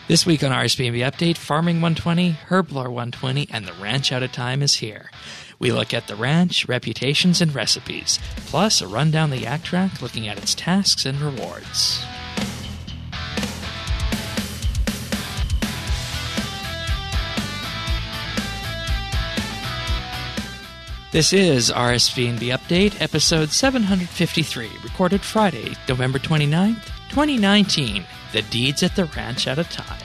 This week on RSBNB Update, Farming 120, Herblore 120, and the Ranch Out of Time is here. We look at the ranch, reputations, and recipes, plus a run down the Yak Track looking at its tasks and rewards. This is RSVNB Update, episode 753, recorded Friday, November 29th, 2019. The Deeds at the Ranch Out of Time.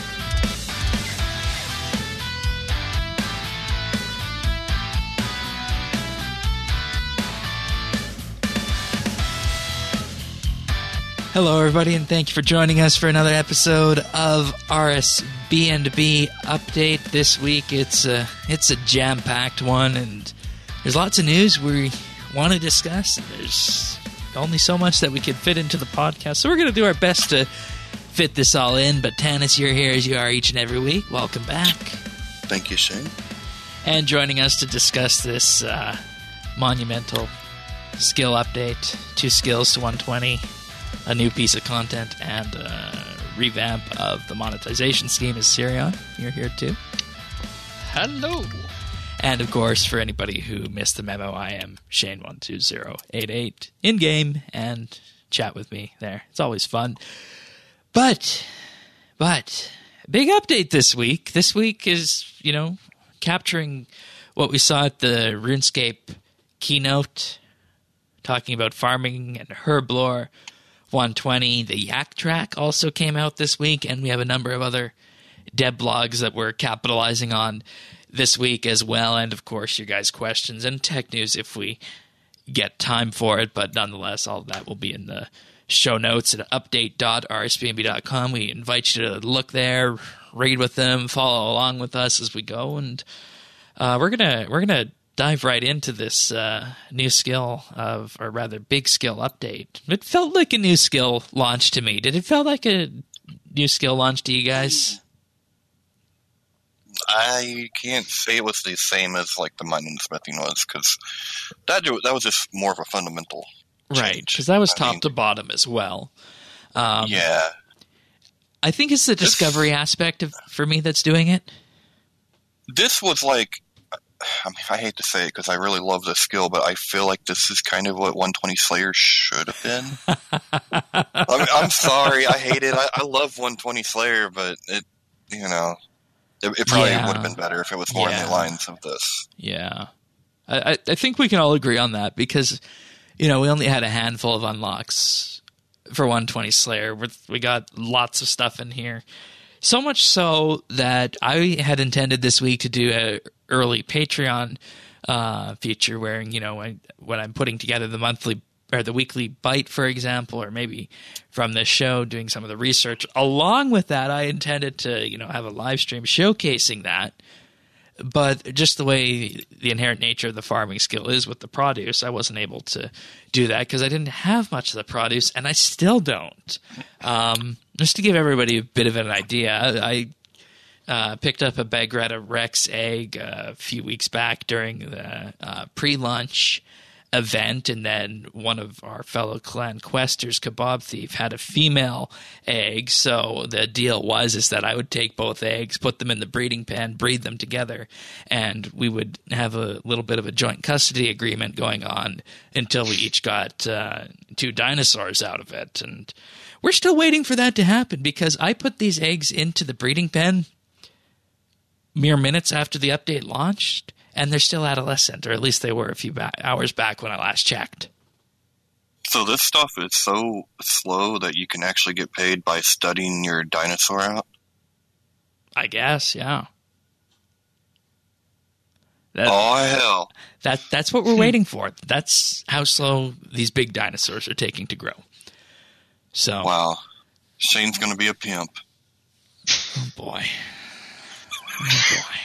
Hello, everybody, and thank you for joining us for another episode of RSBNB Update. This week, it's a jam-packed one, and there's lots of news we want to discuss. There's only so much that we can fit into the podcast, so we're going to do our best to fit this all in. But Tanis, you're here as you are each and every week. Welcome back. Thank you, Shane. And joining us to discuss this monumental skill update, 2 skills to 120, a new piece of content, and a revamp of the monetization scheme is Sirion. You're here too. Hello. And of course, for anybody who missed the memo, I am Shane12088 in-game, and chat with me there. It's always fun. But, big update this week. This week is, capturing what we saw at the RuneScape keynote, talking about farming and Herblore 120. The Yak Track also came out this week, and we have a number of other dev blogs that we're capitalizing on this week as well, and of course your guys' questions and tech news if we get time for it, but nonetheless all of that will be in the show notes at update.rsbnb.com. We invite you to look there, read with them, follow along with us as we go, and we're gonna dive right into this new skill or rather big skill update. It felt like a new skill launch to me. Did it feel like a new skill launch to you guys? I can't say it was the same as like the mining and smithing was, because that was just more of a fundamental change. Right, because that was top to bottom as well. Yeah. I think it's the discovery aspect for me that's doing it. This was like, I hate to say it because I really love this skill, but I feel like this is kind of what 120 Slayer should have been. I'm sorry, I hate it. I love 120 Slayer, but it probably would have been better if it was more in the lines of this. Yeah. I think we can all agree on that because, we only had a handful of unlocks for 120 Slayer. We got lots of stuff in here. So much so that I had intended this week to do a early Patreon feature where, when I'm putting together the monthly or the weekly bite, for example, or maybe from this show doing some of the research. Along with that, I intended to, have a live stream showcasing that. But just the way the inherent nature of the farming skill is with the produce, I wasn't able to do that because I didn't have much of the produce, and I still don't. Just to give everybody a bit of an idea, I picked up a Bagretta Rex egg a few weeks back during the pre-launch event, and then one of our fellow clan questers, Kebab Thief, had a female egg. So the deal is that I would take both eggs, put them in the breeding pen, breed them together, and we would have a little bit of a joint custody agreement going on until we each got 2 dinosaurs out of it. And we're still waiting for that to happen because I put these eggs into the breeding pen mere minutes after the update launched, and they're still adolescent, or at least they were a few hours back when I last checked. So this stuff is so slow that you can actually get paid by studying your dinosaur out? I guess, yeah. Hell. That's what we're waiting for. That's how slow these big dinosaurs are taking to grow. So, wow. Shane's going to be a pimp. Oh, boy. Oh, boy.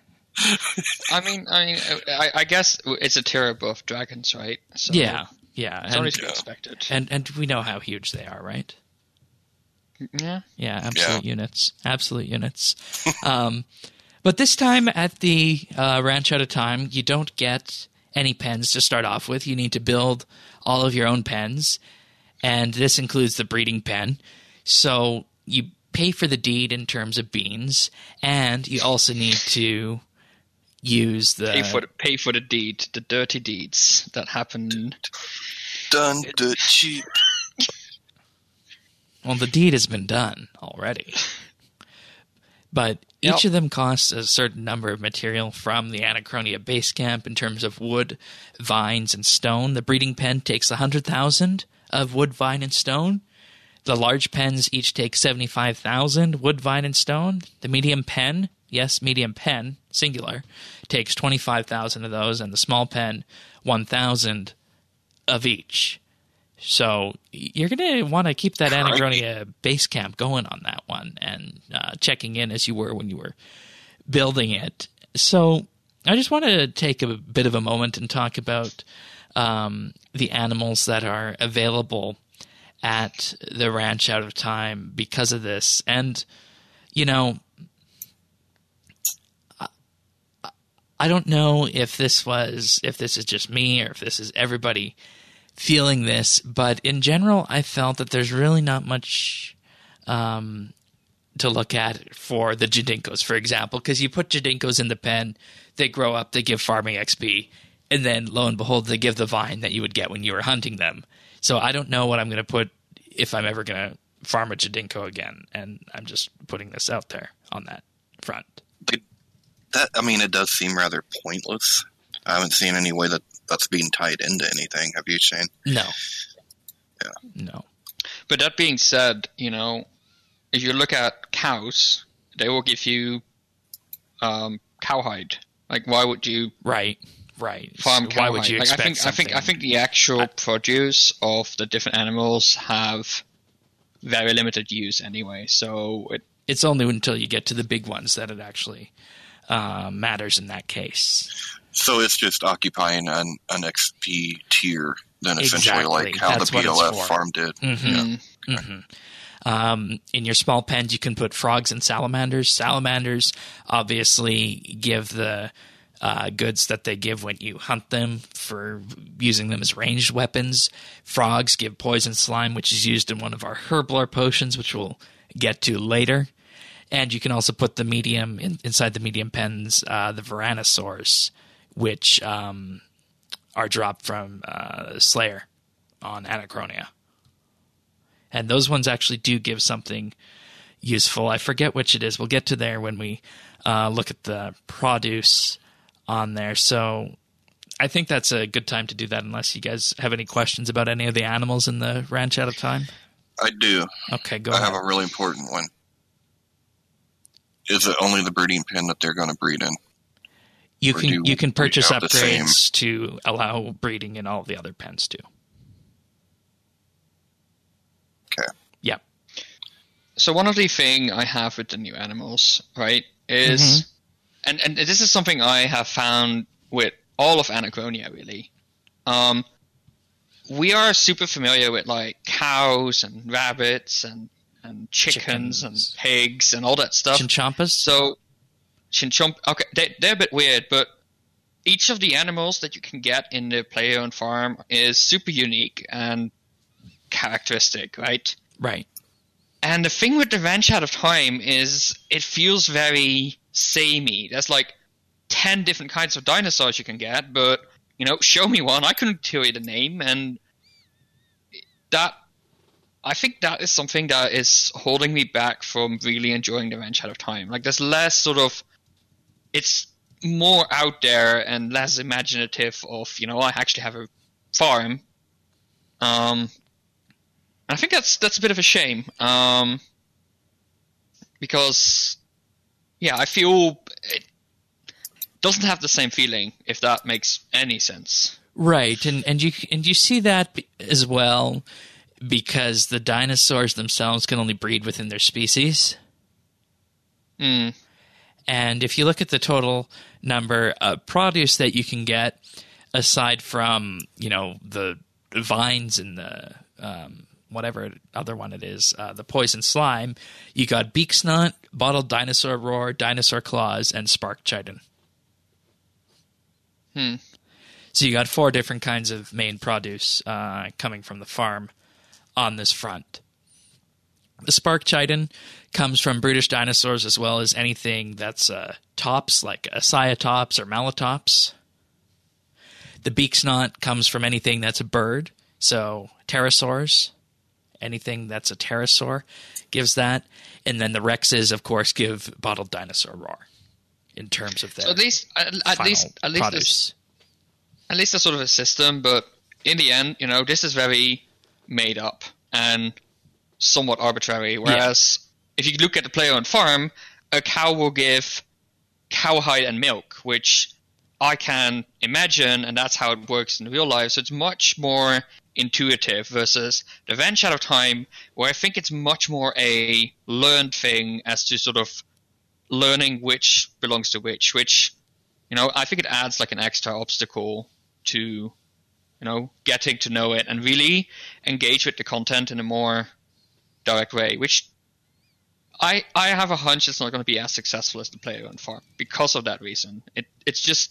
I guess it's a tier above dragons, right? So yeah. It's only to be expected. And we know how huge they are, right? Yeah. Yeah, absolute units. Absolute units. But this time at the Ranch Out of Time, you don't get any pens to start off with. You need to build all of your own pens, and this includes the breeding pen. So you pay for the deed in terms of beans, and you also need to use the pay for the deed, the dirty deeds that happen. Done the cheap. Well, the deed has been done already. But each of them costs a certain number of material from the Anachronia base camp in terms of wood, vines, and stone. The breeding pen takes 100,000 of wood, vine, and stone. The large pens each take 75,000 wood, vine, and stone. The medium pen, yes, medium pen, singular, takes 25,000 of those, and the small pen, 1,000 of each. So you're going to want to keep that Anachronia base camp going on that one and checking in as you were when you were building it. So I just want to take a bit of a moment and talk about the animals that are available at the Ranch Out of Time because of this. And, you know, I don't know if this is just me or if this is everybody feeling this, but in general, I felt that there's really not much to look at for the Jadinkos, for example, because you put Jadinkos in the pen, they grow up, they give farming XP, and then lo and behold, they give the vine that you would get when you were hunting them. So I don't know what I'm going to put if I'm ever going to farm a Jadinko again, and I'm just putting this out there on that front. It does seem rather pointless. I haven't seen any way that's being tied into anything. Have you, Shane? No. Yeah. No. But that being said, you know, if you look at cows, they will give you cowhide. Like, why would you right farm cowhide? Why would you expect I think the actual produce of the different animals have very limited use anyway. So it's only until you get to the big ones that it actually matters in that case. So it's just occupying an XP tier, then essentially exactly. like how That's the PLF farm did. Mm-hmm. Yeah. Mm-hmm. In your small pens, you can put frogs and salamanders. Salamanders obviously give the goods that they give when you hunt them for using them as ranged weapons. Frogs give poison slime, which is used in one of our Herblore potions, which we'll get to later. And you can also put the medium inside the medium pens, the Varanosaurs, which are dropped from Slayer on Anachronia. And those ones actually do give something useful. I forget which it is. We'll get to there when we look at the produce on there. So I think that's a good time to do that unless you guys have any questions about any of the animals in the Ranch Out of Time. I do. Okay, go I ahead. have a really important one. Is it only the breeding pen that they're going to breed in? You can purchase upgrades to allow breeding in all the other pens too. Okay. Yeah. So one of the thing I have with the new animals, right, is and this is something I have found with all of Anachronia really. We are super familiar with like cows and rabbits and chickens and pigs and all that stuff. Chinchompas? So okay, they're a bit weird, but each of the animals that you can get in the player-owned farm is super unique and characteristic, right? Right. And the thing with the Ranch Out of Time is it feels very samey. There's like 10 different kinds of dinosaurs you can get, but, you know, show me one. I couldn't tell you the name, and I think that is something that is holding me back from really enjoying the Ranch Out of Time. Like, there's less sort of... It's more out there and less imaginative of, you know, I actually have a farm. And I think that's a bit of a shame. Because, yeah, I feel it doesn't have the same feeling, if that makes any sense. Right, and you see that as well because the dinosaurs themselves can only breed within their species. Mm. And if you look at the total number of produce that you can get, aside from, you know, the vines and the whatever other one it is, the poison slime, you got Beaksnut, bottled dinosaur roar, dinosaur claws, and spark chitin. So you got 4 different kinds of main produce coming from the farm on this front. The spark chitin comes from brutish dinosaurs as well as anything that's tops, like Aciotops or Malatops. The beak snot comes from anything that's a bird, so pterosaurs. Anything that's a pterosaur gives that. And then the rexes, of course, give bottled dinosaur roar in terms of their at least produce. At least there's sort of a system, but in the end, this is very made up and somewhat arbitrary. Whereas if you look at the player-owned farm, a cow will give cowhide and milk, which I can imagine, and that's how it works in real life. So it's much more intuitive versus the Revenge Out of Time, where I think it's much more a learned thing as to sort of learning which belongs to which I think it adds like an extra obstacle to getting to know it and really engage with the content in a more direct way, which I have a hunch it's not going to be as successful as the player-owned farm because of that reason. It's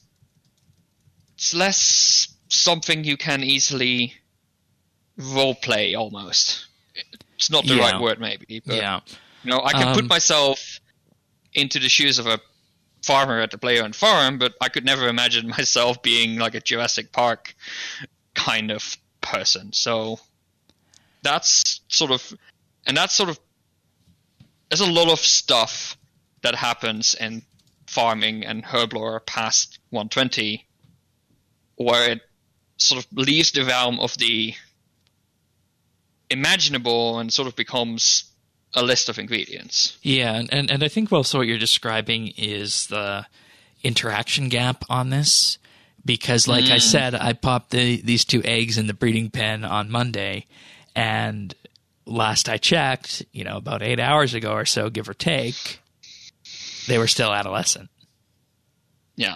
less something you can easily role play almost. It's not the right word maybe, but I can put myself into the shoes of a farmer at the player-owned farm, but I could never imagine myself being like a Jurassic Park kind of person. So there's a lot of stuff that happens in farming and Herblore past 120 where it sort of leaves the realm of the imaginable and sort of becomes a list of ingredients. Yeah, and I think also what you're describing is the interaction gap on this, because like I said, I popped these 2 eggs in the breeding pen on Monday, and last I checked, about 8 hours ago or so, give or take, they were still adolescent. Yeah.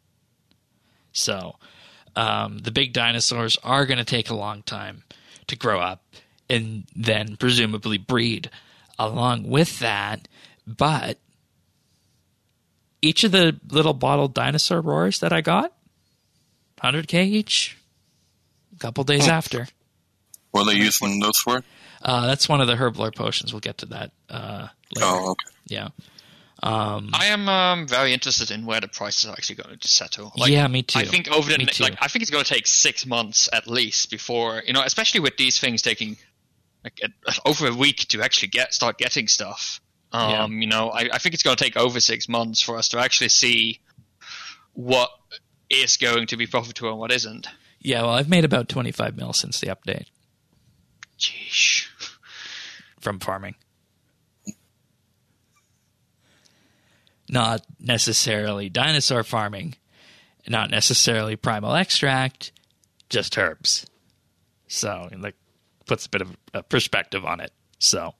So the big dinosaurs are going to take a long time to grow up and then presumably breed along with that. But each of the little bottled dinosaur roars that I got, 100K each, a couple days after. What are they using those for? That's one of the Herblore potions. We'll get to that later. Oh, okay. Yeah. I am very interested in where the price is actually going to settle. Yeah, me too. I think I think it's going to take 6 months at least before, especially with these things taking over a week to actually start getting stuff. I think it's going to take over 6 months for us to actually see what is going to be profitable and what isn't. Yeah, well, I've made about 25 mil since the update. Jeez. From farming. Not necessarily dinosaur farming, not necessarily primal extract, just herbs. So, puts a bit of a perspective on it. So,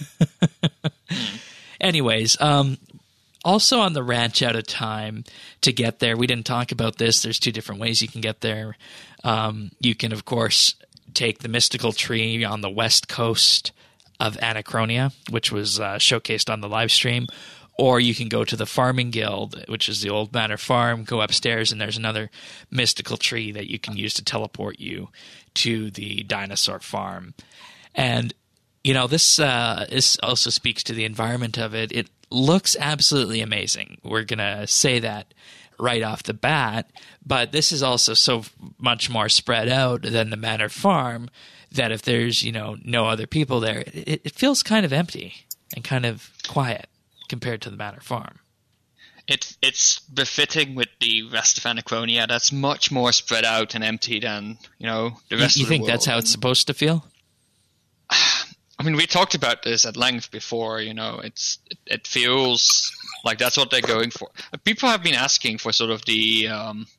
anyways, also on the Ranch Out of Time, to get there, we didn't talk about this. There's 2 different ways you can get there. You can, of course, take the mystical tree on the west coast of Anachronia, which was showcased on the live stream. Or you can go to the Farming Guild, which is the old manor farm, go upstairs, and there's another mystical tree that you can use to teleport you to the dinosaur farm. And, this also speaks to the environment of it. It looks absolutely amazing. We're going to say that right off the bat, but this is also so much more spread out than the manor farm that if there's, no other people there, it feels kind of empty and kind of quiet compared to the manor farm. It's befitting with the rest of Anachronia. That's much more spread out and empty than the rest of the world. You think that's how it's supposed to feel? I mean, we talked about this at length before. It feels like that's what they're going for. People have been asking for sort of the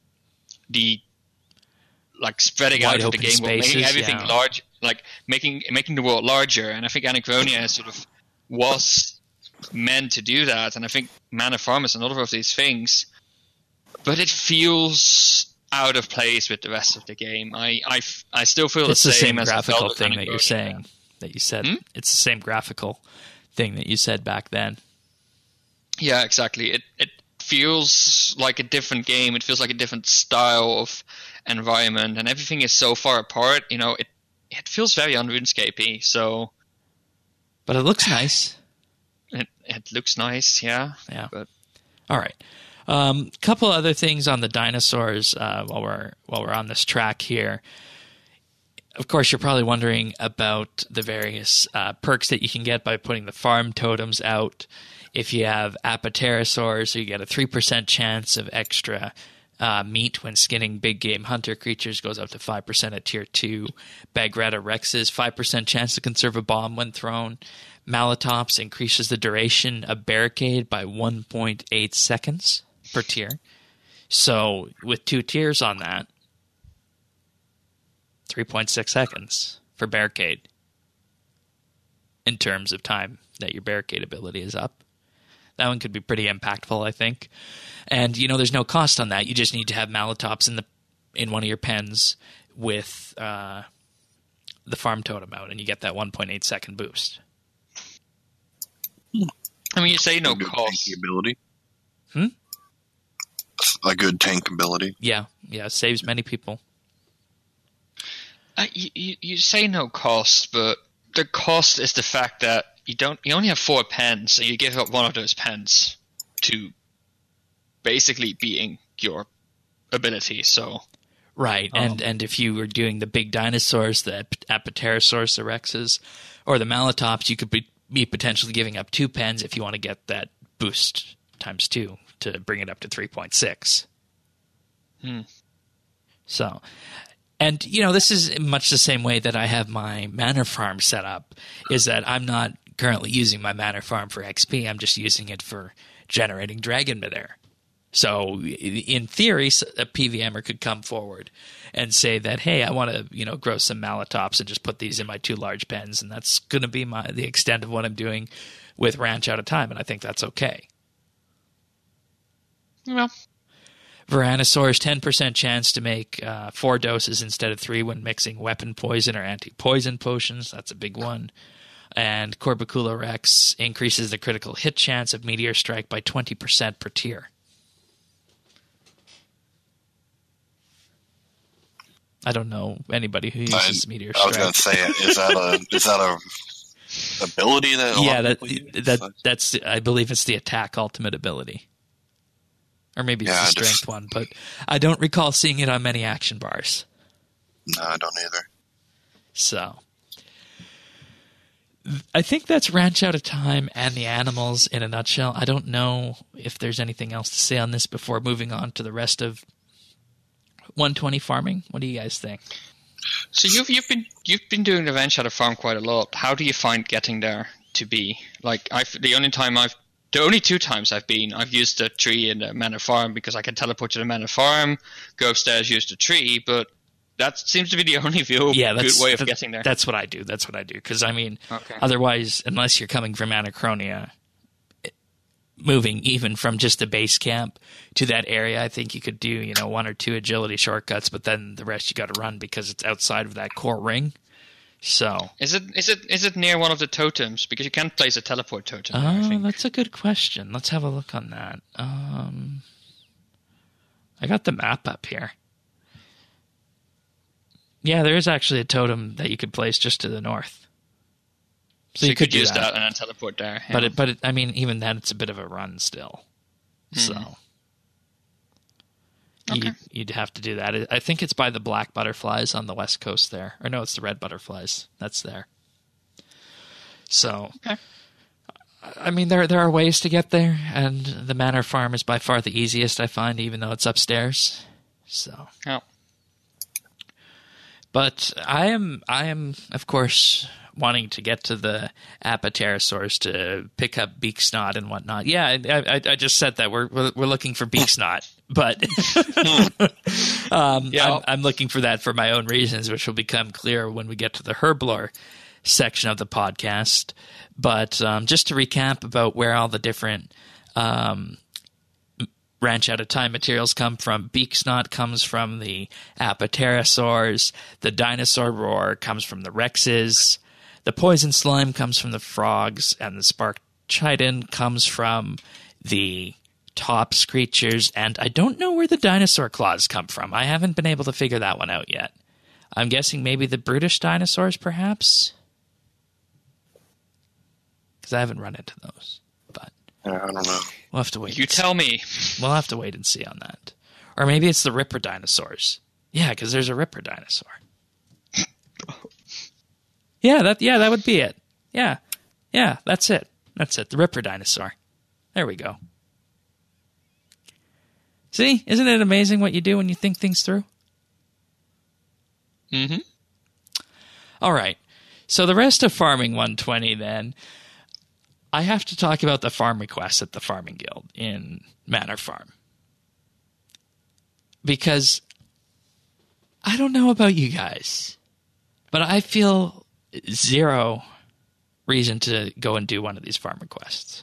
spreading out of the game, spaces, making everything large, like making the world larger. And I think Anachronia sort of was meant to do that, and I think Manor Farm is another of these things, but it feels out of place with the rest of the game. I still feel it's the same as graphical thing that you're saying that you said. It's the same graphical thing that you said back then. Yeah, exactly. It feels like a different game. It feels like a different style of environment, and everything is so far apart. It feels very un-RuneScape-y. So But it looks nice. It looks nice, yeah. Yeah. But All right. Couple other things on the dinosaurs while we're on this track here. Of course, you're probably wondering about the various perks that you can get by putting the farm totems out. If you have Apatosaurs, you get a 3% chance of extra meat when skinning big game hunter creatures, goes up to 5% at tier 2. Bagretta Rexes, 5% chance to conserve a bomb when thrown. Malatops increases the duration of barricade by 1.8 seconds per tier. So with 2 tiers on that, 3.6 seconds for barricade in terms of time that your barricade ability is up. That one could be pretty impactful, I think. And, there's no cost on that. You just need to have Malatops in one of your pens with the farm totem out, and you get that 1.8 second boost. I mean, you say no A good cost. tanky ability. Hmm? A good tank ability. Yeah, saves many people. You say no cost, but the cost is the fact that you only have 4 pens, and you give up one of those pens to basically beating your ability. So Right, and if you were doing the big dinosaurs, the Apatosaurs, the Rexes, or the Malatops, you could be potentially giving up 2 pens if you want to get that boost times 2 to bring it up to 3.6. So, and this is much the same way that I have my Manor Farm set up, is that I'm not currently using my Manor Farm for XP, I'm just using it for generating Dragon Midair. So, in theory, a PVMer could come forward and say that, hey, I want to, grow some Malatops and just put these in my 2 large pens, and that's going to be the extent of what I'm doing with Ranch Out of Time, and I think that's okay. well, Veranosaurus, 10% chance to make 4 doses instead of 3 when mixing weapon poison or anti-poison potions. That's a big one. And Corbicula Rex increases the critical hit chance of Meteor Strike by 20% per tier. I don't know anybody who uses Meteor Strike. I was going to say, is that a ability that? That's I believe it's the attack ultimate ability, or maybe it's the strength one. But I don't recall seeing it on many action bars. No, I don't either. So I think that's Ranch Out of Time and the animals in a nutshell. I don't know if there's anything else to say on this before moving on to the rest of 120 farming. What do you guys think? so you've been doing the Ranch Out of Farm quite a lot. How do you find getting there to be? Like the only 2 times I've used the tree in the Manor Farm because I can teleport to the Manor Farm, go upstairs, use the tree, but that seems to be the only good way of getting there. That's what I do. Because, otherwise, unless you're coming from Anachronia, moving even from just the base camp to that area, I think you could do, 1 or 2 agility shortcuts, but then the rest you got to run because it's outside of that core ring. So is it near one of the totems? Because you can't place a teleport totem there, I think. That's a good question. Let's have a look on that. I got the map up here. Yeah, there is actually a totem that you could place just to the north. So you could use that and then teleport there. Yeah. But I mean, even then, it's a bit of a run still. So you'd have to do that. I think it's by the black butterflies on the west coast there. Or no, it's the red butterflies. That's there. So, I mean, there are ways to get there, and the Manor Farm is by far the easiest, I find, even though it's upstairs. So. Oh. But I am, of course, wanting to get to the Apatosaurs to pick up Beaksnot and whatnot. Yeah, I just said that we're looking for Beaksnot, but I'm looking for that for my own reasons, which will become clear when we get to the Herblore section of the podcast. But just to recap about where all the different Ranch Out of Time materials come from. Beaksnot comes from the Apatosaurs. The Dinosaur Roar comes from the Rexes. The Poison Slime comes from the Frogs. And the Spark Chitin comes from the Tops creatures. And I don't know where the Dinosaur Claws come from. I haven't been able to figure that one out yet. I'm guessing maybe the Brutish dinosaurs, perhaps? because I haven't run into those. But I don't know. we'll have to wait. You tell me. We'll have to wait and see on that. Or maybe it's the Ripper dinosaurs. Yeah, because there's a Ripper dinosaur. Yeah, that would be it. Yeah, that's it. That's it. The Ripper dinosaur. There we go. See, isn't it amazing what you do when you think things through? Mm-hmm. All right. So the rest of Farming 120 then, I have to talk about the farm requests at the Farming Guild in Manor Farm. Because I don't know about you guys, but I feel zero reason to go and do one of these farm requests.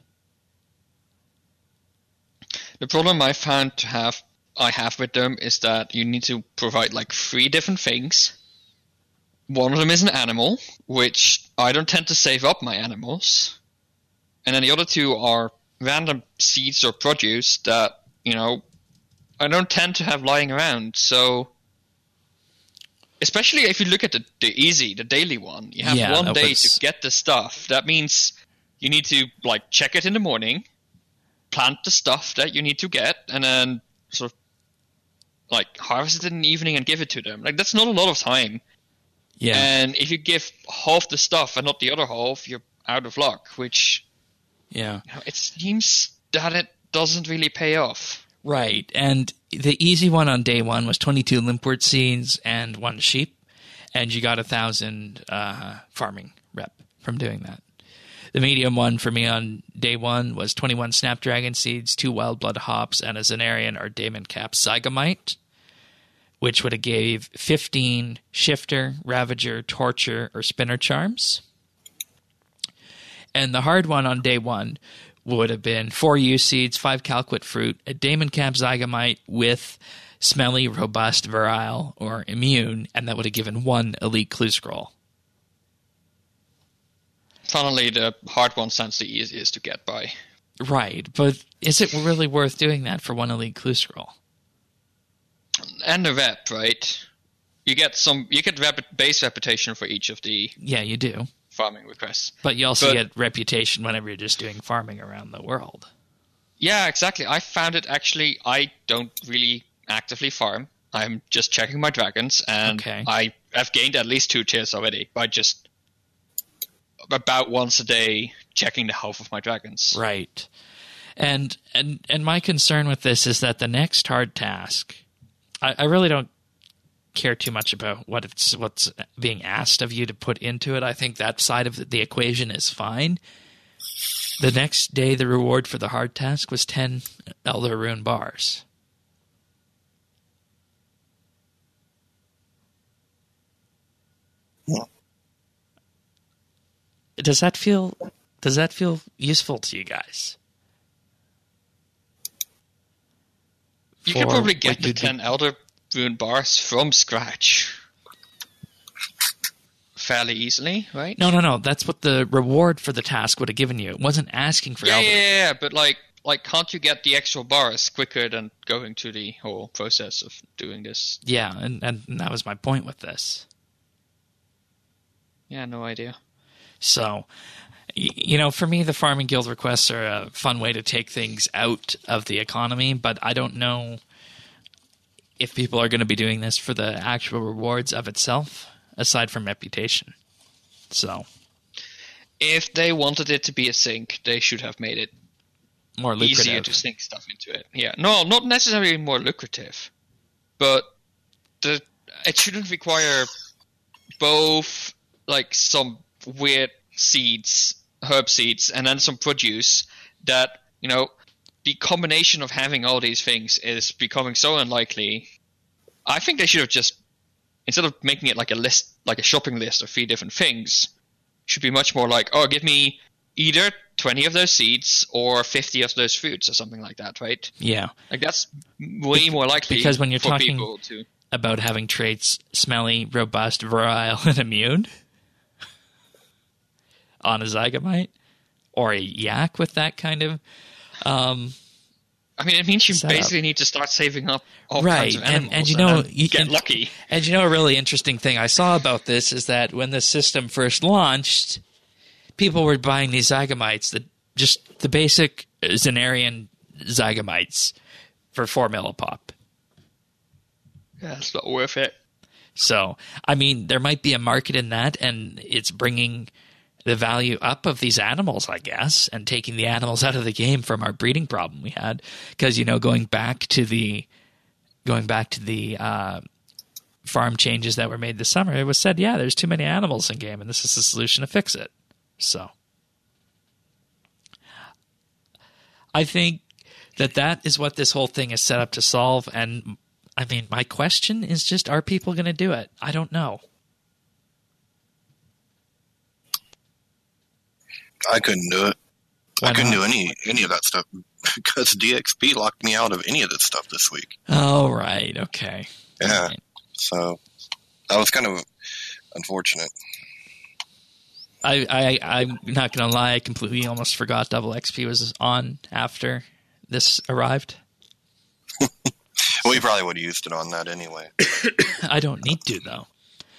The problem I have with them is that you need to provide like 3 different things. One of them is an animal, which I don't tend to save up my animals. And then the other 2 are random seeds or produce that, I don't tend to have lying around. So, especially if you look at the daily one, you have one day to get the stuff. That means you need to like check it in the morning, plant the stuff that you need to get, and then sort of like harvest it in the evening and give it to them. Like that's not a lot of time. Yeah. And if you give half the stuff and not the other half, you're out of luck, which it seems that it doesn't really pay off. Right. And the easy one on day 1 was 22 limpwort seeds and 1 sheep, and you got 1,000 farming rep from doing that. The medium one for me on day 1 was 21 snapdragon seeds, 2 wild blood hops, and a Zenarian or Daemon Cap Zygamite, which would have gave 15 Shifter, Ravager, Torture, or Spinner Charms. And the hard one on day 1 would have been 4 yew seeds, 5 Calquit fruit, a Daemon Cap Zygamite with Smelly, Robust, Virile, or Immune, and that would have given 1 Elite Clue Scroll. Funnily, the hard one sounds the easiest to get by. Right, but is it really worth doing that for 1 Elite Clue Scroll? And the rep, right? You get base reputation for each of the you do farming requests, but you also get reputation whenever you're just doing farming around the world. Yeah, exactly. I found it actually. I don't really actively farm. I'm just checking my dragons, and I have gained at least 2 tiers already by just about once a day checking the health of my dragons. Right, and my concern with this is that the next hard task. I really don't care too much about what's being asked of you to put into it. I think that side of the equation is fine. The next day, the reward for the hard task was 10 Elder Rune bars. Yeah. Does that feel useful to you guys? You could probably get the 10 Elder Rune bars from scratch fairly easily, right? No. That's what the reward for the task would have given you. It wasn't asking for Elder. Yeah, but like can't you get the extra bars quicker than going through the whole process of doing this? Yeah, and that was my point with this. Yeah, no idea. So, for me, the Farming Guild requests are a fun way to take things out of the economy, but I don't know if people are going to be doing this for the actual rewards of itself, aside from reputation. So, if they wanted it to be a sync, they should have made it more lucrative. Easier to sync stuff into it. Yeah, no, not necessarily more lucrative, but it shouldn't require both like some weird seeds, herb seeds, and then some produce that, the combination of having all these things is becoming so unlikely. I think they should have just, instead of making it like a list, like a shopping list of 3 different things, should be much more like, give me either 20 of those seeds or 50 of those fruits or something like that, right? Yeah. Like that's way more likely because when you're for talking people to... about having traits Smelly, Robust, Virile, and Immune on a Zygamite or a Yak with that kind of it means you basically need to start saving up all kinds of animals and you get lucky. And a really interesting thing I saw about this is that when the system first launched, people were buying these zygomites, just the basic Zenarian zygomites for 4 mil a pop. Yeah, it's not worth it. So, I mean, there might be a market in that, and it's bringing the value up of these animals, I guess, and taking the animals out of the game from our breeding problem we had. Because, going back to the farm changes that were made this summer, it was said, yeah, there's too many animals in game, and this is the solution to fix it. So, I think that is what this whole thing is set up to solve, and I mean, my question is just, are people going to do it? I don't know. I couldn't do it. Why I couldn't not? do any of that stuff because DXP locked me out of any of this stuff this week. Oh, right. Okay. Yeah. All right. So that was kind of unfortunate. I'm not going to lie. I completely almost forgot Double XP was on after this arrived. Well, you probably would have used it on that anyway. I don't need to, though.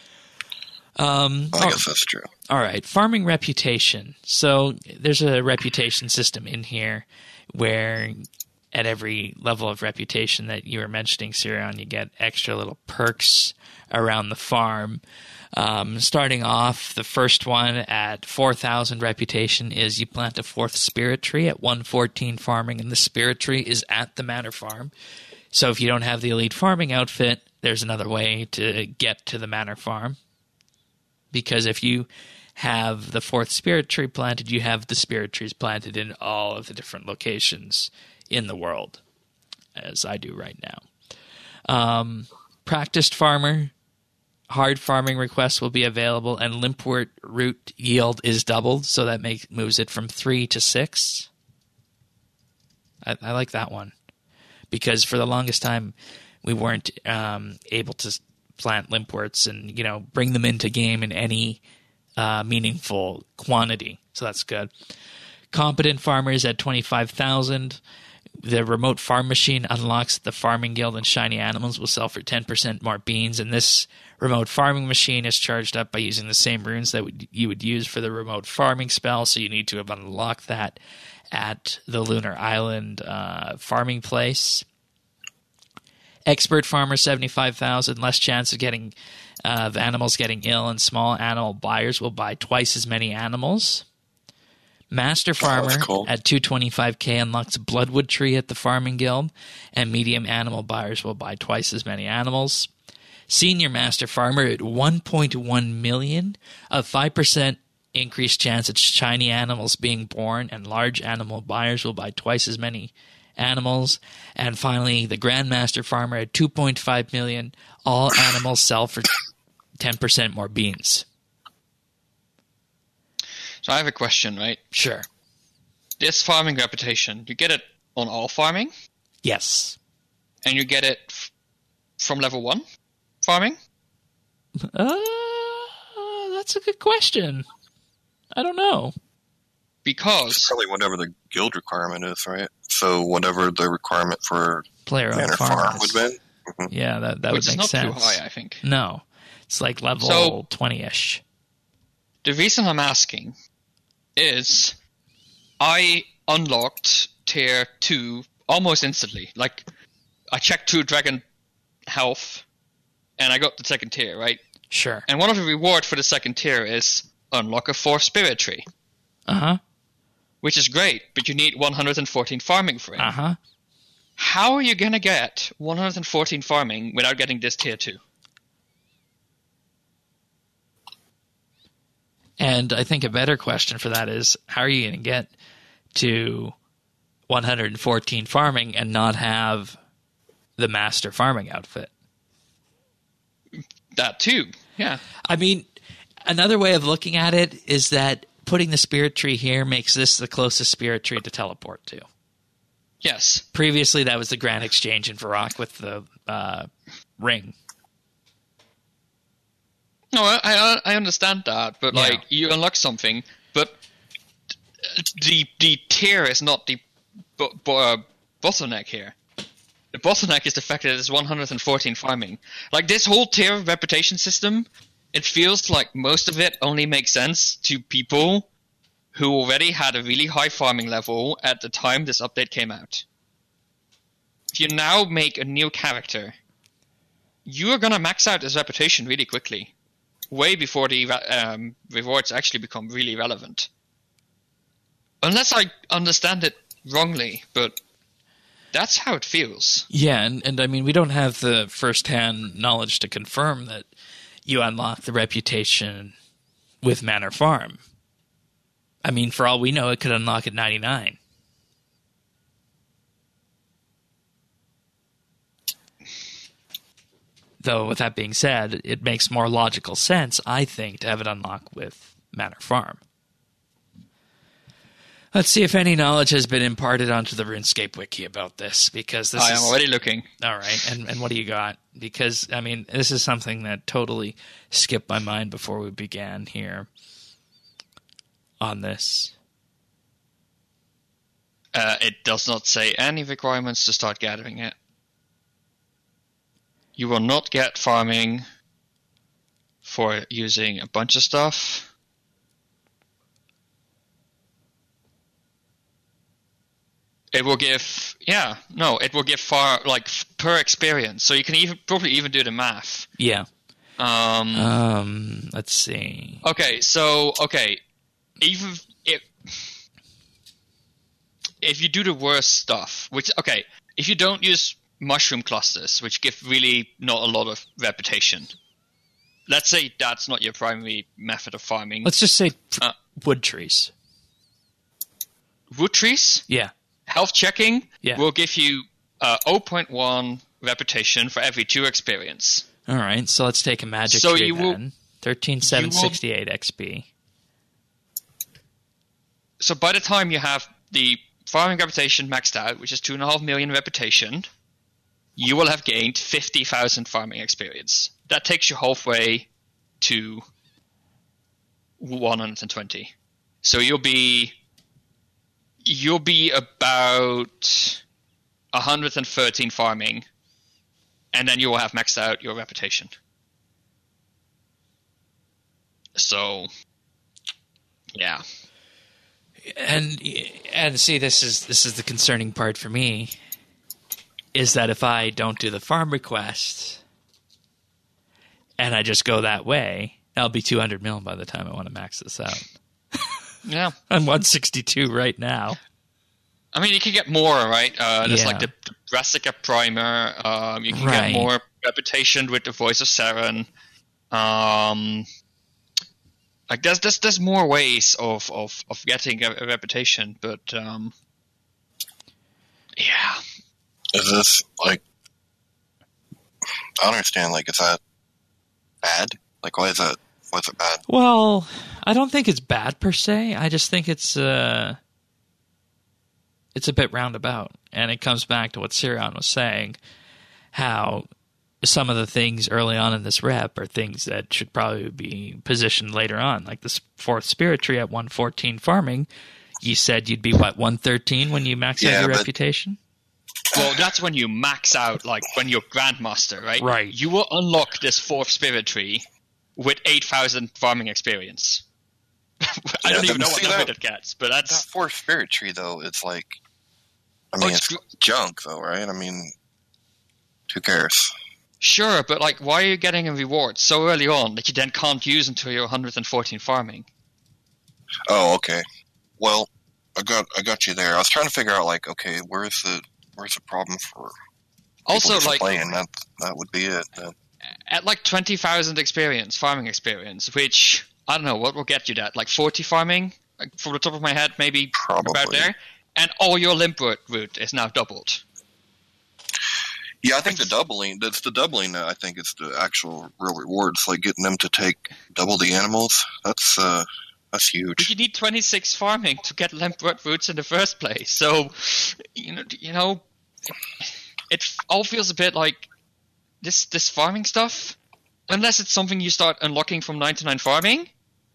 I guess that's true. All right, farming reputation. So there's a reputation system in here where at every level of reputation that you were mentioning, Sirion, you get extra little perks around the farm. Starting off, the first one at 4,000 reputation is you plant a 4th spirit tree at 114 farming, and the spirit tree is at the manor farm. So if you don't have the elite farming outfit, there's another way to get to the manor farm. Because if you have the 4th spirit tree planted, you have the spirit trees planted in all of the different locations in the world, as I do right now. Practiced farmer, hard farming requests will be available, and limpwort root yield is doubled, so that moves it from 3 to 6. I like that one. Because for the longest time, we weren't able to plant limpworts and bring them into game in any meaningful quantity. So that's good. Competent farmers at 25,000. The remote farm machine unlocks the farming guild, and shiny animals will sell for 10% more beans. And this remote farming machine is charged up by using the same runes that you would use for the remote farming spell. So you need to have unlocked that at the Lunar Island farming place. Expert farmer, 75,000, less chance of getting the animals getting ill, and small animal buyers will buy twice as many animals. Master farmer cool. at 225k unlocks Bloodwood tree at the farming guild, and medium animal buyers will buy twice as many animals. Senior master farmer at 1.1 million, a 5% increased chance of shiny animals being born, and large animal buyers will buy twice as many animals. And finally, the Grandmaster farmer at 2.5 million, all animals sell for 10% more beans. So I have a question, right? Sure. This farming reputation, you get it on all farming, Yes. and you get it from level 1 farming? That's a good question. I don't know. Because Probably whatever the guild requirement is, right? So whatever the requirement for Player-owned Manor Farm farm would is. have been. Yeah, that would which is make not sense. too high, I think. No. It's like level So- 20-ish. The reason I'm asking is I unlocked tier 2 almost instantly. Like, I checked 2 dragon health, and I got the second tier, right? Sure. And one of the rewards for the second tier is unlock a 4th spirit tree, Uh-huh. which is great, but you need 114 farming for it. Uh-huh. How are you going to get 114 farming without getting this tier 2? And I think a better question for that is, how are you going to get to 114 farming and not have the master farming outfit? That too, yeah. I mean, another way of looking at it is that putting the spirit tree here makes this the closest spirit tree to teleport to. Yes. Previously, that was the Grand Exchange in Varrock with the ring. No, I understand that, but Yeah. like you unlock something, but the tier is not the bottleneck here. The bottleneck is the fact that it's 114 farming. Like this whole tier reputation system, it feels like most of it only makes sense to people who already had a really high farming level at the time this update came out. If you now make a new character, you are going to max out his reputation really quickly, way before the rewards actually become really relevant. Unless I understand it wrongly, but that's how it feels. Yeah, and I mean, we don't have the first-hand knowledge to confirm that you unlock the reputation with Manor Farm. I mean, for all we know, it could unlock at 99. Though, with that being said, it makes more logical sense, I think, to have it unlock with Manor Farm. Let's see if any knowledge has been imparted onto the RuneScape wiki about this, because this I am already looking. All right, and what do you got? Because, I mean, this is something that totally skipped my mind before we began here on this. It does not say any requirements to start gathering it. You will not get farming for using a bunch of stuff. It will give, it will give per experience. So you can probably even do the math. Yeah. Let's see. Okay, even if you do the worst stuff, if you don't use mushroom clusters, which give really not a lot of reputation. Let's say that's not your primary method of farming. Let's just say wood trees. Wood trees? Yeah. Health checking will give you 0.1 reputation for every 2 experience. All right, so let's take a magic tree then. 13,768 XP. So by the time you have the farming reputation maxed out, which is 2.5 million reputation, you will have gained 50,000 farming experience. That takes you halfway to 120. So you'll be about 113 farming, and then you will have maxed out your reputation. So, yeah. And see, this is the concerning part for me, is that if I don't do the farm request and I just go that way, I'll be 200 mil by the time I want to max this out. Yeah. I'm 162 right now. I mean, you can get more, right? There's like the Brassica Primer. You can get more reputation with the Voice of Seren. Like there's more ways of getting a reputation, but yeah. Is this like, I don't understand, like, is that bad? Like, why is it bad? Well, I don't think it's bad per se. I just think it's a bit roundabout, and it comes back to what Sirion was saying, how some of the things early on in this rep are things that should probably be positioned later on, like this 4th Spirit Tree at 114 farming. You said you'd be, 113 when you max out your reputation? Well, that's when you max out, like, when you're Grandmaster, right? Right. You will unlock this 4th Spirit Tree with 8,000 farming experience. I don't even know what number it gets, but that's... That 4th Spirit Tree, though, it's like... I mean, it's junk, though, right? I mean, who cares? Sure, but, like, why are you getting a reward so early on that you then can't use until you're 114 farming? Oh, okay. Well, I got you there. I was trying to figure out, like, okay, where's the problem for also, like, playing? That would be it. At, like, 20,000 farming experience, which, I don't know, what will get you that? Like, 40 farming? Like, from the top of my head, maybe probably about there? And all your limp route is now doubled. Yeah, I think that's the doubling that I think is the actual real rewards, like getting them to take double the animals. That's huge. But you need 26 farming to get limp routes in the first place. So, you know, it all feels a bit like this farming stuff, unless it's something you start unlocking from 99 farming,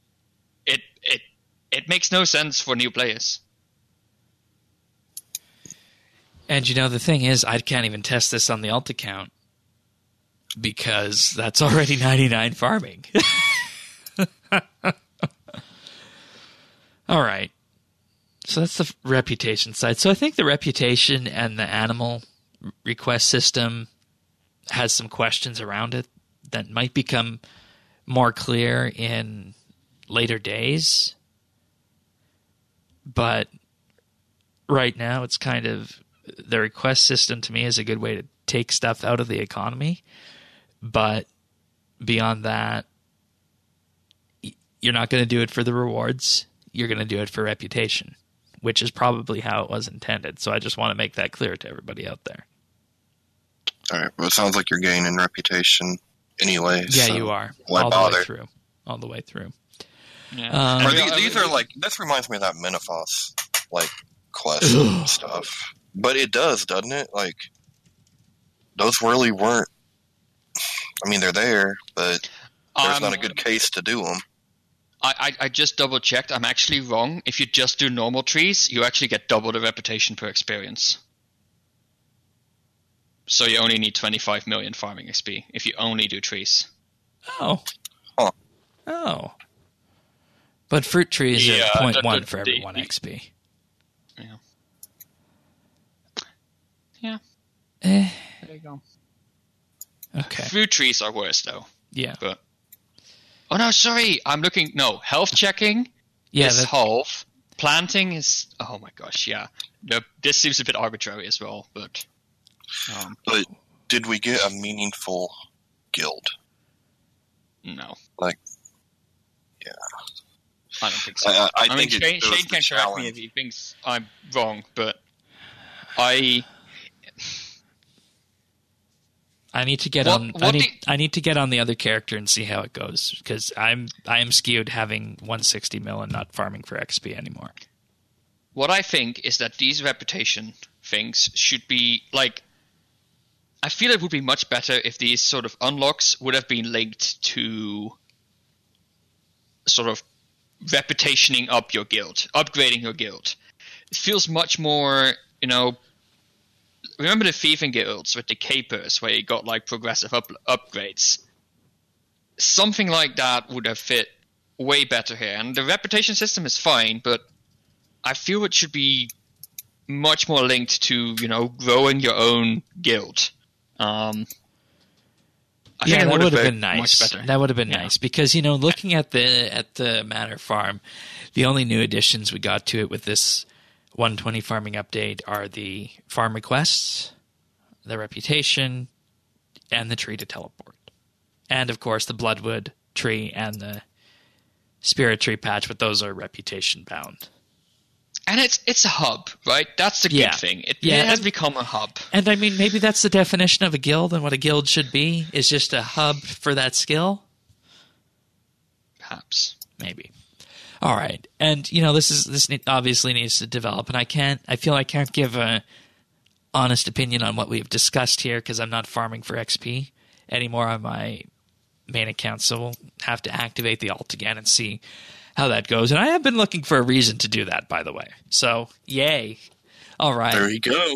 it makes no sense for new players. And the thing is, I can't even test this on the alt account because that's already 99 farming. All right. So that's the reputation side. So I think the reputation and the animal request system has some questions around it that might become more clear in later days. But right now, it's kind of the request system to me is a good way to take stuff out of the economy. But beyond that, you're not going to do it for the rewards. You're going to do it for reputation, which is probably how it was intended. So I just want to make that clear to everybody out there. All right. Well, it sounds like you're gaining reputation anyway. Yeah, so you are. Why all bother? the way through. All the way through. Yeah. These are like, this reminds me of that Miniphos, like, quest and stuff. But it does, doesn't it? Like, those really weren't, I mean, they're there, but there's not a good case to do them. I just double checked. I'm actually wrong. If you just do normal trees, you actually get double the reputation per experience. So you only need 25 million farming XP if you only do trees. Oh. Huh. Oh. But fruit trees are Yeah, 0.1 for every 1 XP. Yeah. Yeah. Eh. There you go. Okay. Fruit trees are worse though. Yeah. But oh no, sorry. I'm looking. No, health checking Yeah. is half. Planting is. Oh my gosh, yeah. This seems a bit arbitrary as well, but. But did we get a meaningful guild? No. Like, yeah. I don't think so. I mean, think Shane it was can the correct me challenge. if he thinks I'm wrong, but I need to get What- on. what I need to get on the other character and see how it goes because I am skewed having 160 mil and not farming for XP anymore. what I think is that these reputation things should be like. I feel it would be much better if these sort of unlocks would have been linked to sort of reputationing up your guild, upgrading your guild. It feels much more, remember the thieving guilds with the capers where you got like progressive upgrades? Something like that would have fit way better here. And the reputation system is fine, but I feel it should be much more linked to, growing your own guild. I think Yeah, it that would have been much nice. better. That would have been Yeah. nice because looking at the Manor Farm, the only new additions we got to it with this 120 farming update are the farm requests, the reputation, and the tree to teleport, and of course the Bloodwood tree and the Spirit tree patch. But those are reputation bound. And it's a hub, right? That's the good Yeah. thing. It Yeah, has and- become a hub. And I mean, maybe that's the definition of a guild, and what a guild should be is just a hub for that skill. Perhaps. Maybe. All right, and this obviously needs to develop, and I feel I can't give a honest opinion on what we've discussed here because I'm not farming for XP anymore on my main account, so we'll have to activate the alt again and see how that goes. And I have been looking for a reason to do that, by the way. So, yay! All right. There you go.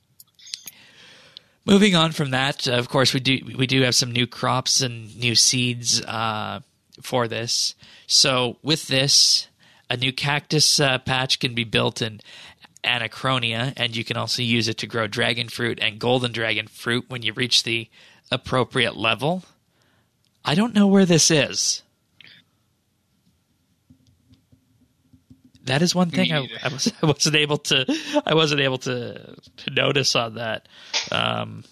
Moving on from that, of course, we do have some new crops and new seeds for this. So with this, a new cactus patch can be built in Anachronia, and you can also use it to grow dragon fruit and golden dragon fruit when you reach the appropriate level. I don't know where this is. That is one thing I wasn't able to notice on that, and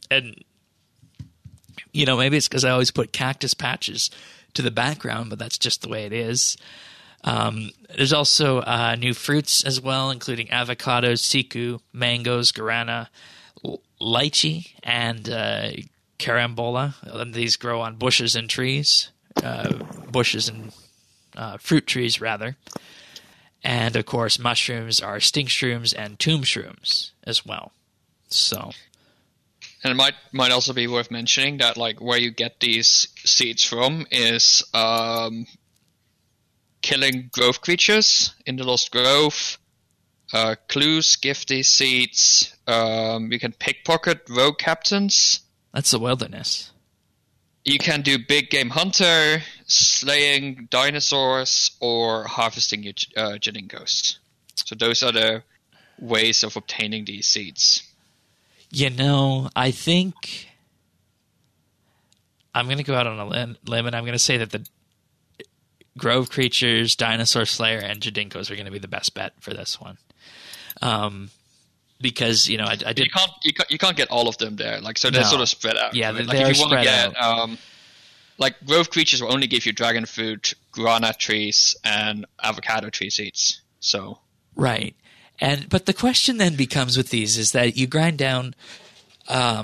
maybe it's because I always put cactus patches to the background, but that's just the way it is. There's also new fruits as well, including avocados, siku, mangoes, guarana, lychee, and carambola. These grow on bushes and trees, fruit trees rather. And, of course, mushrooms are stink shrooms and tomb shrooms as well. So, And it might also be worth mentioning that like where you get these seeds from is killing grove creatures in the Lost Grove. Clues give these seeds. You can pickpocket rogue captains. that's the wilderness. You can do big game hunter, slaying dinosaurs, or harvesting your Jinning ghost. So those are the ways of obtaining these seeds. I think I'm going to go out on a limb, and I'm going to say that the Grove Creatures, Dinosaur Slayer, and Jadinkos are going to be the best bet for this one. Because I did. You can't get all of them there. So they're sort of spread out. Yeah, right? they are if you want to spread get, out. Grove Creatures will only give you dragon fruit, guarana trees, and avocado tree seeds. So right, but the question then becomes with these is that you grind down all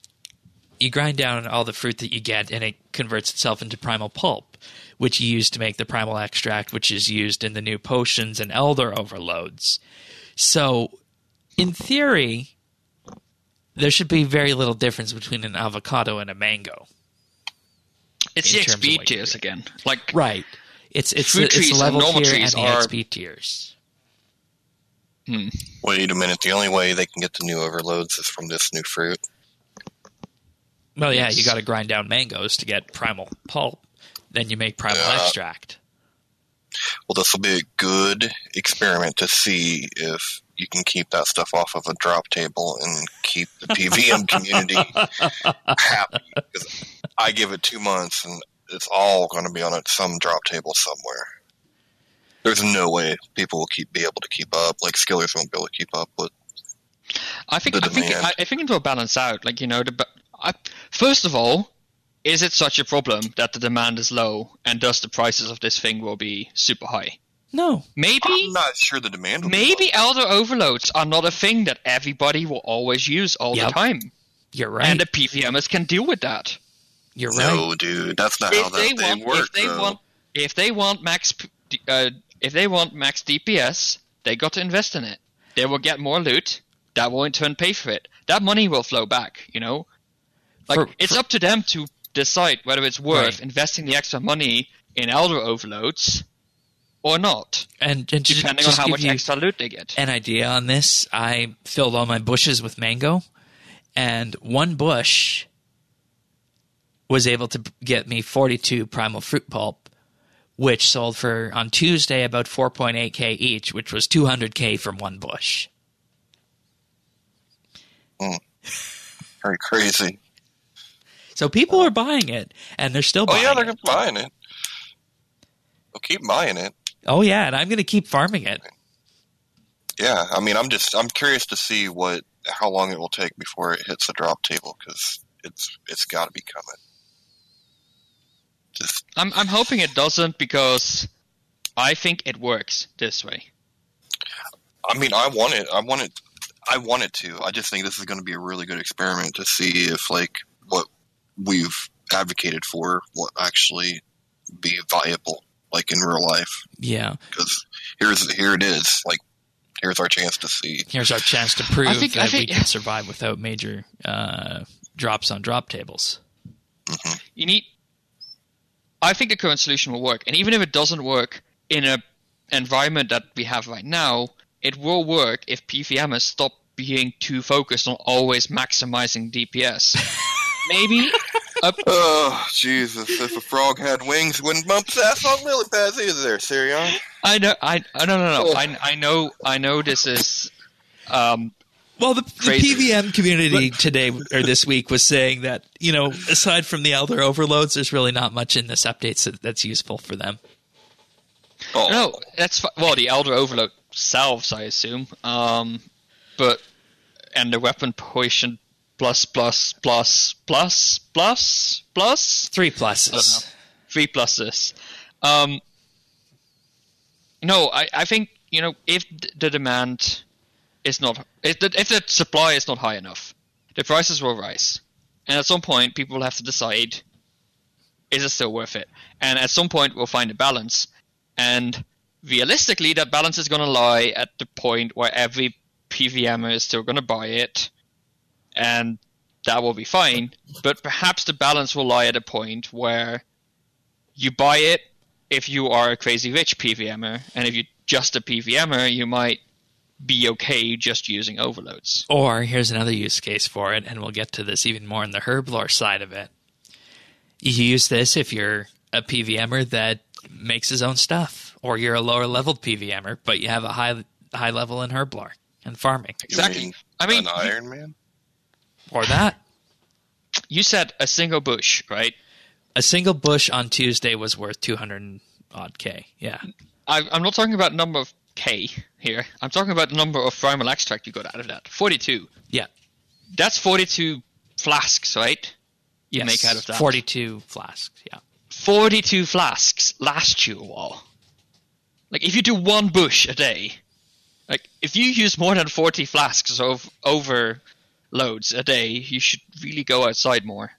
the fruit that you get, and it converts itself into primal pulp, which you use to make the primal extract, which is used in the new potions and elder overloads. So, in theory, there should be very little difference between an avocado and a mango. It's the XP tiers again. Right. It's trees level and normal tier trees and the are... XP tiers. Wait a minute. The only way they can get the new overloads is from this new fruit. Well, yeah, you got to grind down mangoes to get primal pulp. Then you make primal extract. Well, this will be a good experiment to see if you can keep that stuff off of a drop table and keep the PVM community happy. Because I give it 2 months, and it's all going to be on some drop table somewhere. There's no way people will be able to keep up. Skillers won't be able to keep up with. I think it will balance out. First of all, is it such a problem that the demand is low, and thus the prices of this thing will be super high? No. Maybe I'm not sure the demand will be low. Elder Overloads are not a thing that everybody will always use all the time. You're right. And the PVMers can deal with that. You're right. No, dude, that's not how they work. If they want max DPS, they got to invest in it. They will get more loot. That will in turn pay for it. That money will flow back. It's up to them to decide whether it's worth investing the extra money in Elder Overloads or not, and depending on how much extra loot they get. An idea on this, I filled all my bushes with mango, and one bush was able to get me 42 primal fruit pulp, which sold for, on Tuesday, about 4.8k each, which was 200k from one bush. Very crazy. So people are buying it, and they're still buying it. Oh, yeah, they're buying it. They'll keep buying it. Oh, yeah, and I'm going to keep farming it. Yeah, I mean, I'm curious to see how long it will take before it hits the drop table, because it's got to be coming. I'm hoping it doesn't, because I think it works this way. I mean, I want it to. I just think this is going to be a really good experiment to see if what we've advocated for will actually be viable, in real life. Yeah. Because here it is. Here's our chance to see. Here's our chance to prove that we can survive without major drops on drop tables. Mm-hmm. I think the current solution will work, and even if it doesn't work in an environment that we have right now, it will work if PVMers stop being too focused on always maximizing DPS. Maybe. Oh, Jesus. If a frog had wings, it wouldn't bump his ass on lily pads either there, Sirion. I know. No. I know this is... Well, the PVM community today or this week was saying that, aside from the Elder Overloads, there's really not much in this update that's useful for them. Oh. No, that's the Elder Overload selves, I assume. And the weapon potion plus. 3 pluses. 3 pluses. No, I think, if the demand is not, if the supply is not high enough, the prices will rise. And at some point, people will have to decide, is it still worth it? And at some point, we'll find a balance. And realistically, that balance is going to lie at the point where every PVMer is still going to buy it. And that will be fine. But perhaps the balance will lie at a point where you buy it if you are a crazy rich PVMer. And if you're just a PVMer, you might be okay just using overloads. Or here's another use case for it, and we'll get to this even more on the herblore side of it. You use this if you're a PVMer that makes his own stuff, or you're a lower leveled PVMer, but you have a high level in Herblar and farming. Exactly. You I mean, an Iron Man? Or that. you said a single bush, right? A single bush on Tuesday was worth 200 odd K. Yeah. I'm not talking about number of K here. I'm talking about the number of primal extract you got out of that. 42. Yeah. That's 42 flasks, right? You make out of that. 42 flasks, yeah. 42 flasks last you a while. Like, if you do one bush a day, like, if you use more than 40 flasks of overloads a day, you should really go outside more.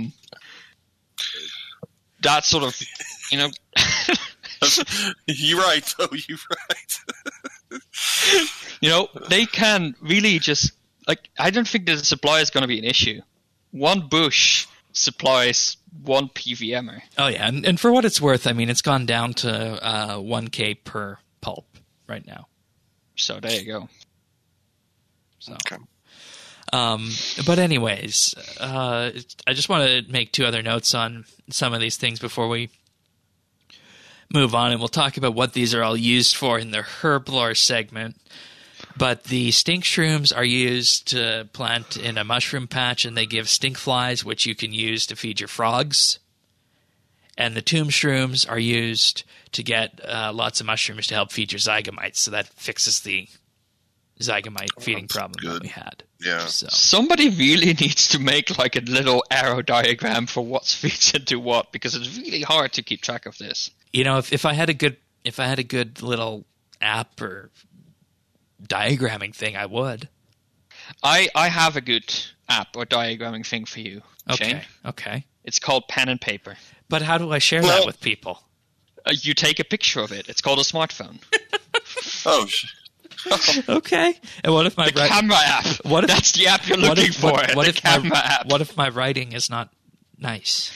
That's sort of, you know... You're right, though. You're right. You know, they can really just... Like, I don't think that the supply is going to be an issue. One bush supplies one PVMer. Oh, yeah. And for what it's worth, I mean, it's gone down to 1K per pulp right now. So there you go. So. Okay. But anyways, I just want to make two other notes on some of these things before we move on, and we'll talk about what these are all used for in the Herblore segment. But the stink shrooms are used to plant in a mushroom patch, and they give stink flies, which you can use to feed your frogs. And the tomb shrooms are used to get lots of mushrooms to help feed your zygomites, so that fixes the zygomite feeding problem that we had. Yeah. So. Somebody really needs to make like a little arrow diagram for what's feeds into what, because it's really hard to keep track of this. You know, if I had a good little app or diagramming thing, I would. I have a good app or diagramming thing for you, Shane. Okay. It's called Pen and Paper. But how do I share that with people? You take a picture of it. It's called a smartphone. Oh, Okay. And what if my camera app? That's the app you're looking for. What the camera app. What if my writing is not nice?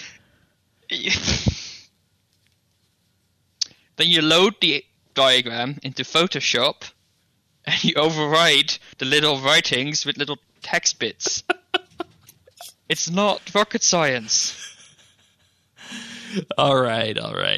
Then you load the diagram into Photoshop, and you override the little writings with little text bits. It's not rocket science. All right.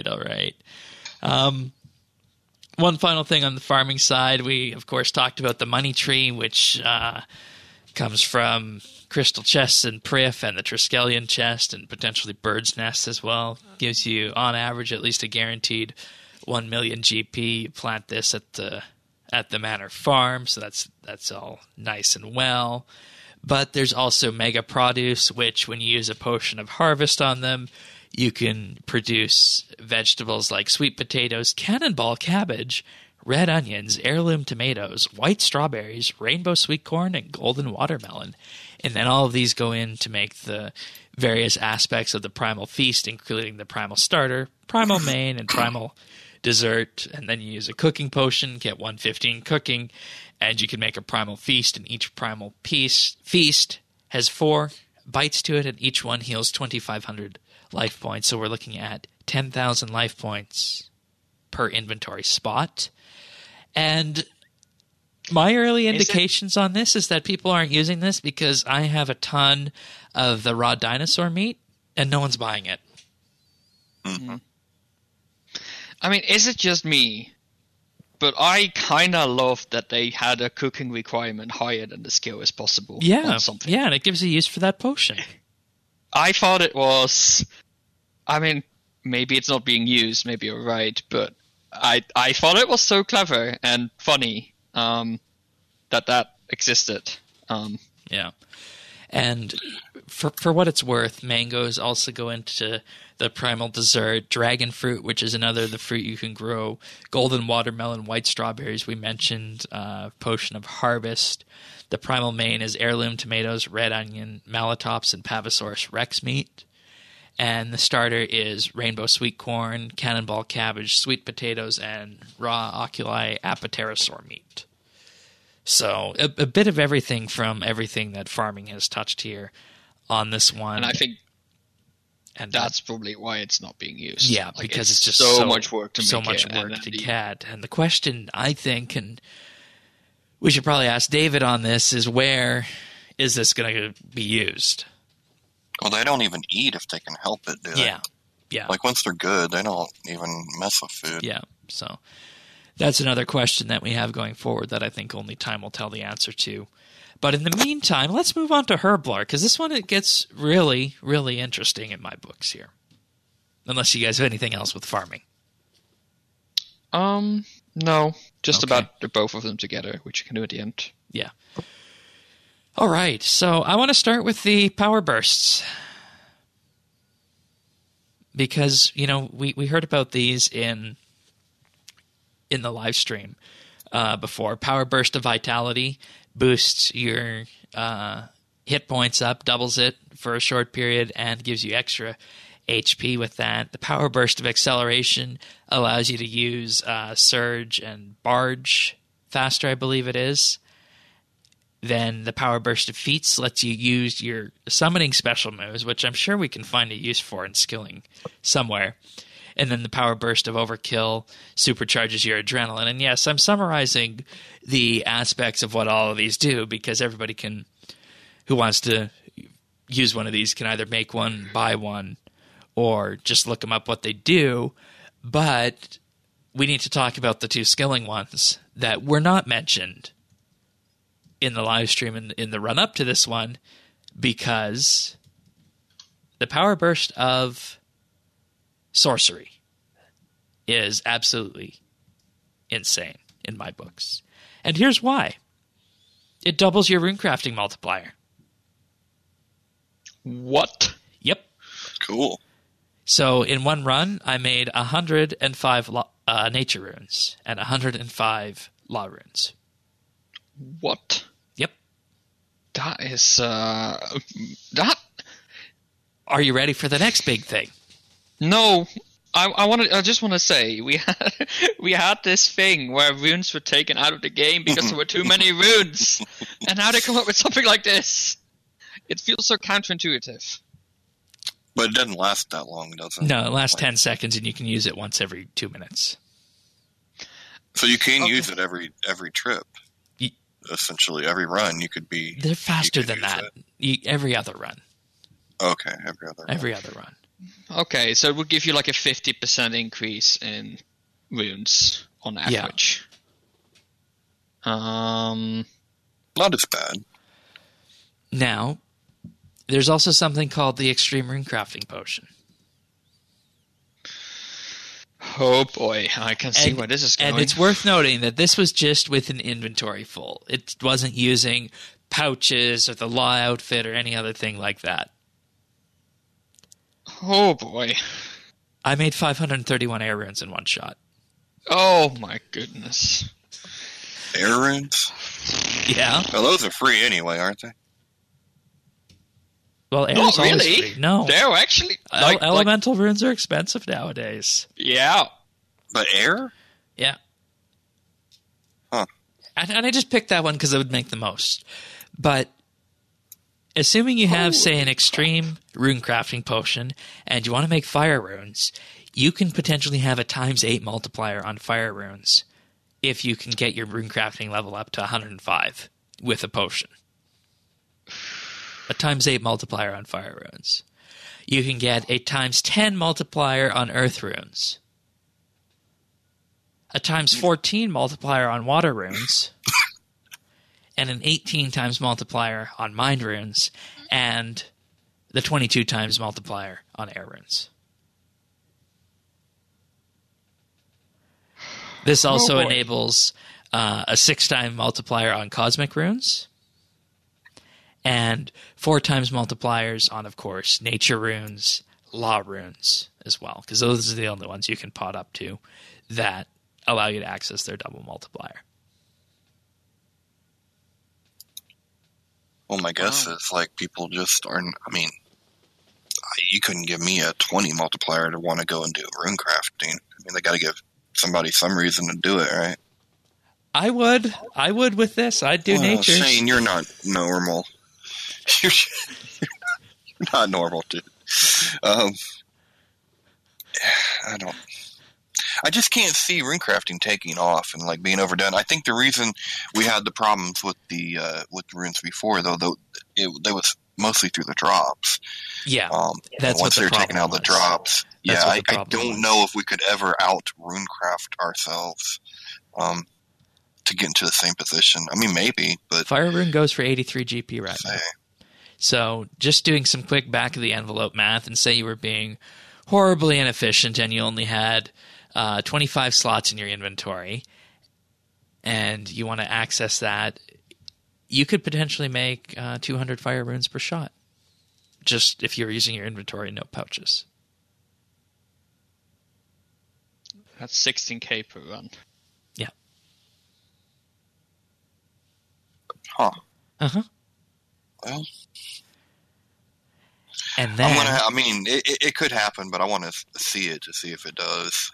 One final thing on the farming side, we, of course, talked about the money tree, which comes from crystal chests and Prif and the Triskelion chest and potentially Bird's Nest as well. Gives you, on average, at least a guaranteed 1 million GP. You plant this at the Manor Farm, so that's all nice and well. But there's also Mega Produce, which when you use a potion of harvest on them, you can produce vegetables like sweet potatoes, cannonball cabbage, red onions, heirloom tomatoes, white strawberries, rainbow sweet corn, and golden watermelon. And then all of these go in to make the various aspects of the primal feast, including the primal starter, primal main, and primal dessert. And then you use a cooking potion, get 115 cooking, and you can make a primal feast. And each primal feast has 4 bites to it, and each one heals 2,500 life points. So we're looking at 10,000 life points per inventory spot. And my early indications on this is that people aren't using this because I have a ton of the raw dinosaur meat and no one's buying it. Mm-hmm. I mean, is it just me? But I kind of love that they had a cooking requirement higher than the skill is possible. Yeah, on something. Yeah, and it gives a use for that potion. I thought it was... I mean, maybe it's not being used, maybe you're right, but I thought it was so clever and funny that existed. Yeah. And for what it's worth, mangoes also go into the primal dessert, dragon fruit, which is another the fruit you can grow, golden watermelon, white strawberries we mentioned, potion of harvest. The primal main is heirloom tomatoes, red onion, Malatops, and Pavosaurus rex meat. And the starter is rainbow sweet corn, cannonball cabbage, sweet potatoes, and raw oculi apatosaur meat. So a bit of everything from everything that farming has touched here on this one. And I think that's probably why it's not being used. Yeah, like because it's just so much work to make so much work to get. And the question, I think, and we should probably ask David on this, is where is this going to be used? Well, they don't even eat if they can help it, do they? Yeah. Like, once they're good, they don't even mess with food. Yeah, so That's another question that we have going forward that I think only time will tell the answer to. But in the meantime, let's move on to Herblore, because this one, it gets really, really interesting in my books here. Unless you guys have anything else with farming. No. Just Okay. about the both of them together, which you can do at the end. Yeah. All right, so I want to start with the power bursts. Because, we heard about these in the live stream before. Power burst of vitality boosts your hit points up, doubles it for a short period, and gives you extra HP with that. The power burst of acceleration allows you to use Surge and Barge faster, I believe it is. Then the power burst of feats lets you use your summoning special moves, which I'm sure we can find a use for in skilling somewhere. And then the power burst of overkill supercharges your adrenaline. And yes, I'm summarizing the aspects of what all of these do, because everybody who wants to use one of these can either make one, buy one, or just look them up what they do. But we need to talk about the two skilling ones that were not mentioned in the live stream in the run up to this one, because the power burst of sorcery is absolutely insane in my books. And here's why. It doubles your runecrafting multiplier. What? Yep. Cool. So in one run, I made 105 nature runes and 105 law runes. What? Yep. That is that. Are you ready for the next big thing? No, I just want to say we had this thing where runes were taken out of the game because there were too many runes, and now they come up with something like this. It feels so counterintuitive. But it doesn't last that long, does it? No, it lasts 10 seconds, and you can use it once every 2 minutes. So you can use it every trip. Ye- Essentially, every run you could be. They're faster you could than use that. Every other run. Okay, every other. Every other run. Okay, so it would give you like a 50% increase in runes on average. Not as bad. Now, there's also something called the Extreme Runecrafting Potion. Oh boy, I can see where this is going. And it's worth noting that this was just with an inventory full. It wasn't using pouches or the law outfit or any other thing like that. Oh boy. I made 531 air runes in one shot. Oh my goodness. Air runes? Yeah. Well, those are free anyway, aren't they? Well, air's Not always really. free. No. They're actually Elemental runes are expensive nowadays. yeah. But air? Yeah. Huh. And I just picked that one because it would make the most. But assuming you have, say, an extreme rune crafting potion and you want to make fire runes, you can potentially have a ×8 multiplier on fire runes if you can get your rune crafting level up to 105 with a potion. A ×8 multiplier on fire runes. You can get a ×10 multiplier on earth runes. A ×14 multiplier on water runes. And an 18 times multiplier on mind runes. And the 22 times multiplier on air runes. This also enables a 6-time multiplier on cosmic runes. And 4 times multipliers on, of course, nature runes, law runes as well. Because those are the only ones you can pot up to that allow you to access their double multiplier. Well, my guess is like people just aren't. I mean, you couldn't give me a 20 multiplier to want to go and do rune crafting. I mean, they got to give somebody some reason to do it, right? I would with this. I'd do nature. Shane, you're not normal. You're not normal, dude. I just can't see runecrafting taking off and like being overdone. I think the reason we had the problems with the runes before, though, they was mostly through the drops. Yeah, that's once they're taking out the drops. I don't know if we could ever out runecraft ourselves to get into the same position. I mean, maybe, but Fire Rune goes for 83 GP right now. So just doing some quick back of the envelope math, and say you were being horribly inefficient and you only had 25 slots in your inventory, and you want to access that, you could potentially make 200 Fire Runes per shot, just if you're using your inventory and no pouches. That's 16k per run. Yeah. Huh. Uh-huh. Well, And then, it could happen, but I want to see it to see if it does.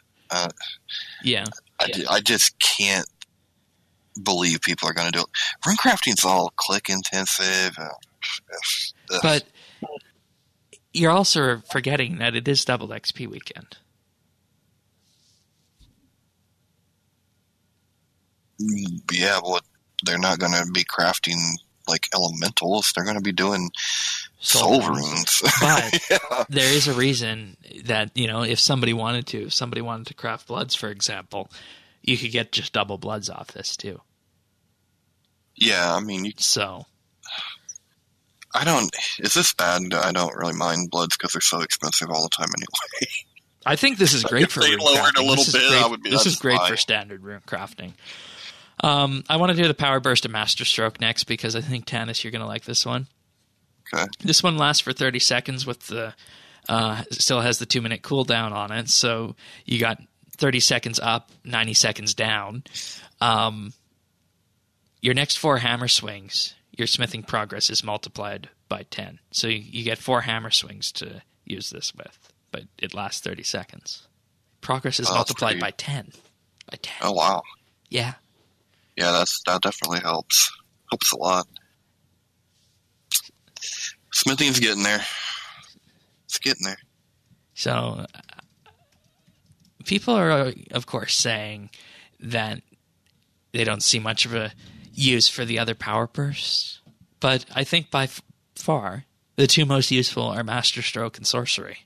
I just can't believe people are going to do it. Runecrafting's all click intensive. but you're also forgetting that it is double XP weekend. Yeah, well, they're not going to be crafting like elementals. They're going to be doing soul runes. But yeah. there is a reason that, if somebody wanted to craft bloods, for example, you could get just double bloods off this too. Yeah, I mean, so is this bad? I don't really mind bloods because they're so expensive all the time anyway. I think this is great for they rune lowered crafting. a little bit. This is great for standard rune crafting. I want to do the Power Burst of Masterstroke next because I think, Tanis, you're going to like this one. Okay. This one lasts for 30 seconds with the still has the 2-minute cooldown on it, so you got 30 seconds up, 90 seconds down. Your next 4 hammer swings, your smithing progress is multiplied by 10. So you get 4 hammer swings to use this with, but it lasts 30 seconds. Progress is multiplied by 10. By 10. Oh, wow. Yeah. Yeah, that definitely helps. Helps a lot. Smithing's getting there. It's getting there. So people are, of course, saying that they don't see much of a use for the other power bursts, but I think by far the 2 most useful are Masterstroke and Sorcery.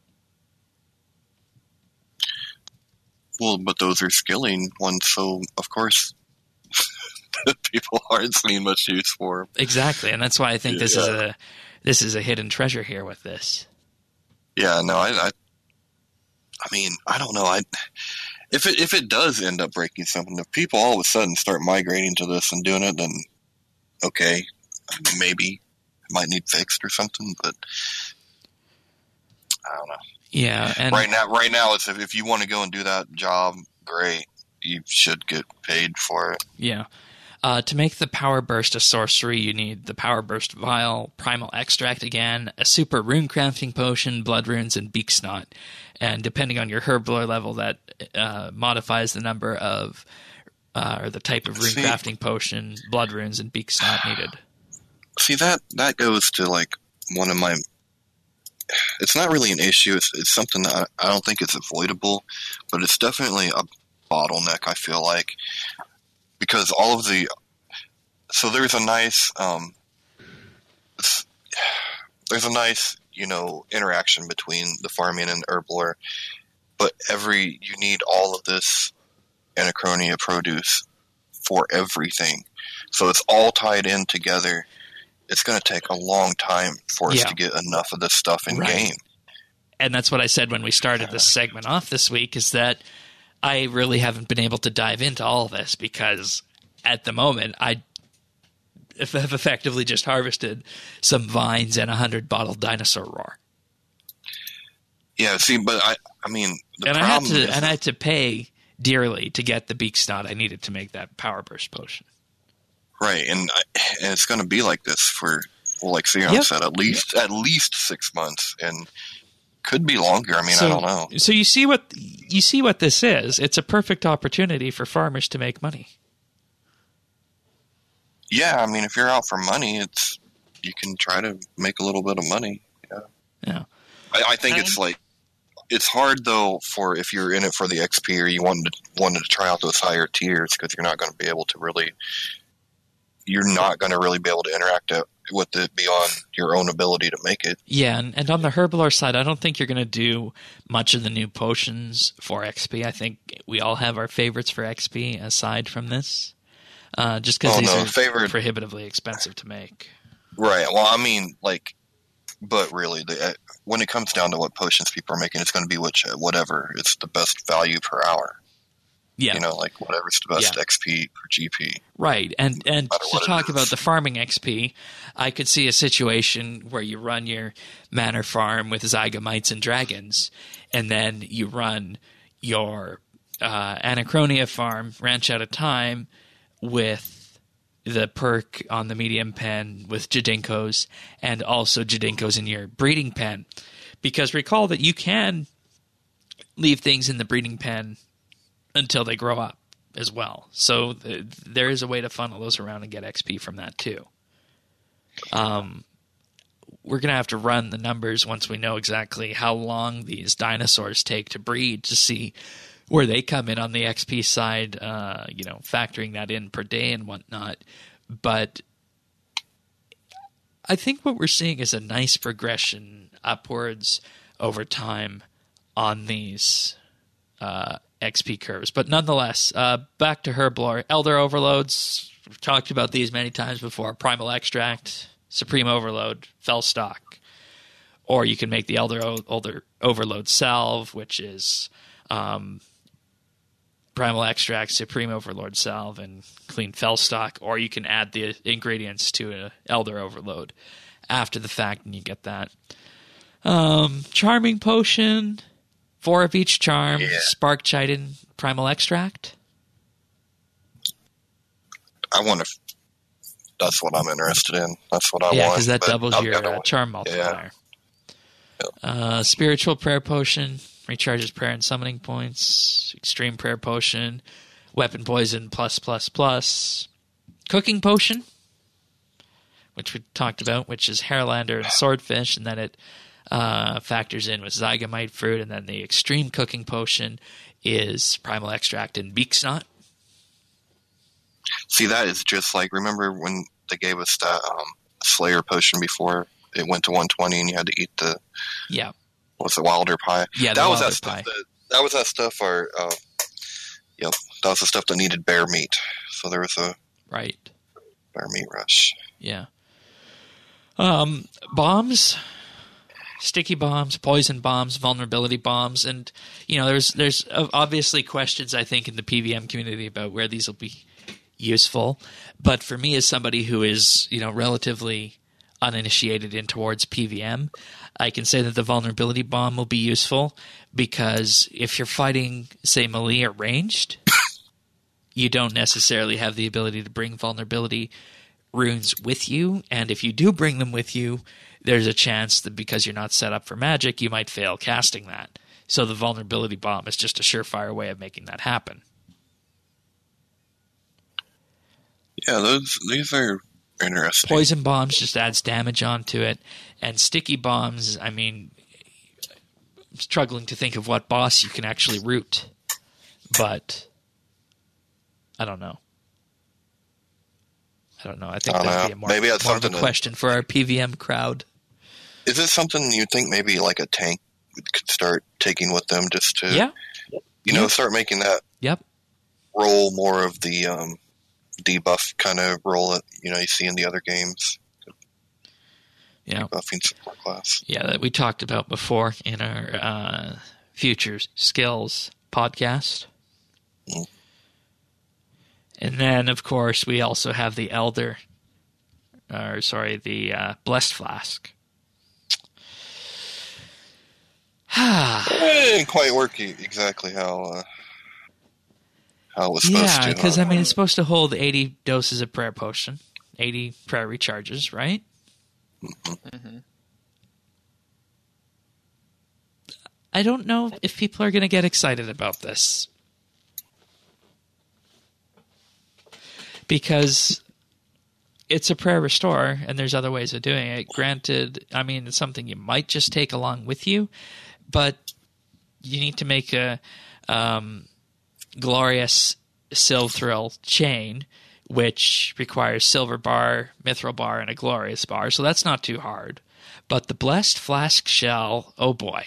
Well, but those are skilling ones, so of course people aren't seeing much use for them. Exactly, and that's why I think this is a hidden treasure here with this. Yeah, no, I mean, I don't know. If it does end up breaking something, if people all of a sudden start migrating to this and doing it, then okay, maybe it might need fixed or something. But I don't know. Yeah, and right now, it's if you want to go and do that job, great. You should get paid for it. Yeah. To make the Power Burst a sorcery, you need the Power Burst Vial, Primal Extract again, a Super Rune Crafting Potion, Blood Runes, and Beak Snot. And depending on your Herblore level, that modifies the number of, or the type of Rune Crafting Potion, Blood Runes, and Beak Snot needed. See, that goes to like one of my... It's not really an issue. It's something that I don't think it's avoidable, but it's definitely a bottleneck, I feel like. Because all of the... So there's a nice... there's a nice, interaction between the farming and Herblore, but you need all of this Anachronia produce for everything. So it's all tied in together. It's going to take a long time for us to get enough of this stuff in game. And that's what I said when we started this segment off this week, is that I really haven't been able to dive into all of this because at the moment I have effectively just harvested some vines and 100 bottled dinosaur roar. Yeah, see, but I mean, I had to pay dearly to get the Beak Snot I needed to make that Power Burst potion. Right, and it's going to be like this for, like Theon said, at least 6 months, and could be longer. I mean, I don't know. So you see what this is. It's a perfect opportunity for farmers to make money. Yeah, I mean, if you're out for money, you can try to make a little bit of money. Yeah. I think it's like, it's hard though for if you're in it for the XP or you wanted to try out those higher tiers, because you're not going to be able to really be able to interact with it beyond your own ability to make it. Yeah, and on the Herblore side, I don't think you're going to do much of the new potions for XP. I think we all have our favorites for XP aside from this, just because these are prohibitively expensive to make. Right. Well, I mean, like, but really, when it comes down to what potions people are making, it's going to be whatever is the best value per hour. Yeah. You know, like whatever's the best XP per GP. Right. And to talk about the farming XP, I could see a situation where you run your manor farm with Zygomites and dragons, and then you run your Anachronia farm, Ranch Out of Time, with the perk on the medium pen with Jadinkos, and also Jadinkos in your breeding pen. Because recall that you can leave things in the breeding pen until they grow up as well. So there is a way to funnel those around and get XP from that too. We're going to have to run the numbers once we know exactly how long these dinosaurs take to breed to see where they come in on the XP side, factoring that in per day and whatnot. But I think what we're seeing is a nice progression upwards over time on these XP curves. But nonetheless, back to Herblore. Elder Overloads, we've talked about these many times before. Primal Extract, Supreme Overload, Fellstock. Or you can make the Elder Overload Salve, which is Primal Extract, Supreme Overlord Salve, and Clean Fellstock. Or you can add the ingredients to an Elder Overload after the fact, and you get that. Charming Potion, 4 of each charm, Spark Chitin, Primal Extract. That's what I'm interested in. That's what I want. Yeah, because that doubles your charm multiplier. Yeah. Spiritual Prayer Potion, recharges prayer and summoning points. Extreme Prayer Potion, Weapon Poison +++. Cooking Potion, which we talked about, which is Hairlander and Swordfish, and then it factors in with Zygomite Fruit, and then the Extreme Cooking Potion is Primal Extract and Beaksnot. See, that is just like, remember when they gave us that Slayer Potion before it went to 120 and you had to eat the... Yeah. What's it, Wilder Pie? Yeah, that was Wilder that stuff. Pie. That was that stuff. That was the stuff that needed bear meat. So there was a bear meat rush. Yeah. Bombs, sticky bombs, poison bombs, vulnerability bombs, and there's obviously questions I think in the PVM community about where these will be useful. But for me, as somebody who is relatively uninitiated in towards PVM, I can say that the vulnerability bomb will be useful because if you're fighting, say, melee or ranged, you don't necessarily have the ability to bring vulnerability runes with you, and if you do bring them with you, there's a chance that because you're not set up for magic, you might fail casting that. So the vulnerability bomb is just a surefire way of making that happen. Yeah, these are interesting. Poison bombs just adds damage onto it, and sticky bombs, I mean, I'm struggling to think of what boss you can actually root, but I don't know. I think that'd be more of a question for our PVM crowd. Is it something you think maybe like a tank could start taking with them just to, start making that role more of the debuff kind of role that you see in the other games? Yeah, debuffing support class. Yeah, that we talked about before in our Future Skills podcast. Mm. And then, of course, we also have the Blessed Flask. It didn't quite work exactly how it was supposed to. Yeah, because, it's supposed to hold 80 doses of prayer potion, 80 prayer recharges, right? Mm-hmm. I don't know if people are going to get excited about this. Because it's a prayer restore, and there's other ways of doing it. Granted, it's something you might just take along with you, but you need to make a glorious Silthril chain, which requires silver bar, mithril bar, and a glorious bar. So that's not too hard. But the blessed flask shell, oh boy.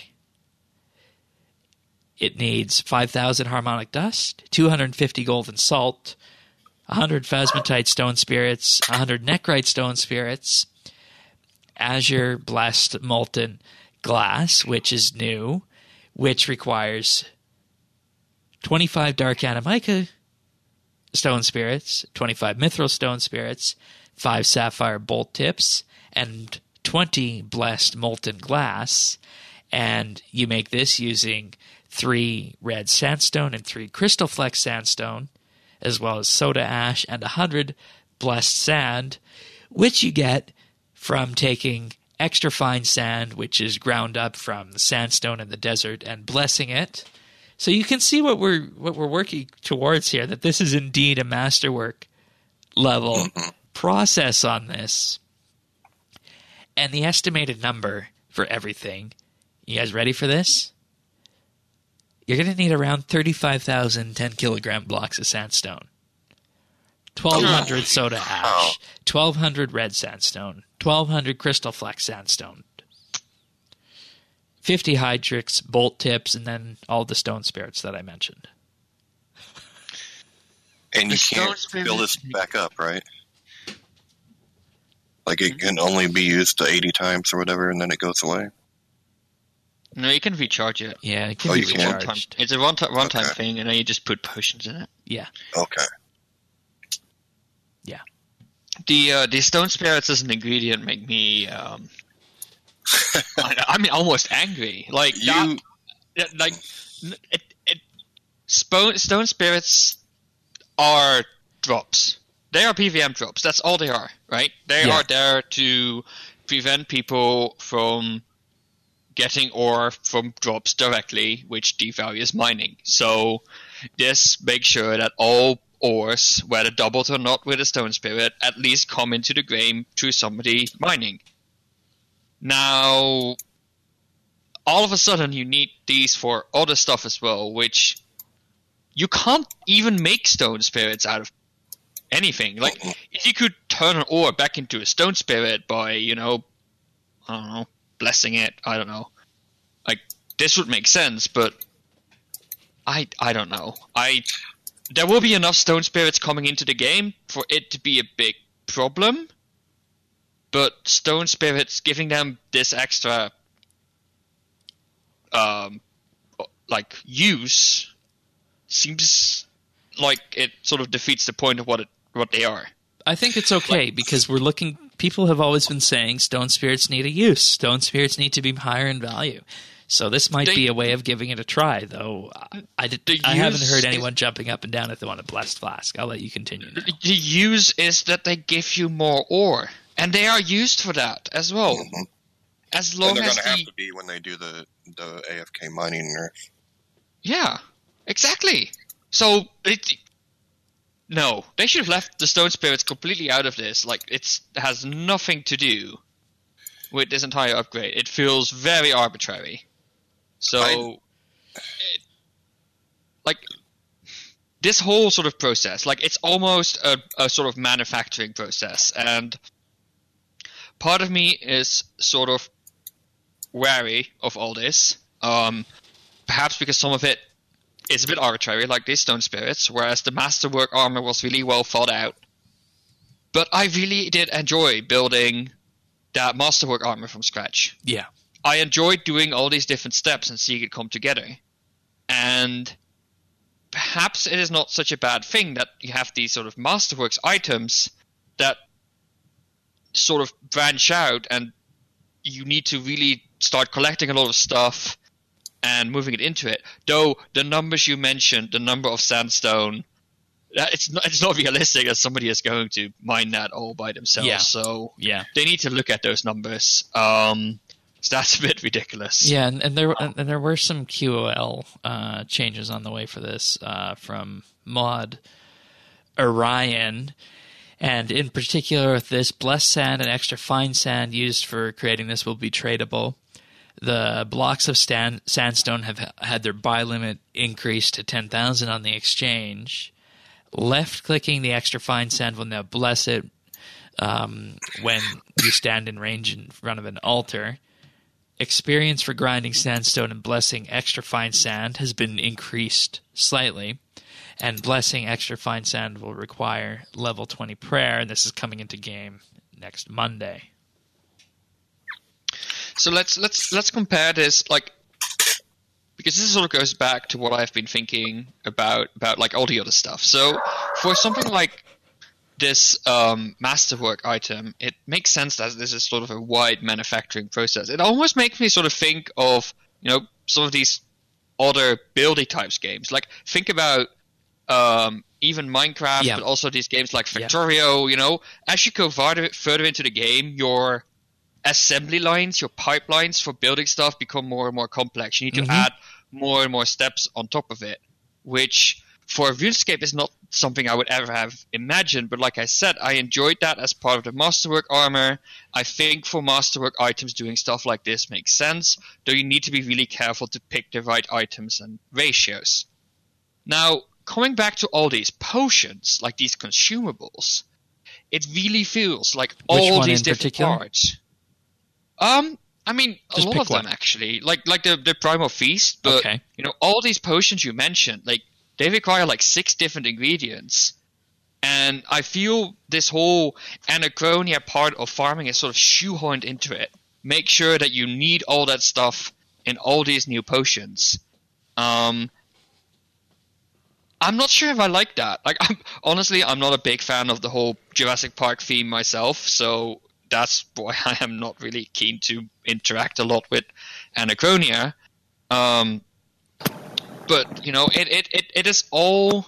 It needs 5,000 harmonic dust, 250 golden salt, 100 phasmatite stone spirits, 100 nechrite stone spirits, azure blessed molten glass, which is new, which requires 25 dark animica stone spirits, 25 mithril stone spirits, 5 sapphire bolt tips, and 20 blessed molten glass. And you make this using 3 red sandstone and 3 crystal flex sandstone, as well as soda ash and 100 blessed sand, which you get from taking extra fine sand, which is ground up from the sandstone in the desert, and blessing it. So you can see what we're working towards here, that this is indeed a masterwork level process on this. And the estimated number for everything, you guys ready for this? You're going to need around 35,000 10-kilogram blocks of sandstone, 1,200 soda ash, 1,200 red sandstone, 1,200 crystal flex sandstone, 50 hydrix, bolt tips, and then all the stone spirits that I mentioned. And you can't fill this back up, right? Like it can only be used to 80 times or whatever, and then it goes away? No, you can recharge it. Yeah, it can be recharged. One-time. It's a one-time thing, and then you just put potions in it. Yeah. Okay. Yeah. The stone spirits as an ingredient make me, I mean, almost angry. Like stone spirits are drops. They are PVM drops. That's all they are, right? They are there to prevent people from getting ore from drops directly, which devalues mining. So this makes sure that all ores, whether doubled or not with a stone spirit, at least come into the game through somebody mining. Now, all of a sudden you need these for other stuff as well, which you can't even make stone spirits out of anything. Like, if you could turn an ore back into a stone spirit by, I don't know, blessing it, I don't know. Like, this would make sense, but I don't know. There will be enough stone spirits coming into the game for it to be a big problem, but stone spirits, giving them this extra use seems like it sort of defeats the point of what they are. I think it's okay because people have always been saying stone spirits need a use. Stone spirits need to be higher in value. So this might be a way of giving it a try, though. I haven't heard anyone jumping up and down if they want a blessed flask. I'll let you continue now. The use is that they give you more ore, and they are used for that as well. Mm-hmm. As long and they're as going to have to be when they do the AFK mining nerf. Yeah, exactly. So no, they should have left the stone spirits completely out of this. Like, it has nothing to do with this entire upgrade. It feels very arbitrary. So, this whole sort of process, it's almost a sort of manufacturing process. And part of me is sort of wary of all this. Perhaps because some of it is a bit arbitrary, like these stone spirits, whereas the masterwork armor was really well thought out. But I really did enjoy building that masterwork armor from scratch. Yeah. I enjoyed doing all these different steps and seeing it come together. And perhaps it is not such a bad thing that you have these sort of masterworks items that sort of branch out, and you need to really start collecting a lot of stuff and moving it into it. Though the numbers you mentioned, the number of sandstone, it's not realistic as somebody is going to mine that all by themselves. Yeah. So Yeah. they need to look at those numbers. So that's a bit ridiculous. Yeah, and there were some QOL changes on the way for this from Mod Orion. And in particular, with this, blessed sand and extra fine sand used for creating this will be tradable. The blocks of sandstone have had their buy limit increased to 10,000 on the exchange. Left-clicking the extra fine sand will now bless it when you stand in range in front of an altar. Experience for grinding sandstone and blessing extra fine sand has been increased slightly, and blessing extra fine sand will require level 20 prayer, and this is coming into game next Monday. So let's compare this, like, because this sort of goes back to what I've been thinking about like all the other stuff. So for something like this masterwork item, it makes sense that this is sort of a wide manufacturing process. It almost makes me sort of think of, some of these other buildy types games. Like, think about even Minecraft, but also these games like Factorio. As you go further into the game, your assembly lines, your pipelines for building stuff become more and more complex. You need to add more and more steps on top of it, which for RuneScape is not something I would ever have imagined. But like I said, I enjoyed that as part of the Masterwork armor. I think for Masterwork items, doing stuff like this makes sense, though you need to be really careful to pick the right items and ratios. Now, coming back to all these potions, like these consumables, it really feels like all these different parts. I mean, just a lot of them actually, like the Primal Feast, but all these potions you mentioned, like they require like 6 different ingredients, and I feel this whole Anachronia part of farming is sort of shoehorned into it. Make sure that you need all that stuff in all these new potions. I'm not sure if I like that. Like, I'm not a big fan of the whole Jurassic Park theme myself, so that's why I am not really keen to interact a lot with Anachronia. But it is all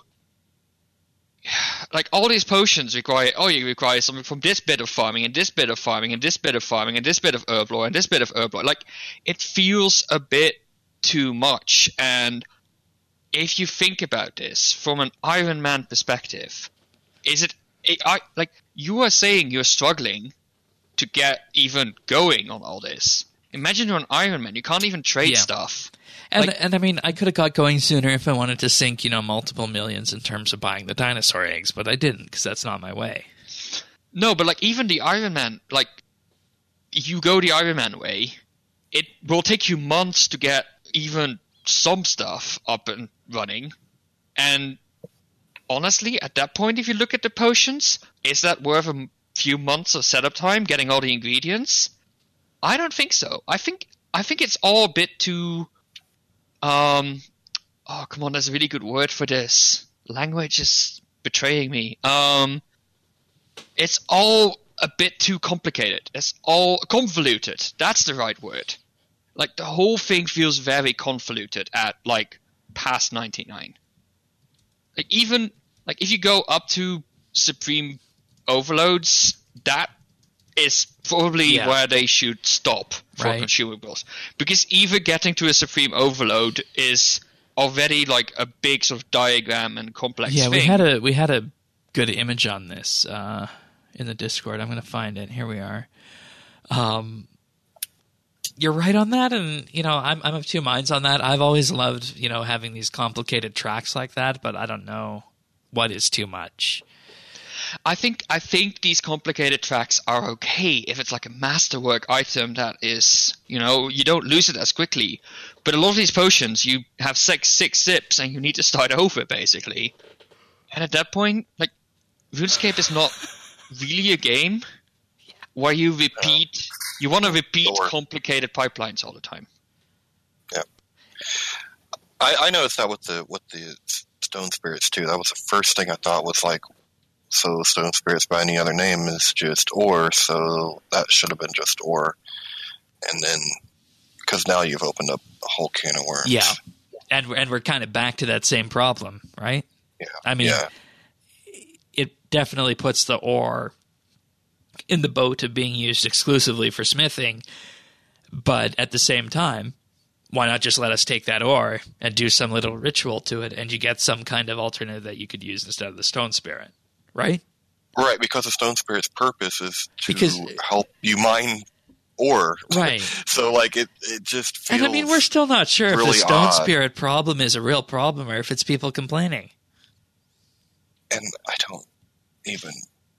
like all these potions require. Oh, you require something from this bit of farming and this bit of farming and this bit of farming and this bit of herb lore and this bit of herb lore. Like, it feels a bit too much. And if you think about this from an Iron Man perspective, like you are saying you're struggling to get even going on all this. Imagine you're an Iron Man. You can't even trade stuff. And I mean, I could have got going sooner if I wanted to sink, multiple millions in terms of buying the dinosaur eggs, but I didn't because that's not my way. No, but like even the Iron Man, like if you go the Iron Man way, it will take you months to get even some stuff up and running. And honestly, at that point, if you look at the potions, is that worth a few months of setup time getting all the ingredients? I don't think so. I think it's all a bit too oh, come on, there's a really good word for this. Language is betraying me. It's all a bit too complicated. It's all convoluted. That's the right word. Like, the whole thing feels very convoluted at like past 99. Like, even like if you go up to Supreme Overloads, that is probably where they should stop for consumables, because even getting to a Supreme Overload is already like a big sort of diagram and complex thing. we had a good image on this in the Discord. I'm going to find it. Here we are. You're right on that, and I'm of two minds on that. I've always loved having these complicated tracks like that, but I don't know what is too much. I think these complicated tracks are okay if it's like a masterwork item that is, you don't lose it as quickly. But a lot of these potions, you have six sips and you need to start over, basically. And at that point, like, RuneScape is not really a game where you repeat. You want to repeat complicated pipelines all the time. Yeah, I noticed that with the Stone Spirits too. That was the first thing I thought was like, so Stone Spirits by any other name is just ore, so that should have been just ore. And then, because now you've opened up a whole can of worms. Yeah, and we're kind of back to that same problem, right? Yeah. I mean, it definitely puts the ore in the boat of being used exclusively for smithing, but at the same time, why not just let us take that ore and do some little ritual to it, and you get some kind of alternative that you could use instead of the Stone Spirit, right? Right, because the Stone Spirit's purpose is to help you mine ore. Right. So, like, it just feels. And I mean, we're still not sure really if the Stone odd. Spirit problem is a real problem or if it's people complaining. And I don't even.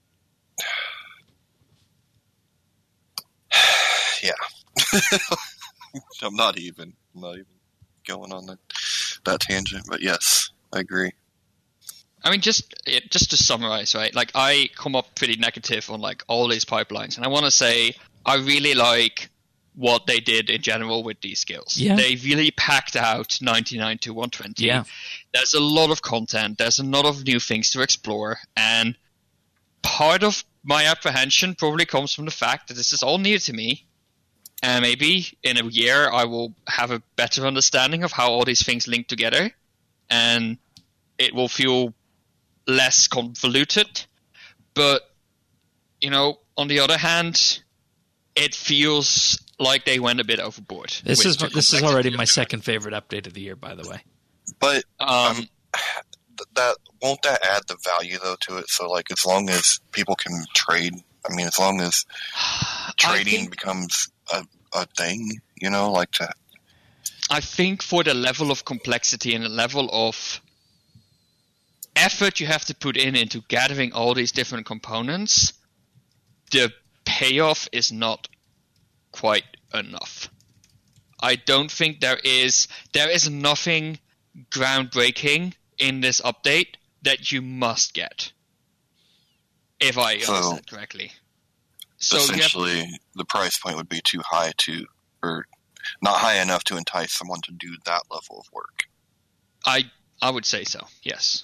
Yeah. I'm not even going on that tangent, but yes, I agree. I mean, just to summarize, right? Like, I come up pretty negative on like all these pipelines, and I want to say I really like what they did in general with these skills. Yeah. They really packed out 99 to 120. Yeah. There's a lot of content. There's a lot of new things to explore, and part of my apprehension probably comes from the fact that this is all new to me. And maybe in a year I will have a better understanding of how all these things link together, and it will feel less convoluted. But, you know, on the other hand, it feels like they went a bit overboard. This is already my second favorite update of the year, by the way. But that won't that add the value though to it? So like, as long as people can trade, I mean, as long as trading becomes a thing, you know, like that. I think for the level of complexity and the level of effort you have to put into gathering all these different components, the payoff is not quite enough. I don't think there is nothing groundbreaking in this update that you must get, if I understand correctly. So essentially, the price point would be too high or not high enough to entice someone to do that level of work. I would say so, yes.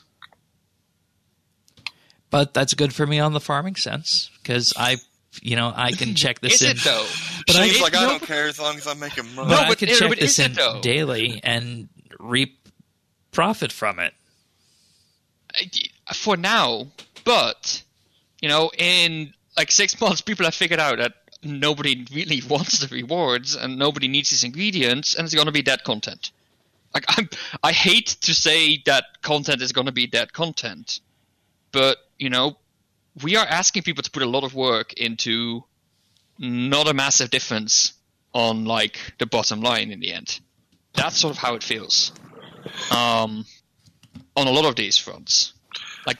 But that's good for me on the farming sense, because I can check this in. Is it though? But I don't care as long as I'm making money. But I can check this in daily and reap profit from it. For now, but, you know, in like 6 months, people have figured out that nobody really wants the rewards and nobody needs these ingredients, and it's going to be dead content. Like, I hate to say that content is going to be dead content, but, you know, we are asking people to put a lot of work into not a massive difference on, like, the bottom line in the end. That's sort of how it feels on a lot of these fronts. Like,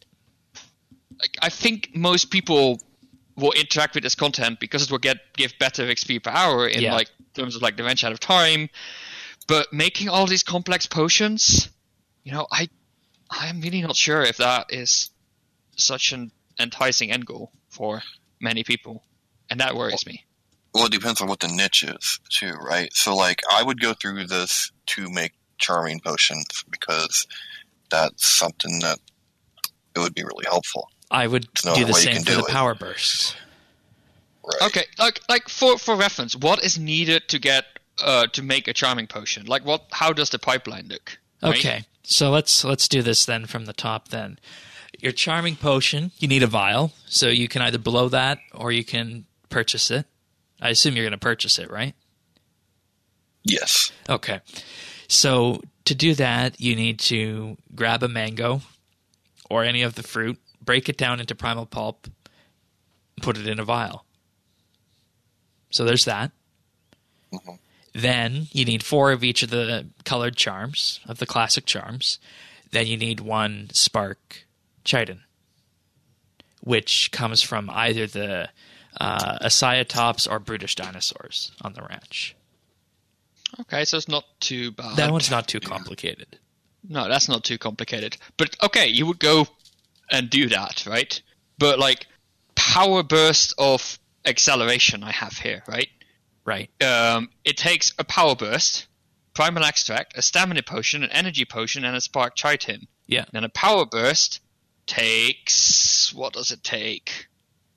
I think most people will interact with this content because it will give better XP per hour in like terms of like the wrench out of time. But making all these complex potions, you know, I'm really not sure if that is such an enticing end goal for many people, and that worries me. Well, it depends on what the niche is too, right? So like, I would go through this to make charming potions because that's something that it would be really helpful. I would do the same for the power bursts. Right. Okay, like for reference, what is needed to get to make a charming potion? Like, how does the pipeline look? Right? Okay, so let's do this then from the top. Then your charming potion, you need a vial, so you can either blow that or you can purchase it. I assume you're going to purchase it, right? Yes. Okay, so to do that, you need to grab a mango or any of the fruit, break it down into primal pulp, put it in a vial. So there's that. Mm-hmm. Then you need 4 of each of the colored charms, of the classic charms. Then you need 1 spark chitin, which comes from either the Acyatops or brutish dinosaurs on the ranch. Okay, so it's not too bad. That one's not too complicated. No, that's not too complicated. But okay, you would go and do that, right? But like power burst of acceleration I have here, right? Right. It takes a power burst, primal extract, a stamina potion, an energy potion, and a spark chitin. Yeah. Then a power burst takes, what does it take?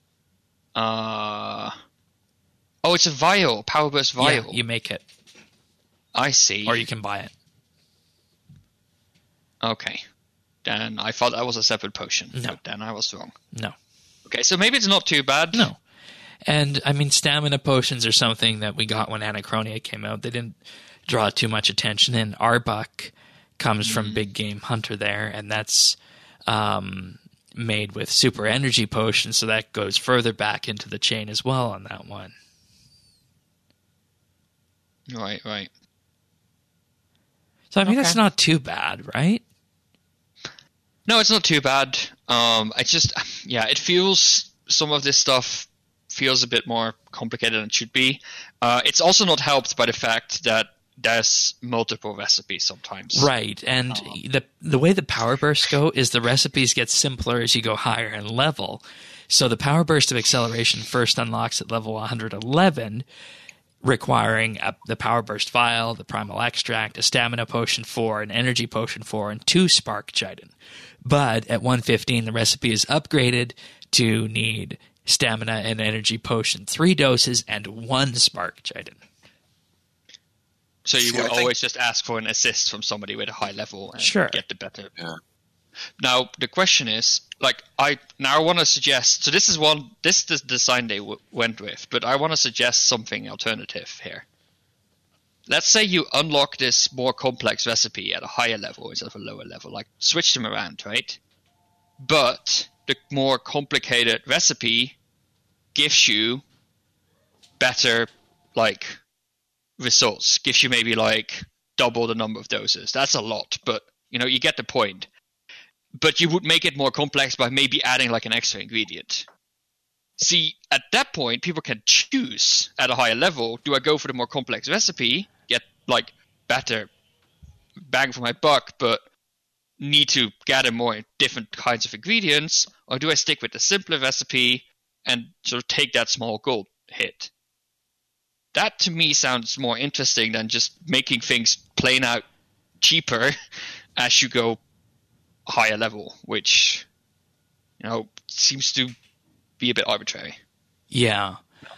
Oh, it's a vial, power burst vial. Yeah, you make it. I see. Or you can buy it. Okay. Then I thought that was a separate potion. No. But then I was wrong. No. Okay, so maybe it's not too bad. No. And, I mean, stamina potions are something that we got when Anachronia came out. They didn't draw too much attention. And Arbok comes from Big Game Hunter there, and that's made with super energy potions, so that goes further back into the chain as well on that one. Right. So, I mean, that's not too bad, right? No, it's not too bad. It's just, yeah, it feels, some of this stuff feels a bit more complicated than it should be. It's also not helped by the fact that there's multiple recipes sometimes. Right, and the way the power bursts go is the recipes get simpler as you go higher in level. So the power burst of acceleration first unlocks at level 111, requiring the power burst vial, the primal extract, a stamina potion 4, an energy potion 4, and 2 spark chitin. But at 115, the recipe is upgraded to need stamina and energy potion 3 doses and 1 spark chitin. So you would always just ask for an assist from somebody with a high level and get the better. Yeah. Now the question is, like, I want to suggest. So this is the design they went with, but I want to suggest something alternative here. Let's say you unlock this more complex recipe at a higher level instead of a lower level. Like, switch them around, right? But the more complicated recipe gives you better, like, results. Gives you maybe like double the number of doses. That's a lot, but you get the point. But you would make it more complex by maybe adding like an extra ingredient. See, at that point, people can choose at a higher level, do I go for the more complex recipe, get like better bang for my buck, but need to gather more different kinds of ingredients, or do I stick with the simpler recipe and sort of take that small gold hit? That to me sounds more interesting than just making things plain out cheaper as you go higher level, which seems to be a bit arbitrary. Yeah.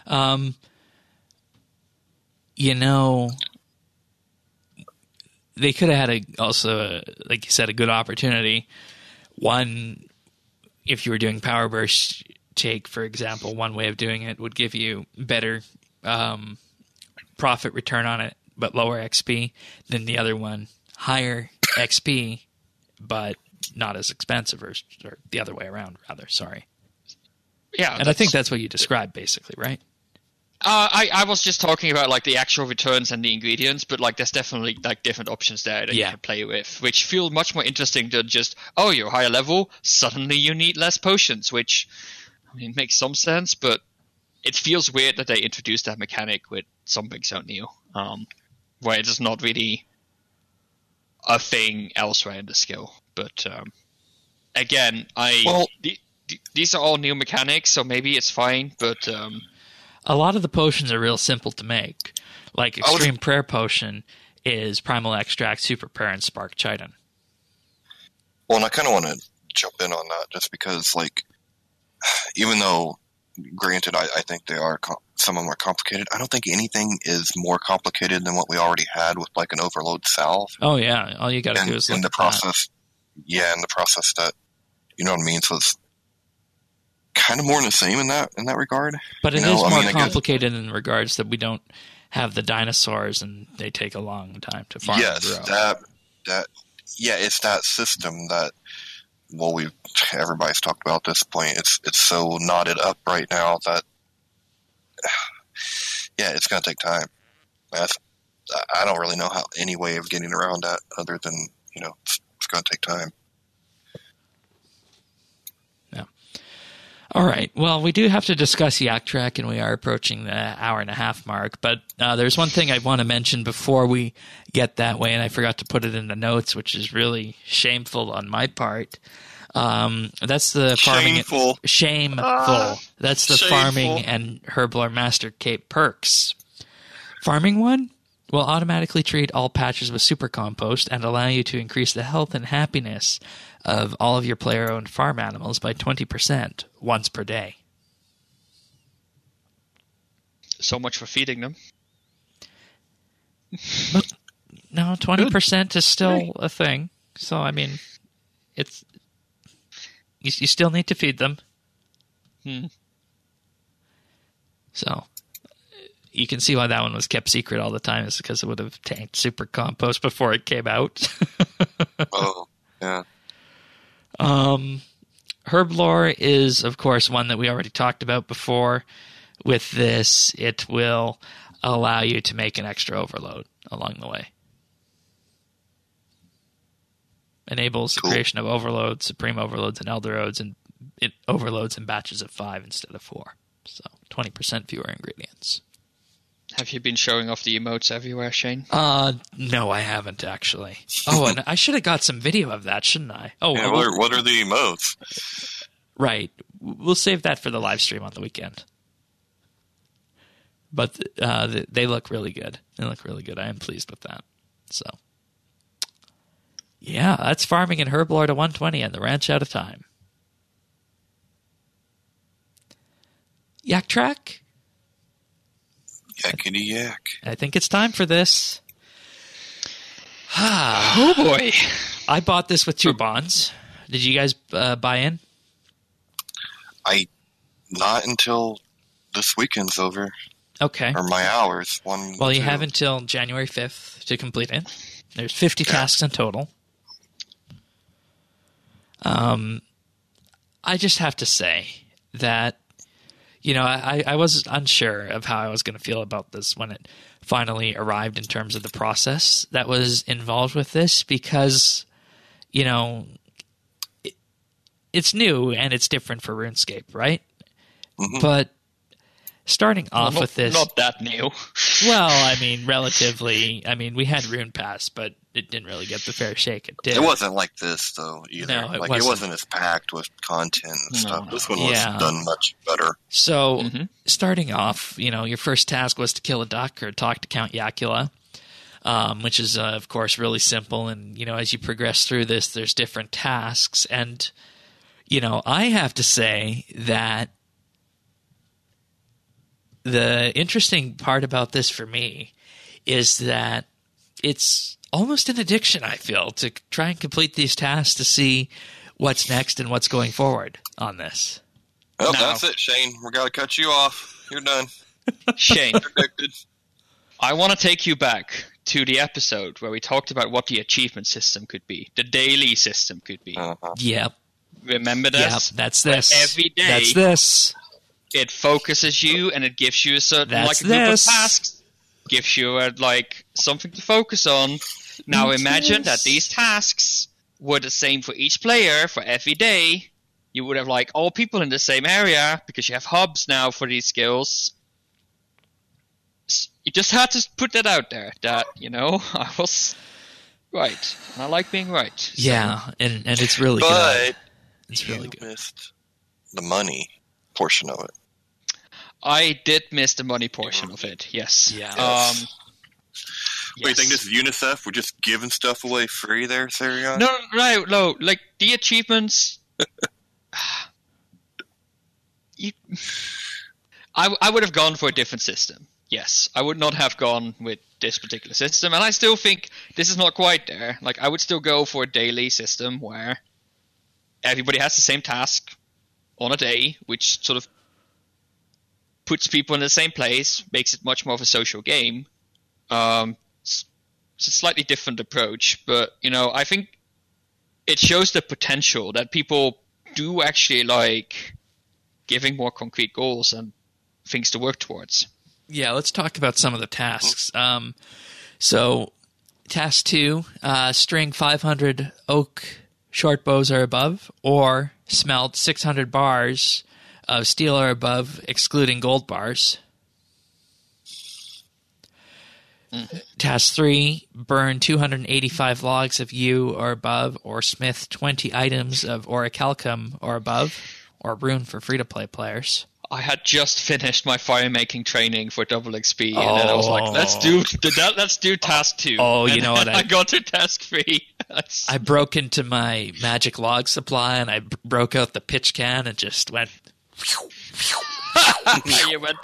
They could have had like you said, a good opportunity. One, if you were doing power burst, for example, one way of doing it would give you better profit return on it, but lower XP. Than the other one, higher XP, but not as expensive, or the other way around, rather. Sorry. Yeah, and I think that's what you described, basically, right? I was just talking about like the actual returns and the ingredients, but like there's definitely like different options there that you can play with, which feel much more interesting than just, oh, you're higher level, suddenly you need less potions, which makes some sense, but it feels weird that they introduced that mechanic with something so new, where it's just not really a thing elsewhere in the skill. But again, these are all new mechanics, so maybe it's fine, but a lot of the potions are real simple to make. Like Extreme Prayer Potion is Primal Extract, Super Prayer, and Spark Chitin. Well, and I kind of want to jump in on that just because, like, even though, granted, I think they are some of them are complicated, I don't think anything is more complicated than what we already had with, like, an overload salve. Oh, yeah. All you got to do is look in the at process. That. Yeah, in the process that, you know what I mean? So it's kind of more the same in that regard. But it is more complicated in regards that we don't have the dinosaurs and they take a long time to farm. Yes, and grow. It's that system that everybody's talked about at this point. It's so knotted up right now that it's going to take time. I don't really know any way of getting around that other than it's going to take time. All right. Well, we do have to discuss Yak Trek, and we are approaching the hour-and-a-half mark. But there's one thing I want to mention before we get that way, and I forgot to put it in the notes, which is really shameful on my part. That's the farming. Shameful. That's the farming and Herblore Master Cape perks. Farming one will automatically treat all patches with super compost and allow you to increase the health and happiness of all of your player-owned farm animals by 20% once per day. So much for feeding them. But no, 20% is still a thing. So, I mean, it's you still need to feed them. So, you can see why that one was kept secret all the time. Is because it would have tanked super compost before it came out. Oh, yeah. Herblore is, of course, one that we already talked about before. With this, it will allow you to make an extra overload along the way. enables the creation of overloads, supreme overloads, and elderodes, and it overloads in batches of 5 instead of 4. So 20% fewer ingredients. Have you been showing off the emotes everywhere, Shane? No, I haven't actually. Oh, and I should have got some video of that, shouldn't I? Oh, Yeah, what are the emotes? Right. We'll save that for the live stream on the weekend. But they look really good. They look really good. I am pleased with that. So, yeah, that's Farming in Herblore to 120 and the ranch out of time. Yak Track? Yakety yak. I think it's time for this. Oh, boy. I bought this with 2 bonds. Did you guys buy in? Not until this weekend's over. Okay. Or my hours. Well, you have until January 5th to complete it. There's 50 tasks in total. I just have to say that, I was unsure of how I was going to feel about this when it finally arrived in terms of the process that was involved with this because, it's new and it's different for RuneScape, right? Mm-hmm. But starting off with this... Not that new. Well, I mean, relatively. I mean, we had Rune Pass, but it didn't really get the fair shake it did. It wasn't like this, though, either. No, it it wasn't as packed with content and stuff. No. This one was done much better. So, starting off, your first task was to kill a duck or talk to Count Yakula, which is, of course, really simple. And, as you progress through this, there's different tasks. And, I have to say that the interesting part about this for me is that it's almost an addiction, I feel, to try and complete these tasks to see what's next and what's going forward on this. Well, that's it, Shane. We're going to cut you off. You're done. Shane, Predicted. I want to take you back to the episode where we talked about what the achievement system could be, the daily system could be. Uh-huh. Yep. Remember this? Yep, that's this. Every day. That's this. It focuses you and it gives you a certain That's a group this. of tasks. Gives you something to focus on. Now imagine that these tasks were the same for each player for every day. You would have all people in the same area because you have hubs now for these skills. You just had to put that out there that, I was right. And I like being right. So. Yeah, and it's really good. But It's really you good. missed the money portion of it. I did miss the money portion of it, yes. Yeah. What do you think this is UNICEF? We're just giving stuff away free there, Sarion? No. The achievements. I would have gone for a different system. Yes, I would not have gone with this particular system, and I still think this is not quite there. I would still go for a daily system where everybody has the same task on a day, which sort of puts people in the same place, makes it much more of a social game. It's a slightly different approach, but I think it shows the potential that people do actually like giving more concrete goals and things to work towards. Yeah, let's talk about some of the tasks. So, task 2, string 500 oak short bows or above, or smelt 600 bars of steel or above, excluding gold bars. Task 3, burn 285 logs of yew or above, or smith 20 items of orichalcum or above, or rune for free-to-play players. I had just finished my fire making training for double XP, and then I was like, let's do task 2. Oh, you and know what? I got to task 3. I broke into my magic log supply, and I broke out the pitch can and just went... You went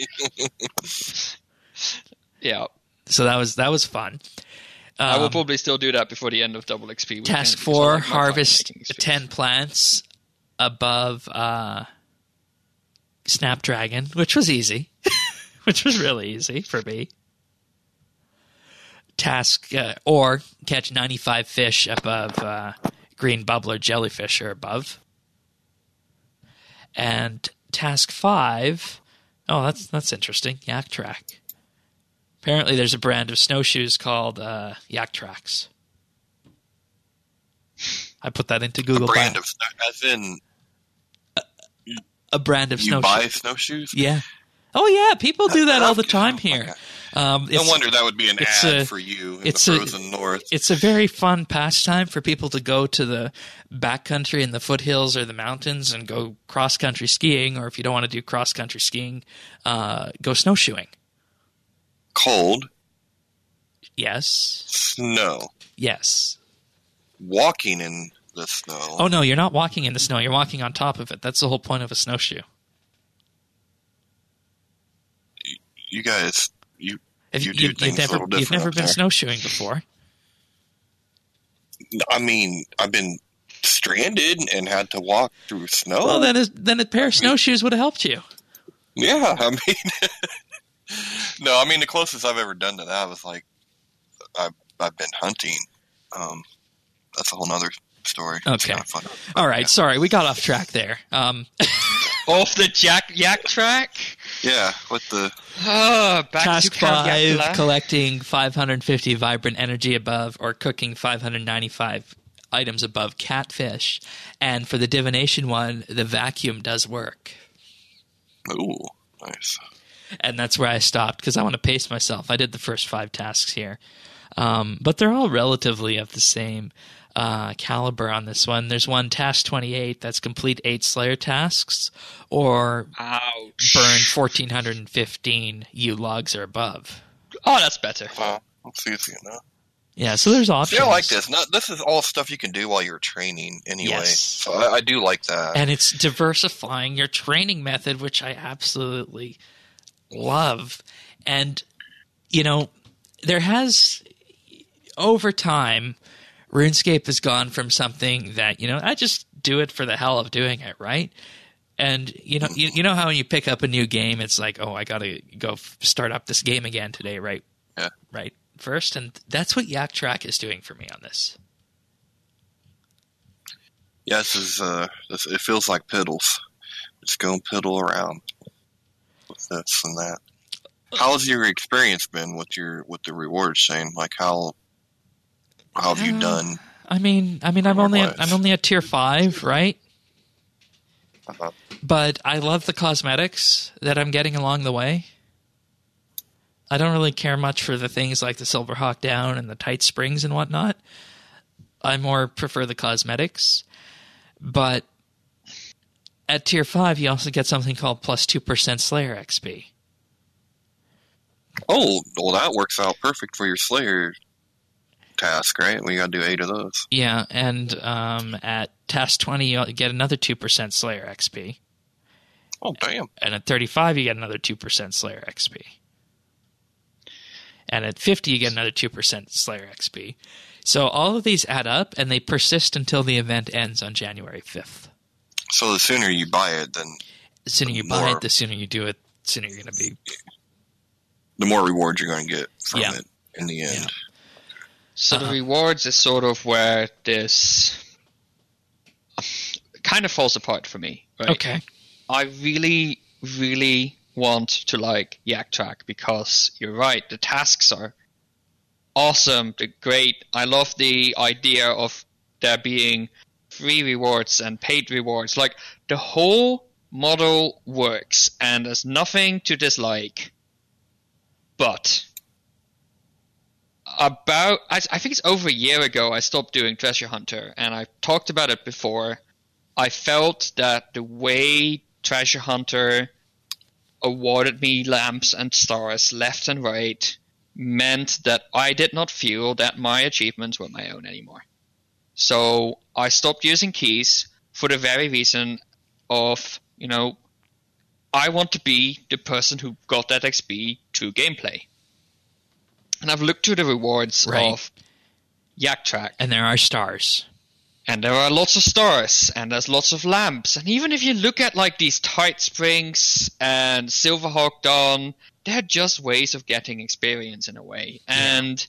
yeah. So that was fun. I will probably still do that before the end of double XP weekend. Task because I 4, like my harvest fire-making experience. 10 plants above Snapdragon, which was easy. Which was really easy for me. Task, or catch 95 fish above green bubbler jellyfish or above. And task 5, that's interesting, Yak Track. Apparently there's a brand of snowshoes called Yak Tracks. I put that into A Google. brand of, as in, a brand of you snowshoes. buy snowshoes? Yeah. Oh yeah, people do that all the time Okay. here. No wonder that would be an it's ad a- for you in it's the a- frozen north. It's a very fun pastime for people to go to the backcountry in the foothills or the mountains and go cross-country skiing, or if you don't want to do cross-country skiing, go snowshoeing. Cold, Yes. snow, Yes. walking in the snow. Oh, no, you're not walking in the snow. You're walking on top of it. That's the whole point of a snowshoe. You guys, you do You've things a little different never up been there. snowshoeing before. I mean, I've been stranded and had to walk through snow. Well, then a pair of snowshoes would have helped you. Yeah, I mean, no, I mean the closest I've ever done to that was like I've been hunting. That's a whole nother story. It's Okay. kinda fun. All right, Yeah. sorry, we got off track there. Off the yak track. Yeah, with the Oh, back Task to Count 5, Yakula. collecting 550 vibrant energy above or cooking 595 items above catfish. And for the divination one, the vacuum does work. ooh, nice. And that's where I stopped because I want to pace myself. I did the first 5 tasks here. But they're all relatively of the same caliber on this one. There's one task 28 that's complete 8 Slayer tasks or Ouch. burn 1,415 U logs or above. Oh, that's better. Well, let's see if you know. Yeah, so there's options. Yeah, I like this. This is all stuff you can do while you're training anyway. Yes. So I do like that. And it's diversifying your training method, which I absolutely love. And, you know, there has, over time, RuneScape has gone from something that, you know, I just do it for the hell of doing it, right? And, you know how when you pick up a new game, it's like, oh, I got to go start up this game again today, right? Yeah. Right first. And that's what Yak Track is doing for me on this. Yeah, it feels like piddles. Just go and piddle around with this and that. How's your experience been with the rewards, Shane? Like how have you done? I mean, I'm only at tier 5, right? Uh-huh. But I love the cosmetics that I'm getting along the way. I don't really care much for the things like the Silverhawk Down and the tight springs and whatnot. I more prefer the cosmetics. But at tier 5, you also get something called plus 2% Slayer XP. Oh, well, that works out perfect for your Slayer task, right? We got to do 8 of those. Yeah, and at task 20, you get another 2% Slayer XP. Oh, damn. And at 35, you get another 2% Slayer XP. And at 50, you get another 2% Slayer XP. So all of these add up, and they persist until the event ends on January 5th. So the sooner you buy it, then The sooner you buy it, the sooner you do it, the sooner you're going to be. the more rewards you're going to get from Yeah. it in the end. Yeah. So the rewards is sort of where this kind of falls apart for me. Right? Okay. I really, really want to like Yak Track because you're right. The tasks are awesome. They're great. I love the idea of there being free rewards and paid rewards. Like the whole model works and there's nothing to dislike. But I think it's over a year ago I stopped doing Treasure Hunter, and I talked about it before. I felt that the way Treasure Hunter awarded me lamps and stars left and right meant that I did not feel that my achievements were my own anymore. So I stopped using keys for the very reason of, you know, I want to be the person who got that XP through gameplay. And I've looked through the rewards Right. of Yak Track, And there are stars. and there are lots of stars, and there's lots of lamps. And even if you look at like these tight springs and Silverhawk Dawn, they're just ways of getting experience in a way. And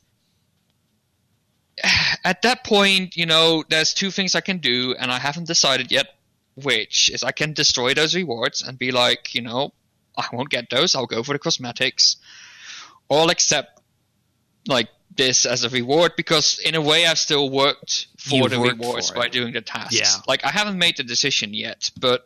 at that point, you know, there's 2 things I can do, and I haven't decided yet which. Is I can destroy those rewards and be like, you know, I won't get those, I'll go for the cosmetics. Or I'll accept like this as a reward because in a way I've still worked for You've the worked rewards for by it. doing the tasks. Yeah. Like I haven't made the decision yet, but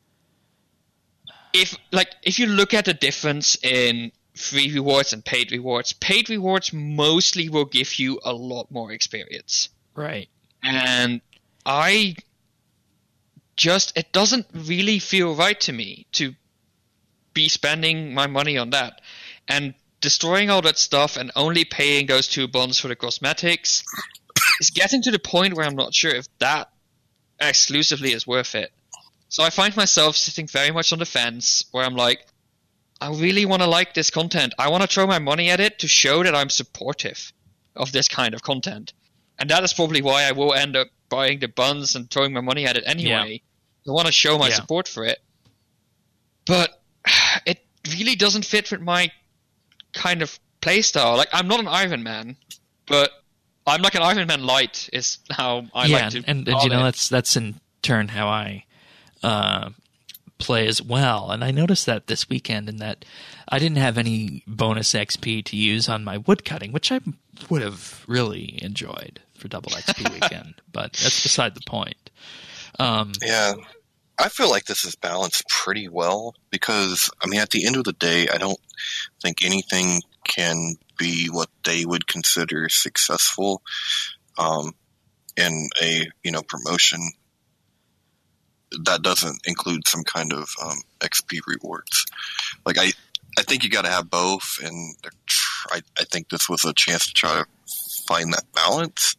if you look at the difference in free rewards and paid rewards mostly will give you a lot more experience. Right. And it doesn't really feel right to me to be spending my money on that. And destroying all that stuff and only paying those 2 bonds for the cosmetics is getting to the point where I'm not sure if that exclusively is worth it. So I find myself sitting very much on the fence where I'm like, I really want to like this content. I want to throw my money at it to show that I'm supportive of this kind of content. And that is probably why I will end up buying the buns and throwing my money at it anyway. I want to show my support for it. But it really doesn't fit with my kind of playstyle. Like, I'm not an Iron Man, but I'm like an Iron Man light is how I like to and call you know, it. that's in turn how I play as well. And I noticed that this weekend in that I didn't have any bonus XP to use on my woodcutting, which I would have really enjoyed for double XP weekend, but that's beside the point. Yeah. I feel like this is balanced pretty well because, I mean, at the end of the day, I don't think anything can be what they would consider successful in a, promotion that doesn't include some kind of XP rewards. Like, I think you got to have both, and I think this was a chance to try to find that balance.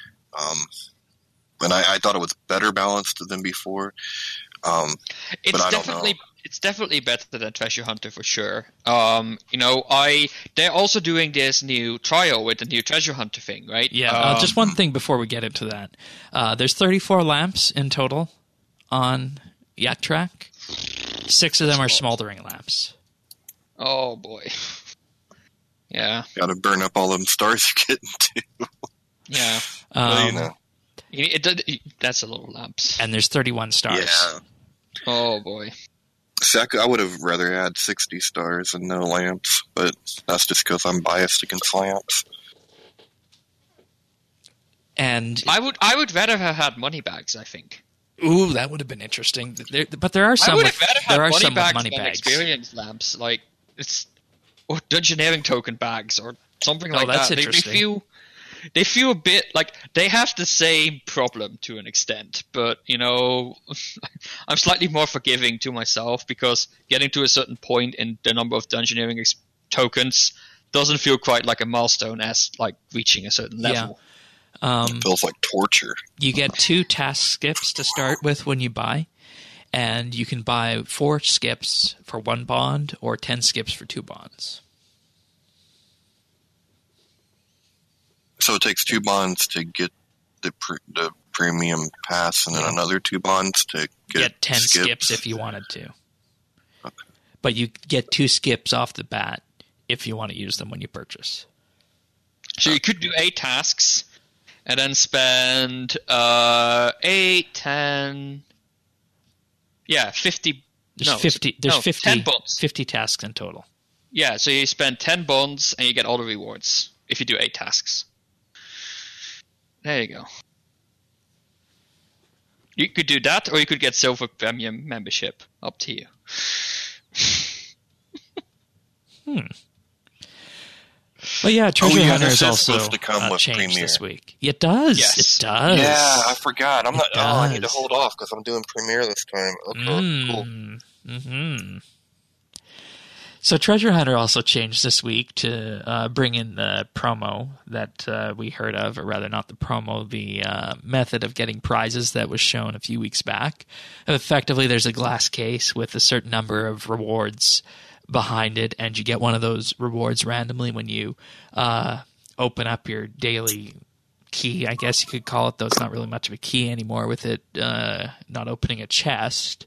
And I thought it was better balanced than before. But I don't know. It's definitely better than Treasure Hunter for sure. They're also doing this new trial with the new Treasure Hunter thing, right? Yeah. Just one thing before we get into that. There's 34 lamps in total on Yak Track. 6 of them are smoldering lamps. Oh boy. Yeah. Got to burn up all them stars you're getting to. Yeah. Well, That's a lot of lamps. And there's 31 stars. Yeah. Oh boy. I would have rather had 60 stars and no lamps, but that's just because I'm biased against lamps. And I would rather have had money bags, I think. ooh, that would have been interesting. But there are some. I would have rather had money bags money than bags. experience lamps, or dungeoneering token bags or something like that's that. interesting. They feel a bit like they have the same problem to an extent, but I'm slightly more forgiving to myself because getting to a certain point in the number of dungeoneering tokens doesn't feel quite like a milestone as like reaching a certain level. It feels like torture. You get 2 task skips to start with when you buy, and you can buy 4 skips for 1 bond or 10 skips for 2 bonds. So it takes 2 bonds to get the premium pass, and then another 2 bonds to get 10 skips if you wanted to. Okay. But you get 2 skips off the bat if you want to use them when you purchase. So you could do 8 tasks and then spend 8, 10... Yeah, 50... There's 10 bonds. 50 tasks in total. Yeah, so you spend 10 bonds and you get all the rewards if you do 8 tasks. There you go. You could do that, or you could get Silver Premium membership. Up to you. Well, yeah, Treasure Hunter is this also supposed to come with changed Premiere. this week. It does. Yes. It does. Yeah, I forgot. I need to does. hold off because I'm doing Premiere this time. Okay, cool. Mm-hmm. So Treasure Hunter also changed this week to bring in the promo that we heard of, or rather not the promo, the method of getting prizes that was shown a few weeks back. Effectively, there's a glass case with a certain number of rewards behind it, and you get one of those rewards randomly when you open up your daily key, I guess you could call it, though it's not really much of a key anymore with it not opening a chest.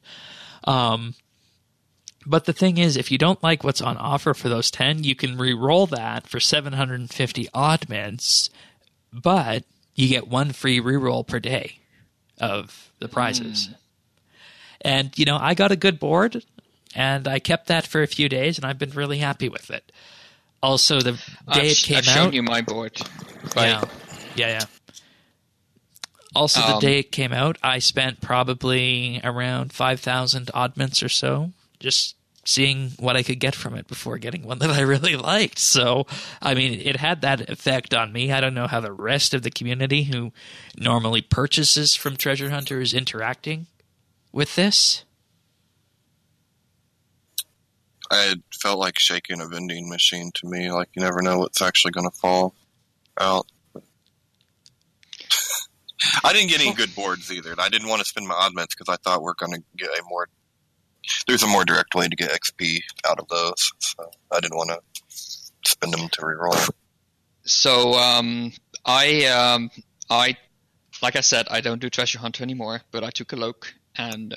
But the thing is, if you don't like what's on offer for those 10, you can re-roll that for 750 odd mints, but you get 1 free re-roll per day of the prizes. And, I got a good board, and I kept that for a few days, and I've been really happy with it. Also, the day it came I've shown out, you my board. Right? yeah. Also, the day it came out, I spent probably around 5,000 oddments or so, just seeing what I could get from it before getting one that I really liked. So, I mean, it had that effect on me. I don't know how the rest of the community who normally purchases from Treasure Hunter is interacting with this. It felt like shaking a vending machine to me. Like, you never know what's actually going to fall out. I didn't get any good boards either. I didn't want to spend my oddments because I thought we're going to get there's a more direct way to get XP out of those. So I didn't want to spend them to reroll. So I like I said, I don't do Treasure Hunter anymore, but I took a look, and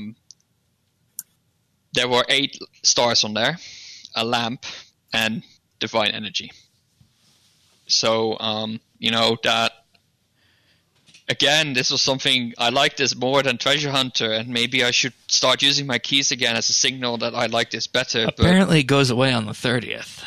there were 8 stars on there, a lamp, and divine energy. So that. Again, this was something I like this more than Treasure Hunter, and maybe I should start using my keys again as a signal that I like this better. Apparently, it goes away on the 30th.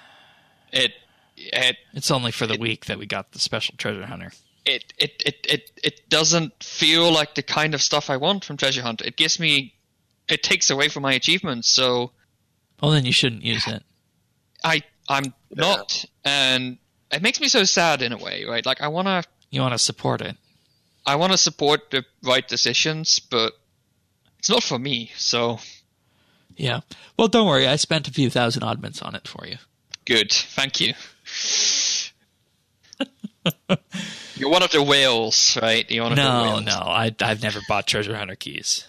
It's only for the week that we got the special Treasure Hunter. It doesn't feel like the kind of stuff I want from Treasure Hunter. It takes away from my achievements. So, well, then you shouldn't use it. I'm not, and it makes me so sad in a way, right? Like you want to support it. I want to support the right decisions, but it's not for me, so... Yeah. Well, don't worry. I spent a few thousand oddments on it for you. Good. Thank you. You're one of the whales, right? You're one of the whales. No. I've never bought Treasure Hunter keys.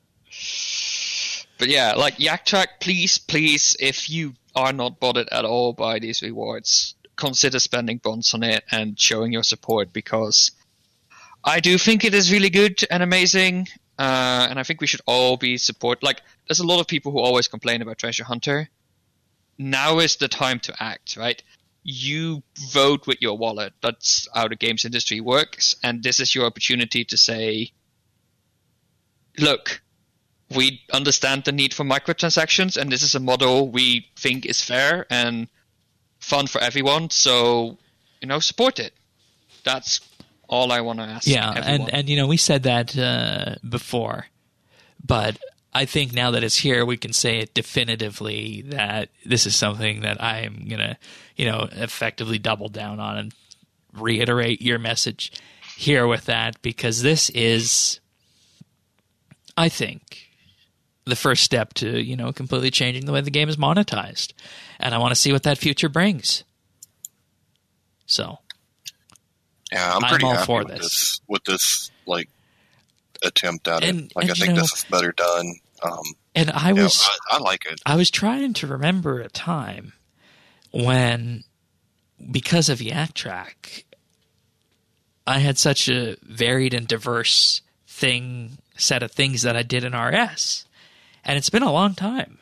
But yeah, like Yak Track, please, if you are not bothered at all by these rewards, consider spending bonds on it and showing your support, because I do think it is really good and amazing, and I think we should all be support. Like, there's a lot of people who always complain about Treasure Hunter. Now is the time to act, right? You vote with your wallet. That's how the games industry works, and this is your opportunity to say, look, we understand the need for microtransactions, and this is a model we think is fair and fun for everyone, so, support it. That's all I want to ask. Yeah, everyone. and we said that before, but I think now that it's here, we can say it definitively that this is something that I am going to, effectively double down on and reiterate your message here with that, because this is, I think, the first step to, completely changing the way the game is monetized. And I want to see what that future brings. So, yeah, I'm pretty all happy for with this like attempt at it. Like, I think you know, this is better done. And I like it. I was trying to remember a time when, because of Yak Track, I had such a varied and diverse set of things that I did in RS, and it's been a long time.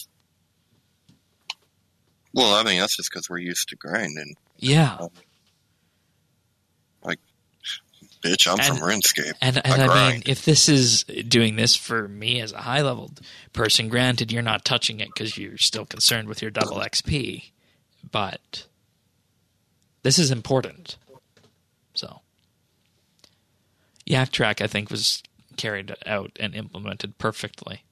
Well, I mean, that's just because we're used to grinding. Yeah. Like, bitch, I'm from RuneScape. And I mean, if this is doing this for me as a high-level person, granted, you're not touching it because you're still concerned with your double XP, but this is important. So, Yak Track, I think, was carried out and implemented perfectly.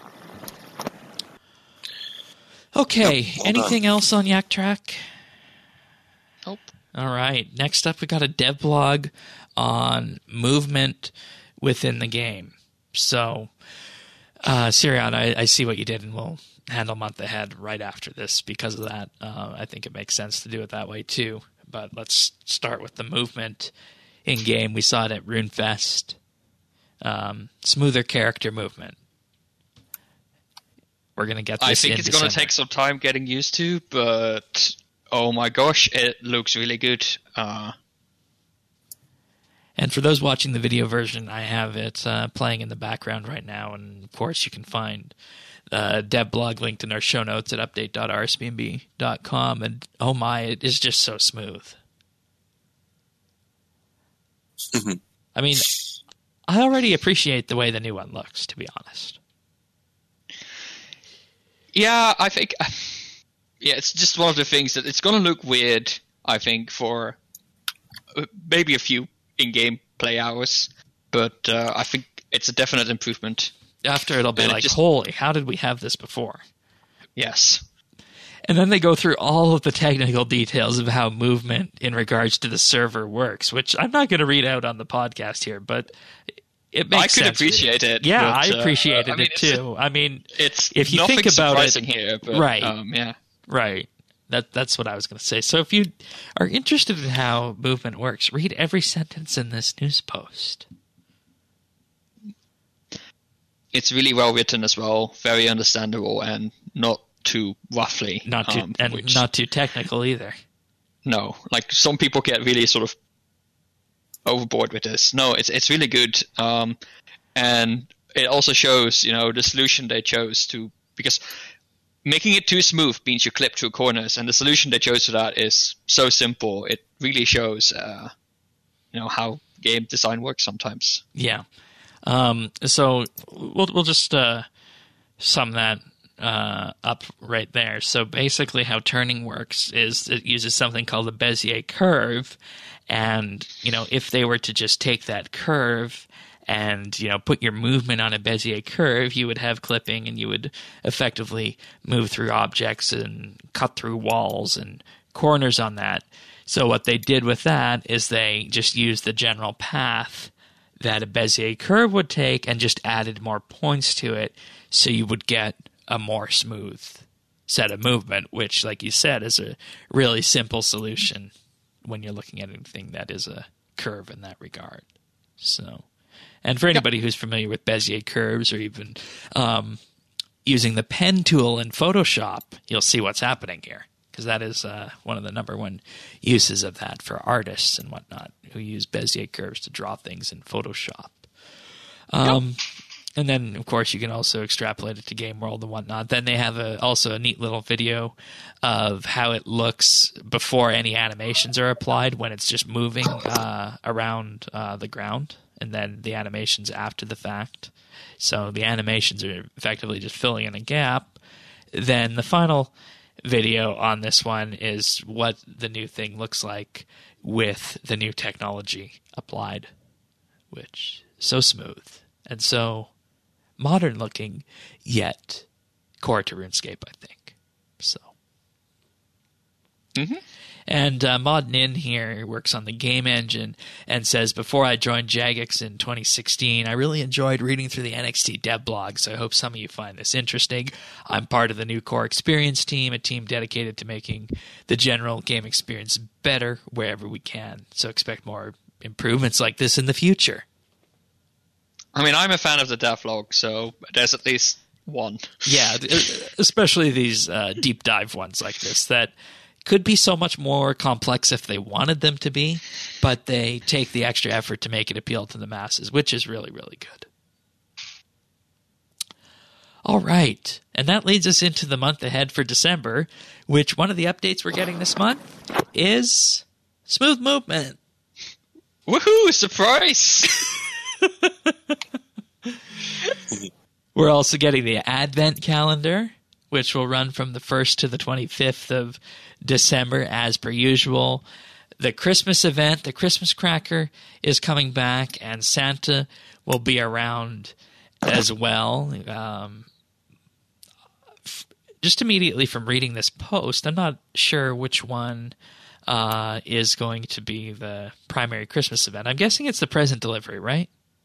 Okay, well anything done. else on Yak Track? Nope. All right, next up we got a dev blog on movement within the game. So, Sirion, I see what you did, and we'll handle month ahead right after this because of that. I think it makes sense to do it that way too. But let's start with the movement in-game. We saw it at RuneFest. Smoother character movement. We're going to get this I think it's going to take some time getting used to, but oh my gosh, it looks really good. And for those watching the video version, I have it playing in the background right now, and of course you can find the dev blog linked in our show notes at update.rsbnb.com, and oh my, it is just so smooth. I mean, I already appreciate the way the new one looks, to be honest. Yeah, I think yeah, it's just one of the things that it's going to look weird, I think, for maybe a few in-game play hours, but I think it's a definite improvement. After it'll be And like, holy, how did we have this before? Yes. And then they go through all of the technical details of how movement in regards to the server works, which I'm not going to read out on the podcast here, but it makes sense. I could appreciate it. Yeah, but, I appreciated it too. I mean, it's if you nothing think about surprising it, here, but, right? Yeah, right. That's what I was going to say. So if you are interested in how movement works, read every sentence in this news post. It's really well written as well, very understandable, and not too roughly. Not too technical either. No, like some people get really sort of overboard with this. No, it's really good, and it also shows the solution they chose to, because making it too smooth means you clip through corners, and the solution they chose for that is so simple. It really shows how game design works sometimes. Yeah. So we'll just sum that up right there. So basically how turning works is it uses something called the Bezier curve, and if they were to just take that curve and put your movement on a Bezier curve, you would have clipping, and you would effectively move through objects and cut through walls and corners on that. So what they did with that is they just used the general path that a Bezier curve would take and just added more points to it, so you would get a more smooth set of movement, which, like you said, is a really simple solution when you're looking at anything that is a curve in that regard. So, and for anybody who's familiar with Bezier curves, or even using the pen tool in Photoshop, you'll see what's happening here, because that is one of the number one uses of that for artists and whatnot who use Bezier curves to draw things in Photoshop. And then, of course, you can also extrapolate it to Game World and whatnot. Then they have also a neat little video of how it looks before any animations are applied, when it's just moving around the ground, and then the animations after the fact. So the animations are effectively just filling in a gap. Then the final video on this one is what the new thing looks like with the new technology applied, which is so smooth and so modern looking, yet core to RuneScape, I think. So. Mm-hmm. And Mod9 here works on the game engine and says, before I joined Jagex in 2016, I really enjoyed reading through the NXT dev blog, so I hope some of you find this interesting. I'm part of the new core experience team, a team dedicated to making the general game experience better wherever we can. So expect more improvements like this in the future. I mean, I'm a fan of the devlog, so there's at least one. Yeah, especially these deep dive ones like this that could be so much more complex if they wanted them to be, but they take the extra effort to make it appeal to the masses, which is really, really good. All right, and that leads us into the month ahead for December, which one of the updates we're getting this month is Smooth Movement. Woohoo, surprise! We're also getting the Advent calendar, which will run from the 1st to the 25th of December as per usual. The Christmas event, the Christmas cracker, is coming back, and Santa will be around as well. Just immediately from reading this post, I'm not sure which one is going to be the primary Christmas event. I'm guessing it's the present delivery, right?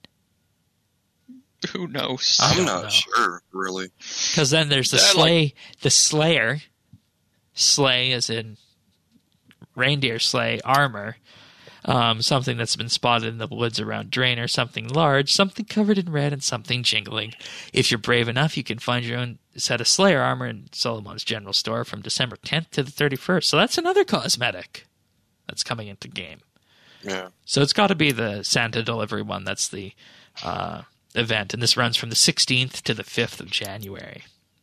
Who knows? I'm not sure, really. Because then there's the the Slayer. Slay as in reindeer sleigh armor. Something that's been spotted in the woods around Draenor. Something large, something covered in red, and something jingling. If you're brave enough, you can find your own set of Slayer armor in Solomon's General Store from December 10th to the 31st. So that's another cosmetic that's coming into game. Yeah. So it's got to be the Santa delivery one. That's the event, and this runs from the 16th to the 5th of January.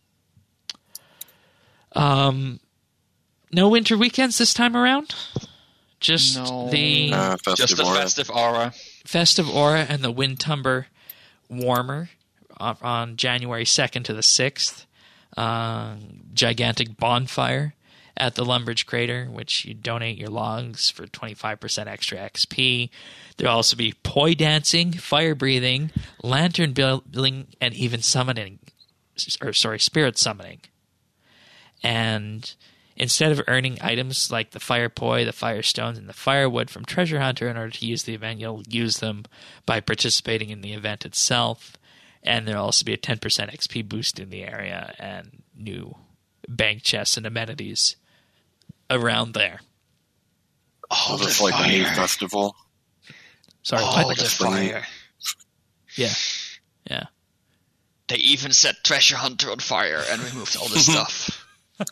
No winter weekends this time around? Just the Festive Aura. Festive Aura and the Windtumber Warmer on January 2nd to the 6th. Gigantic Bonfire at the Lumbridge Crater, which you donate your logs for 25% extra XP. There'll also be poi dancing, fire breathing, lantern building, and even spirit summoning. And instead of earning items like the fire poi, the fire stones, and the firewood from Treasure Hunter in order to use the event, you'll use them by participating in the event itself. And there'll also be a 10% XP boost in the area and new bank chests and amenities around there. Oh, that's like a new festival. Sorry, Oh, what? the fire. Yeah. They even set Treasure Hunter on fire and removed all the stuff.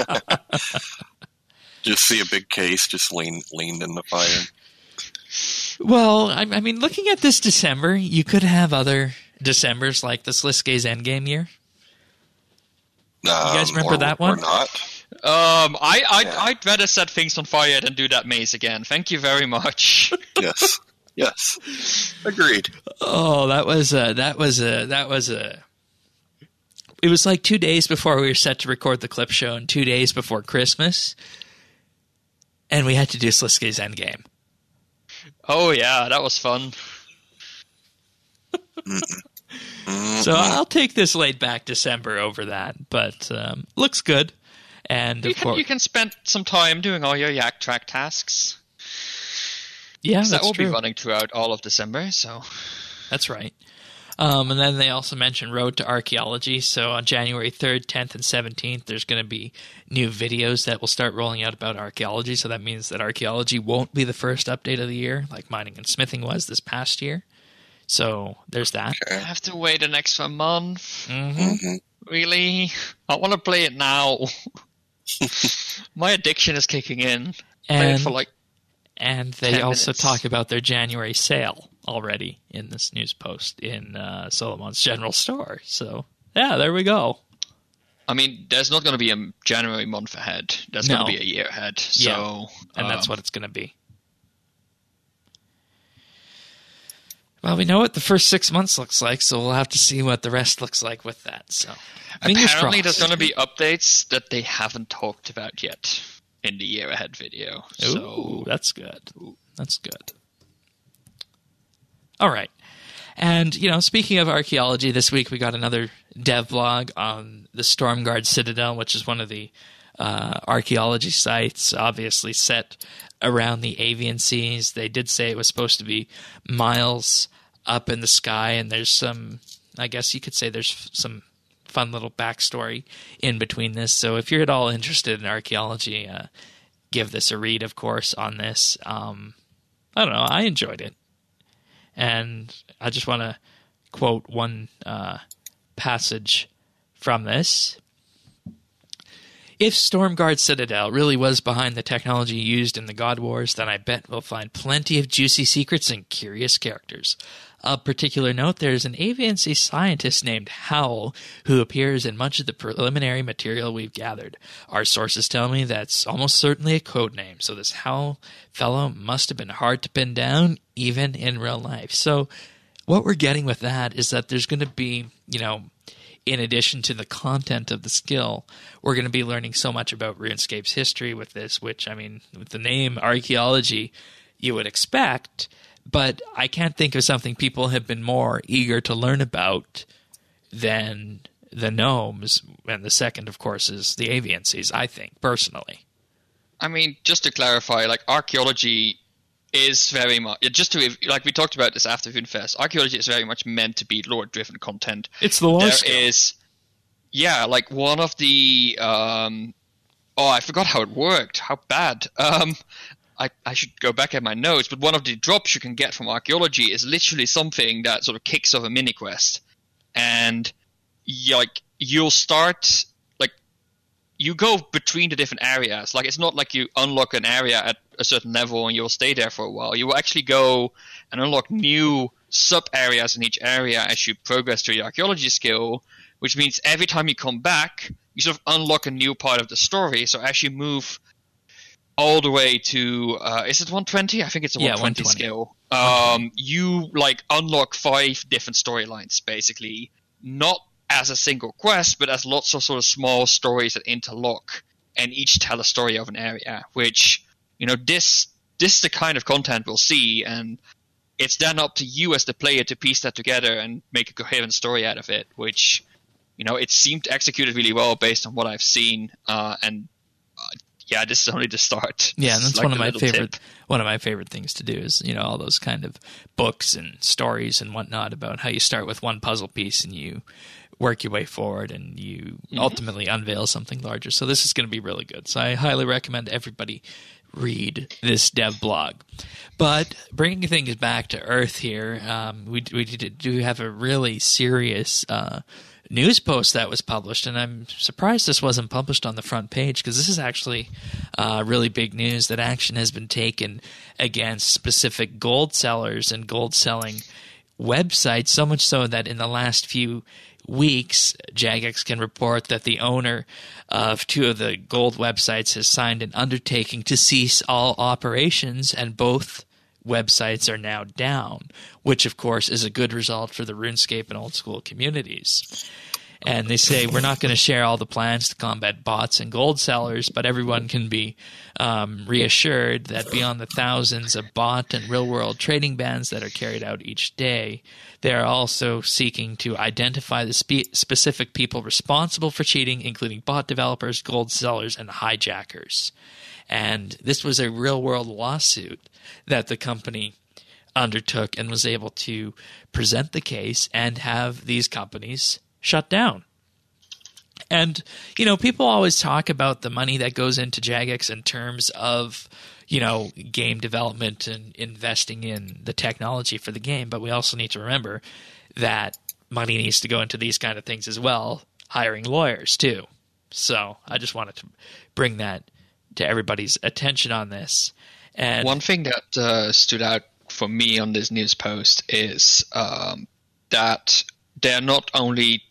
Just see a big case just leaned in the fire. Well, I mean, looking at this December, you could have other Decembers like the Sliske's Endgame year. You guys remember that one? Or not. I'd rather set things on fire than do that maze again. Thank you very much. Yes. Agreed. Oh, that was it was like 2 days before we were set to record the clip show and 2 days before Christmas. And we had to do Sliske's Endgame. Oh, yeah, that was fun. So I'll take this laid back December over that, but looks good. And You can spend some time doing all your Yak Track tasks. Yeah, That that's will true. be running throughout all of December, so... That's right. And then they also mentioned Road to Archaeology. So on January 3rd, 10th, and 17th, there's going to be new videos that will start rolling out about archaeology. So that means that archaeology won't be the first update of the year, like mining and smithing was this past year. So there's that. I have to wait an extra month. Mm-hmm. Really? I want to play it now. My addiction is kicking in. Play it for like And they 10 also minutes. talk about their January sale already in this news post in Solomon's General Store. So, yeah, there we go. I mean, there's not going to be a January month ahead. There's No. going to be a year ahead. So, And that's what it's going to be. Well, we know what the first 6 months looks like, so we'll have to see what the rest looks like with that. So, fingers apparently crossed. there's going to be updates that they haven't talked about yet in the year ahead video. Ooh, So that's good. That's good. All right. And, speaking of archaeology, this week we got another dev blog on the Stormguard Citadel, which is one of the archaeology sites, obviously set around the Avian Seas. They did say it was supposed to be miles up in the sky, and there's some, I guess you could say there's some fun little backstory in between this. So if you're at all interested in archaeology, give this a read, of course, on this. I don't know. I enjoyed it. And I just want to quote one passage from this. If Stormguard Citadel really was behind the technology used in the God Wars, then I bet we'll find plenty of juicy secrets and curious characters. Of particular note, there's an Avian Sea scientist named Howl who appears in much of the preliminary material we've gathered. Our sources tell me that's almost certainly a code name, so this Howl fellow must have been hard to pin down, even in real life. So what we're getting with that is that there's going to be, in addition to the content of the skill, we're going to be learning so much about RuneScape's history with this, which, with the name archaeology, you would expect, but I can't think of something people have been more eager to learn about than the gnomes, and the second, of course, is the Avian Seas, I think, personally. I mean, just to clarify, archaeology is very much, we talked about this after RuneFest, archaeology is very much meant to be lore-driven content. It's the lore There skill. is, one of the, I forgot how it worked. How bad. I should go back at my notes, but one of the drops you can get from archaeology is literally something that sort of kicks off a mini quest. And you'll start, you go between the different areas. It's not like you unlock an area at a certain level and you'll stay there for a while. You will actually go and unlock new sub-areas in each area as you progress through your archaeology skill, which means every time you come back, you sort of unlock a new part of the story. So as you move all the way to, is it 120? I think it's a 120 skill. You unlock 5 different storylines, basically. Not as a single quest, but as lots of sort of small stories that interlock. and each tell a story of an area, which, this is the kind of content we'll see, and it's then up to you as the player to piece that together and make a coherent story out of it, which, it seemed executed really well based on what I've seen, yeah, this is only the start. Yeah, and that's like one of my favorite things to do is, all those kind of books and stories and whatnot about how you start with one puzzle piece and you work your way forward and you ultimately unveil something larger. So this is going to be really good. So I highly recommend everybody read this dev blog. But bringing things back to earth here, we do have a really serious news post that was published, and I'm surprised this wasn't published on the front page because this is actually really big news that action has been taken against specific gold sellers and gold selling websites, so much so that in the last few weeks, Jagex can report that the owner of 2 of the gold websites has signed an undertaking to cease all operations, and both websites are now down, which of course is a good result for the RuneScape and old school communities. And they say, we're not going to share all the plans to combat bots and gold sellers, but everyone can be reassured that beyond the thousands of bot and real-world trading bans that are carried out each day, they are also seeking to identify the specific people responsible for cheating, including bot developers, gold sellers, and hijackers. And this was a real-world lawsuit that the company undertook and was able to present the case and have these companies shut down. And, people always talk about the money that goes into Jagex in terms of, game development and investing in the technology for the game. But we also need to remember that money needs to go into these kind of things as well, hiring lawyers too. So I just wanted to bring that to everybody's attention on this. And one thing that stood out for me on this news post is that they're not only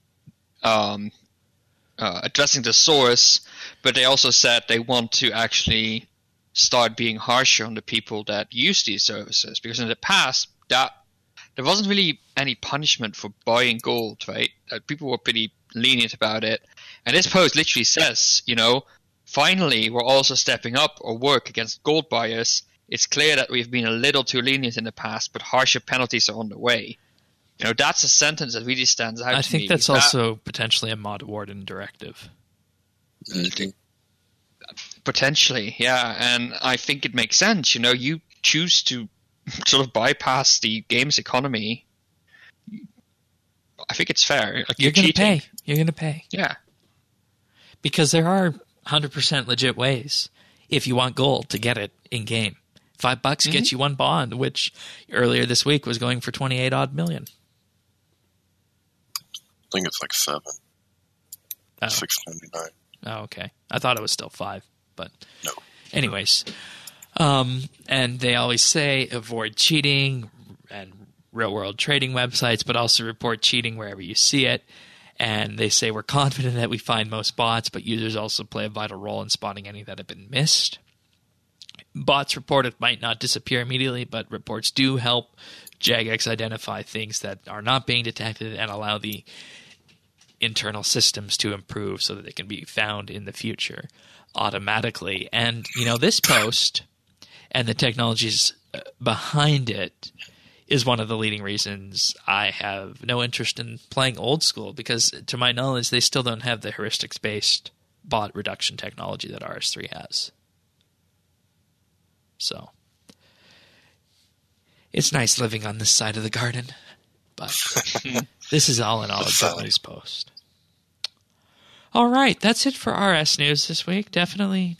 addressing the source, but they also said they want to actually start being harsher on the people that use these services, because in the past that there wasn't really any punishment for buying gold, right? People were pretty lenient about it, and this post literally says, finally we're also stepping up our work against gold buyers. It's clear that we've been a little too lenient in the past, but harsher penalties are on the way. That's a sentence that really stands out to me. I think that's also potentially a Mod Warden directive. Potentially, yeah. And I think it makes sense. You choose to sort of bypass the game's economy. I think it's fair. Like, you're going to pay. You're going to pay. Yeah. Because there are 100% legit ways, if you want gold, to get it in-game. $5 gets you one bond, which earlier this week was going for 28-odd million. I think it's like 7. Oh. 6.99. Oh, okay. I thought it was still 5, but no. Anyways, and they always say avoid cheating and real-world trading websites, but also report cheating wherever you see it. And they say we're confident that we find most bots, but users also play a vital role in spotting any that have been missed. Bots reported might not disappear immediately, but reports do help Jagex identify things that are not being detected and allow the internal systems to improve so that they can be found in the future automatically. And, this post and the technologies behind it is one of the leading reasons I have no interest in playing old school, because to my knowledge, they still don't have the heuristics-based bot reduction technology that RS3 has. So it's nice living on this side of the garden, but this is all in all a good news post. All right, that's it for RS News this week. Definitely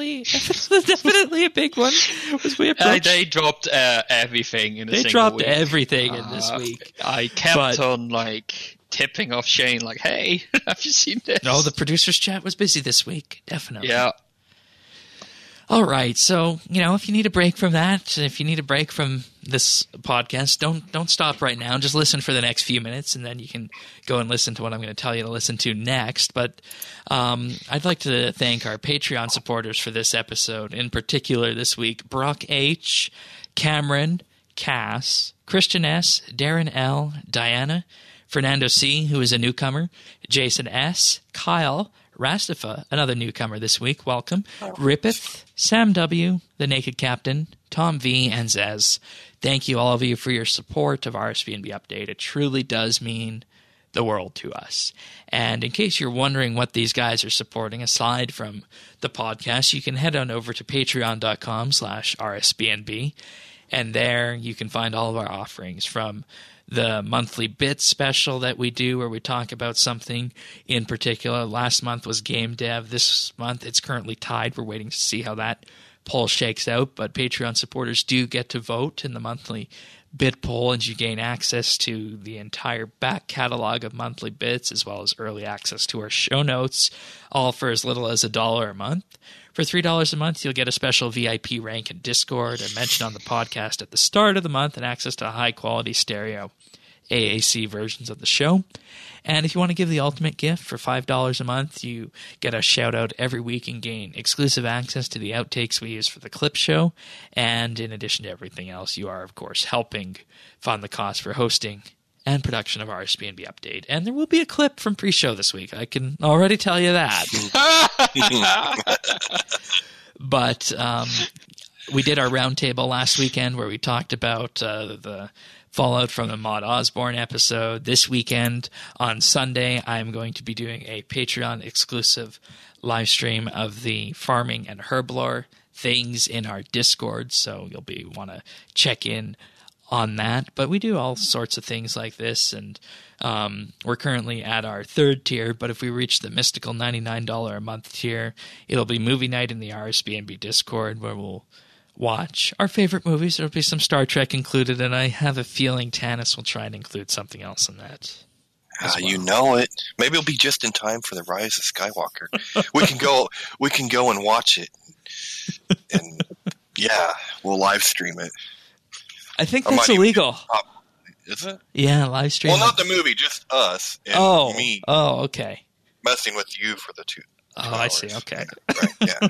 a big one. As we approach. They dropped everything in a single week. They dropped everything in this week. I kept on tipping off Shane, hey, have you seen this? No, the producer's chat was busy this week. Definitely. Yeah. All right, so, if you need a break from that, if you need a break from this podcast, don't stop right now. Just listen for the next few minutes, and then you can go and listen to what I'm going to tell you to listen to next. But I'd like to thank our Patreon supporters for this episode. In particular, this week, Brock H., Cameron, Cass, Christian S., Darren L., Diana, Fernando C., who is a newcomer, Jason S., Kyle, Rastafa, another newcomer this week, welcome. Rippeth, Sam W., The Naked Captain, Tom V., and Zez. Thank you, all of you, for your support of RSBNB Update. It truly does mean the world to us. And in case you're wondering what these guys are supporting, aside from the podcast, you can head on over to patreon.com/RSBNB. And there you can find all of our offerings, from the monthly bit special that we do where we talk about something in particular. Last month was game dev. This month it's currently tied. We're waiting to see how that poll shakes out. But Patreon supporters do get to vote in the monthly bit poll, and you gain access to the entire back catalog of monthly bits, as well as early access to our show notes, all for as little as $1 a month. For $3 a month, you'll get a special VIP rank in Discord, a mention on the podcast at the start of the month, and access to high-quality stereo AAC versions of the show. And if you want to give the ultimate gift for $5 a month, you get a shout-out every week and gain exclusive access to the outtakes we use for the clip show. And in addition to everything else, you are, of course, helping fund the cost for hosting and production of RSBNB Update. And there will be a clip from pre-show this week. I can already tell you that. But we did our roundtable last weekend where we talked about the fallout from the Maud Osborne episode. This weekend, on Sunday, I'm going to be doing a Patreon-exclusive live stream of the farming and herblore things in our Discord, so you'll want to check in on that. But we do all sorts of things like this, and we're currently at our third tier, but if we reach the mystical $99 a month tier, it'll be movie night in the RSBNB Discord, where we'll watch our favorite movies. There'll be some Star Trek included, and I have a feeling Tanis will try and include something else in that. Well. You know it. Maybe it'll be just in time for the Rise of Skywalker. We can go and watch it, and yeah, we'll live stream it. I think that's illegal. Is it? Yeah, live stream. Well, not the movie, just us and me. Oh, okay. Messing with you for the 2 Oh, I see. Okay. Right, yeah.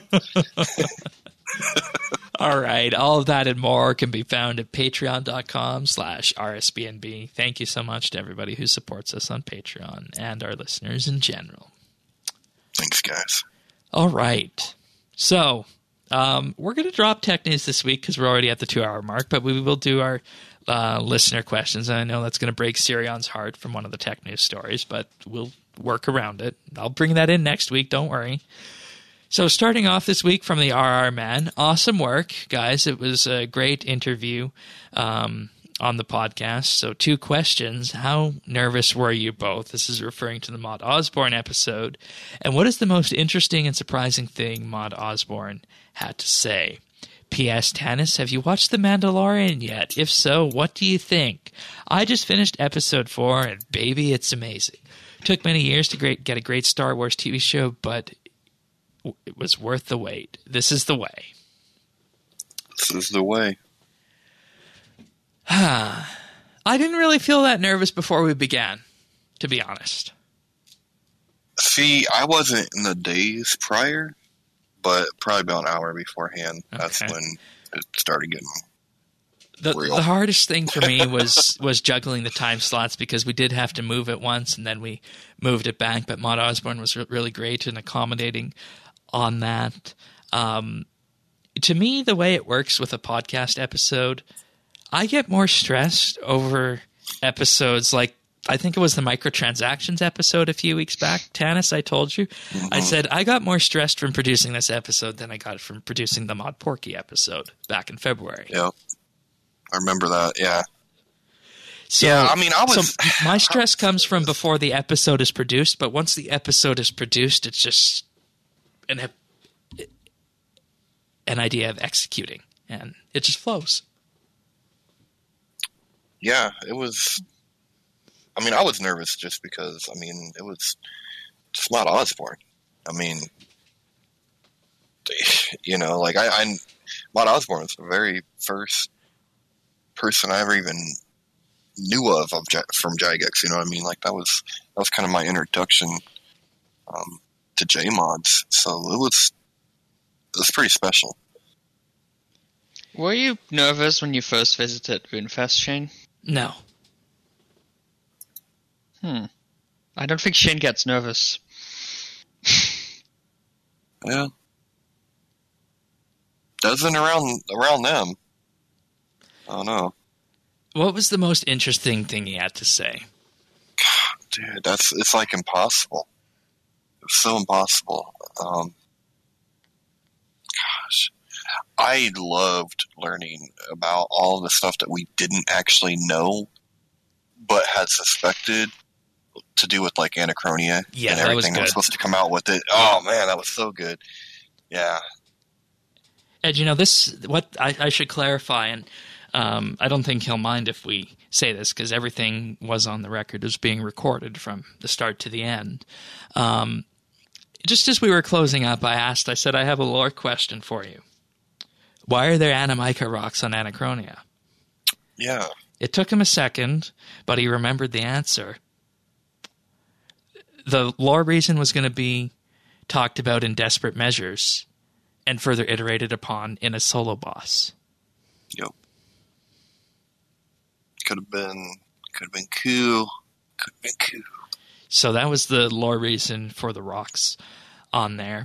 All right. All of that and more can be found at patreon.com/RSBNB. Thank you so much to everybody who supports us on Patreon and our listeners in general. Thanks, guys. All right. So we're going to drop tech news this week because we're already at the 2-hour mark, but we will do our listener questions. And I know that's going to break Sirion's heart from one of the tech news stories, but we'll work around it. I'll bring that in next week. Don't worry. So starting off this week from the RR Man, awesome work, guys. It was a great interview on the podcast. So 2 questions. How nervous were you both? This is referring to the Maud Osborne episode. And what is the most interesting and surprising thing Maud Osborne had to say? P.S. Tanis, have you watched The Mandalorian yet? If so, what do you think? I just finished episode 4, and baby, it's amazing. Took many years to get a great Star Wars TV show, but it was worth the wait. This is the way. This is the way. I didn't really feel that nervous before we began, to be honest. See, I wasn't in the days prior, but probably about an hour beforehand. Okay. That's when it started getting real. The hardest thing for me was juggling the time slots, because we did have to move it once and then we moved it back. But Maud Osborne was really great and accommodating on that. To me, the way it works with a podcast episode, I get more stressed over episodes like, I think it was the microtransactions episode a few weeks back. Tanis, I told you. Mm-hmm. I said I got more stressed from producing this episode than I got from producing the Maud Porky episode back in February. Yeah, I remember that, yeah. So, yeah, I mean, my stress comes from before the episode is produced, but once the episode is produced, it's just an idea of executing, and it just flows. Yeah, it was. I mean, I was nervous just because. I mean, it was just Maud Osborne. I mean, you know, like Maud Osborne was the very first person I ever even knew of from Jagex. You know what I mean? Like that was kind of my introduction to JMods. So it was pretty special. Were you nervous when you first visited Runefest, Shane? No. I don't think Shane gets nervous. Yeah. Doesn't around them. I don't know. What was the most interesting thing he had to say? Dude, it's like impossible. It's so impossible. Gosh. I loved learning about all the stuff that we didn't actually know, but had suspected to do with like Anachronia Yeah, and that was everything good. was supposed to come out with it. Oh man, that was so good. Yeah. Ed, what I should clarify, and I don't think he'll mind if we say this because everything was on the record, was being recorded from the start to the end. Just as we were closing up, I said, I have a lore question for you. Why are there Anamica rocks on Anachronia? Yeah. It took him a second, but he remembered the answer. The lore reason was going to be talked about in Desperate Measures and further iterated upon in a solo boss. Yep. Could have been cool. Could have been cool. So that was the lore reason for the rocks on there.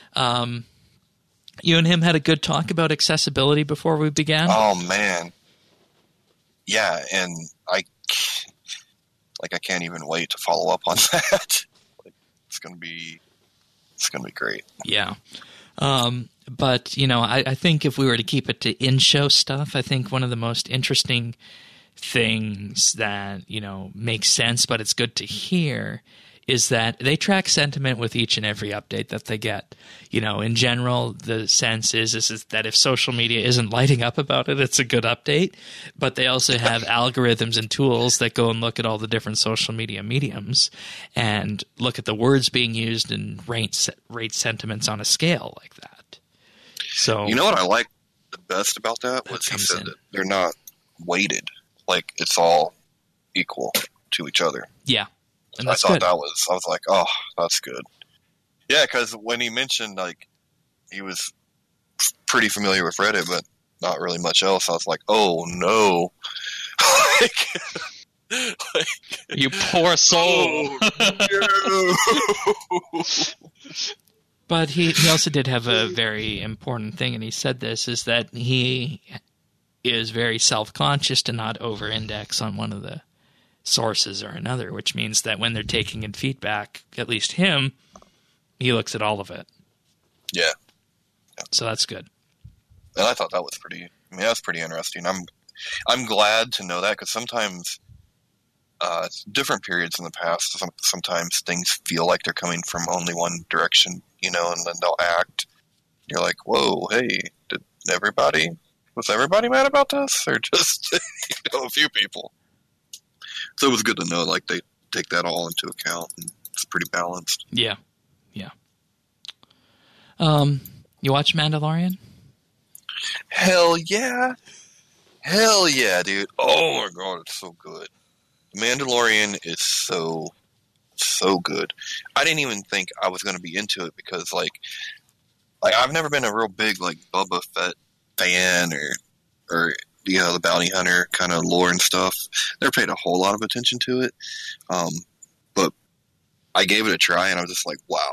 You and him had a good talk about accessibility before we began. Oh man. Yeah, and I can't even wait to follow up on that. It's gonna be great. Yeah. But, I think if we were to keep it to in-show stuff, I think one of the most interesting things that, makes sense, but it's good to hear, is that they track sentiment with each and every update that they get. In general, the sense is that if social media isn't lighting up about it, it's a good update. But they also have algorithms and tools that go and look at all the different social media mediums and look at the words being used and rate sentiments on a scale like that. So, you know what I like the best about that was he said that they're not weighted. Like it's all equal to each other. Yeah. And I thought I was like, oh, that's good. Yeah, because when he mentioned, like, he was pretty familiar with Reddit, but not really much else, I was like, oh, no. You poor soul. Oh, no. But he also did have a very important thing, and he said this, is that he is very self-conscious to not over-index on one of the sources or another, which means that when they're taking in feedback, at least him, he looks at all of it. Yeah. So that's good. And I thought that was that's pretty interesting. I'm glad to know that, because sometimes different periods in the past, sometimes things feel like they're coming from only one direction, and then they'll act. You're like, whoa, hey, was everybody mad about this? Or just, a few people? So it was good to know, like, they take that all into account, and it's pretty balanced. Yeah. Yeah. You watch Mandalorian? Hell yeah. Hell yeah, dude. Oh my god, it's so good. Mandalorian is so good. I didn't even think I was going to be into it because, like I've never been a real big, like, Boba Fett fan or the bounty hunter kind of lore and stuff. Never paid a whole lot of attention to it. But I gave it a try, and I was just like, wow,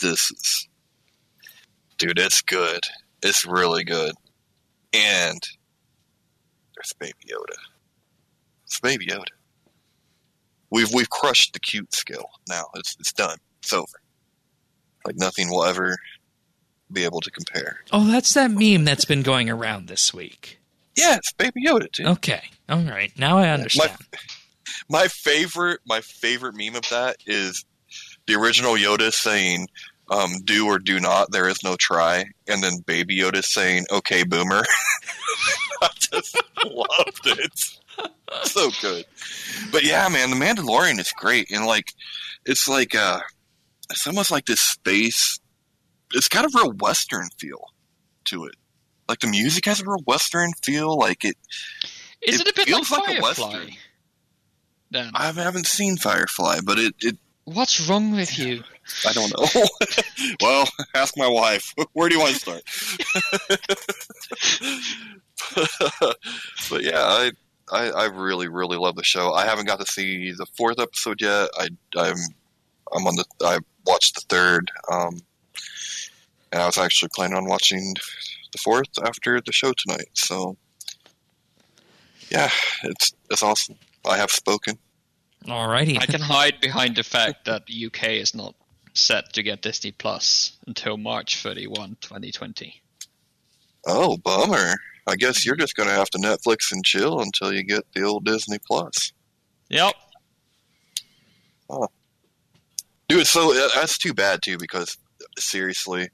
dude, it's good. It's really good. And there's Baby Yoda. It's Baby Yoda. We've crushed the cute skill now. It's done. It's over. Like, nothing will ever be able to compare. Oh, that's that meme that's been going around this week. Yeah, it's Baby Yoda, dude. Okay. All right. Now I understand. My favorite meme of that is the original Yoda saying, do or do not, there is no try. And then Baby Yoda saying, okay, boomer. I just loved it. So good. But yeah, man, The Mandalorian is great. And it's almost like this space. It's got a real Western feel to it. Like, the music has a real Western feel. Like, Is it a bit feels like like Firefly? a Western. Dan? I haven't seen Firefly, but it What's wrong with you? I don't know. Well, ask my wife. Where do you want to start? But yeah, I really, really love the show. I haven't got to see the 4th episode yet. I watched the 3rd, And I was actually planning on watching the fourth after the show tonight. So, yeah, it's awesome. I have spoken. Alrighty. I can hide behind the fact that the UK is not set to get Disney Plus until March 31, 2020. Oh, bummer. I guess you're just going to have to Netflix and chill until you get the old Disney Plus. Yep. Oh. Dude, so that's too bad, too, because seriously,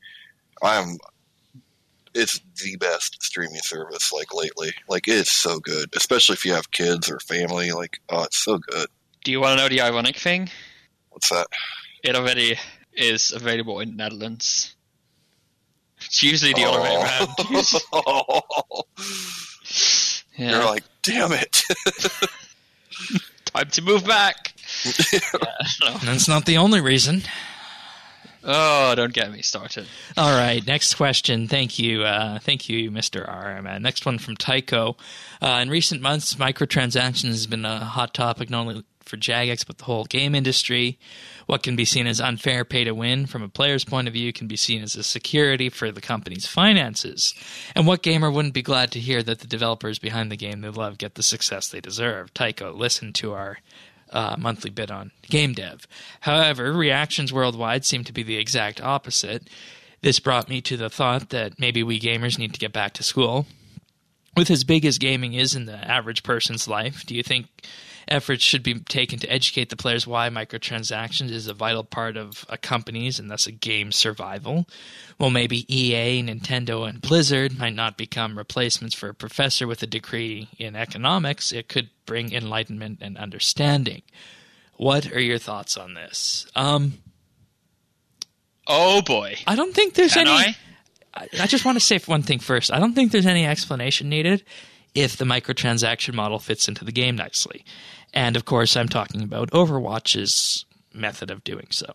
it's the best streaming service, like, lately. Like, it's so good, especially if you have kids or family. Like, oh, it's so good. Do you want to know the ironic thing? What's that? It already is available in the Netherlands. It's usually the other way around. Yeah. You're like, damn it. Time to move back. No. That's not the only reason. Oh, don't get me started. All right, next question. Thank you, Mr. R. Next one from Tycho. In recent months, microtransactions has been a hot topic not only for Jagex but the whole game industry. What can be seen as unfair pay to win from a player's point of view can be seen as a security for the company's finances. And what gamer wouldn't be glad to hear that the developers behind the game they love get the success they deserve? Tycho, listen to our monthly bit on game dev. However, reactions worldwide seem to be the exact opposite. This brought me to the thought that maybe we gamers need to get back to school. With as big as gaming is in the average person's life, do you think efforts should be taken to educate the players why microtransactions is a vital part of a company's and thus a game's survival? Well, maybe EA, Nintendo, and Blizzard might not become replacements for a professor with a degree in economics. It could bring enlightenment and understanding. What are your thoughts on this? Oh boy. I don't think there's Can any... I just want to say one thing first. I don't think there's any explanation needed if the microtransaction model fits into the game nicely. And, of course, I'm talking about Overwatch's method of doing so.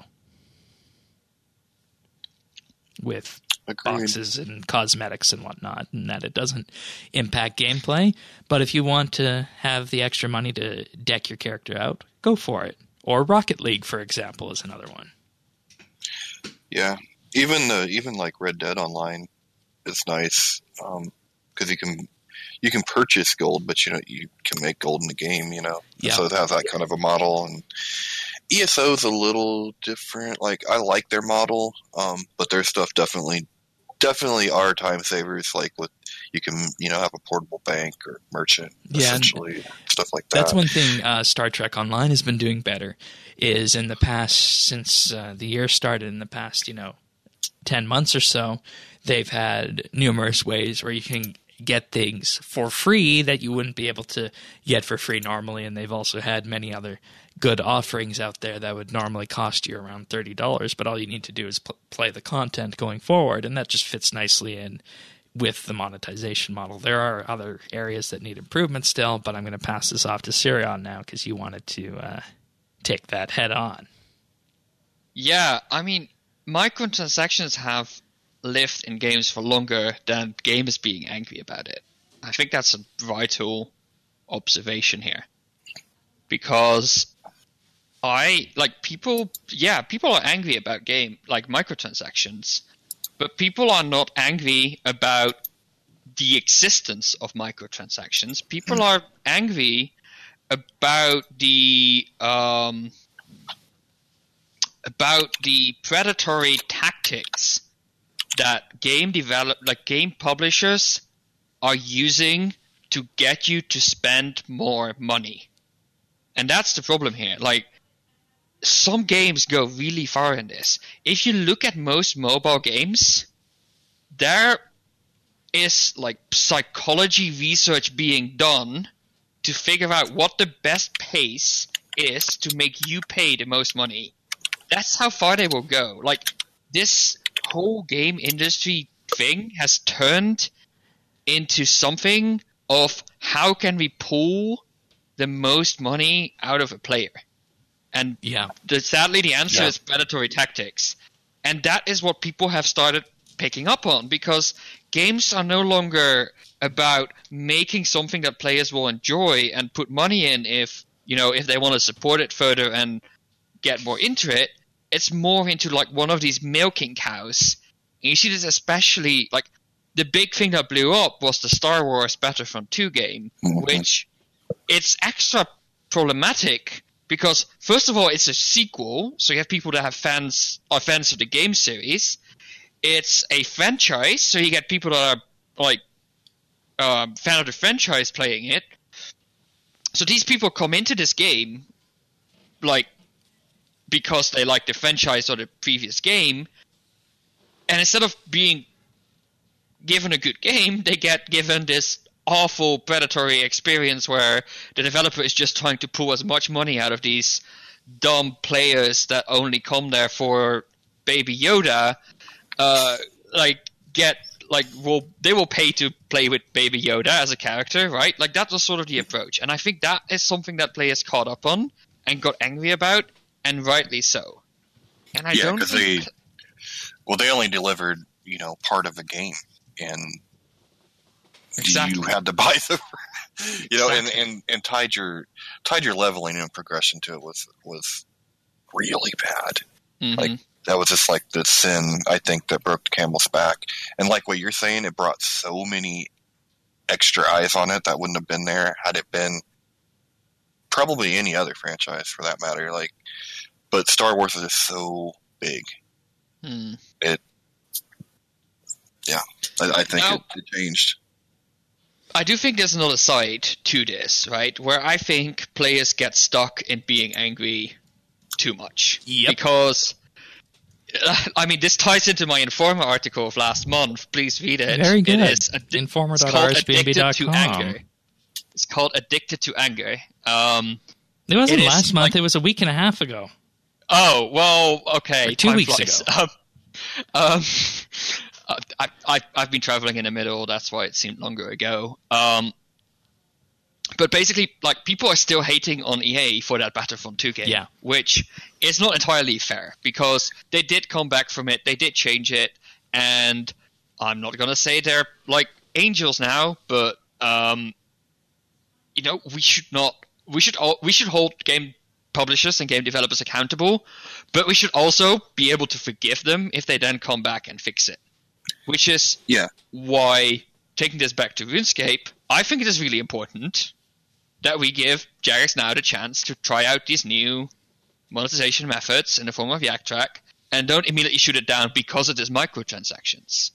With Agreed. boxes and cosmetics and whatnot, and that it doesn't impact gameplay. But if you want to have the extra money to deck your character out, go for it. Or Rocket League, for example, is another one. Yeah. Even like Red Dead Online is nice because you can purchase gold, but you can make gold in the game. Yeah. So it has that kind of a model. And ESO is a little different. Like I like their model, but their stuff definitely are time savers. Like with you can have a portable bank or merchant, essentially stuff like that. That's one thing Star Trek Online has been doing better. Is in the past since the year started in the past 10 months or so, they've had numerous ways where you can get things for free that you wouldn't be able to get for free normally, and they've also had many other good offerings out there that would normally cost you around $30, but all you need to do is play the content going forward, and that just fits nicely in with the monetization model. There are other areas that need improvement still, but I'm going to pass this off to Sirion now because you wanted to take that head on. Yeah, I mean, microtransactions have lived in games for longer than gamers being angry about it. I think that's a vital observation here. Because people are angry about microtransactions, but people are not angry about the existence of microtransactions. People are angry about the predatory tactics that game publishers are using to get you to spend more money. And that's the problem here. Like, some games go really far in this. If you look at most mobile games, there is psychology research being done to figure out what the best pace is to make you pay the most money. That's how far they will go. Like, this whole game industry thing has turned into something of how can we pull the most money out of a player. And sadly, the answer is predatory tactics. And that is what people have started picking up on, because games are no longer about making something that players will enjoy and put money in if they want to support it further and get more into it. It's more into like one of these milking cows And you see this especially, like, the big thing that blew up was the Star Wars Battlefront 2 game, which it's extra problematic because, first of all, it's a sequel, so you have people that are fans of the game series. It's a franchise, so you get people that are, like, fan of the franchise playing it. So these people come into this game, like, because they like the franchise or the previous game, and instead of being given a good game, they get given this awful predatory experience where the developer is just trying to pull as much money out of these dumb players that only come there for Baby Yoda. They will pay to play with Baby Yoda as a character, right? Like, that was sort of the approach, and I think that is something that players caught up on and got angry about, and rightly so. And I don't think... they only delivered, part of a game, and exactly. You had to buy the, Exactly. and tied your leveling and progression to it was really bad. Mm-hmm. Like, that was just like the sin, I think, that broke the camel's back. And like what you're saying, it brought so many extra eyes on it that wouldn't have been there had it been probably any other franchise for that matter. Like, but Star Wars is just so big. I think it changed. I do think there's another side to this, right? Where I think players get stuck in being angry too much. Yep. Because, I mean, this ties into my Informer article of last month. Please read it. Very good. It is Informer.rsbnb.com. It's called Addicted to Anger. It wasn't last month. It was a week and a half ago. Oh, well, okay. Or 2 weeks ago. I've been traveling in the middle. That's why it seemed longer ago. But basically, like, people are still hating on EA for that Battlefront 2 game, which is not entirely fair because they did come back from it. They did change it, and I'm not gonna say they're like angels now, but we should hold game publishers and game developers accountable, but we should also be able to forgive them if they then come back and fix it. Which is why, taking this back to RuneScape, I think it is really important that we give Jagex now the chance to try out these new monetization methods in the form of Yak Track, and don't immediately shoot it down because it is microtransactions.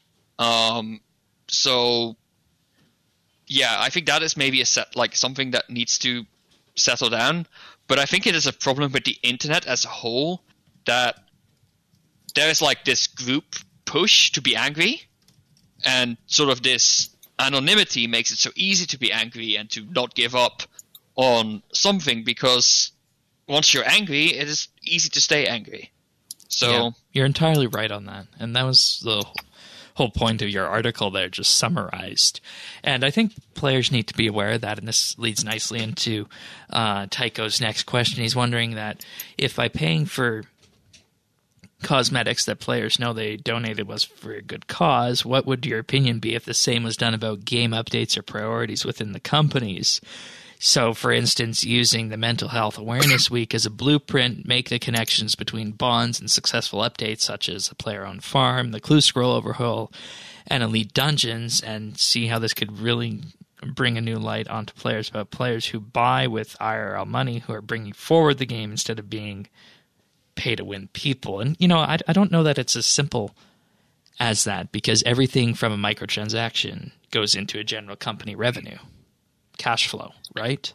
So, yeah, I think that is maybe something that needs to settle down. But I think it is a problem with the internet as a whole that there is like this group push to be angry, and sort of this anonymity makes it so easy to be angry and to not give up on something, because once you're angry, it is easy to stay angry. So you're entirely right on that, and that was the whole point of your article there, just summarized. And I think players need to be aware of that, and this leads nicely into Tycho's next question. He's wondering that if by paying for cosmetics that players know they donated was for a good cause, what would your opinion be if the same was done about game updates or priorities within the companies? So, for instance, using the Mental Health Awareness Week as a blueprint, make the connections between bonds and successful updates such as a player-owned farm, the Clue Scroll overhaul, and Elite Dungeons, and see how this could really bring a new light onto players about players who buy with IRL money, who are bringing forward the game instead of being pay-to-win people. And, I don't know that it's as simple as that, because everything from a microtransaction goes into a general company revenue. Cash flow, right?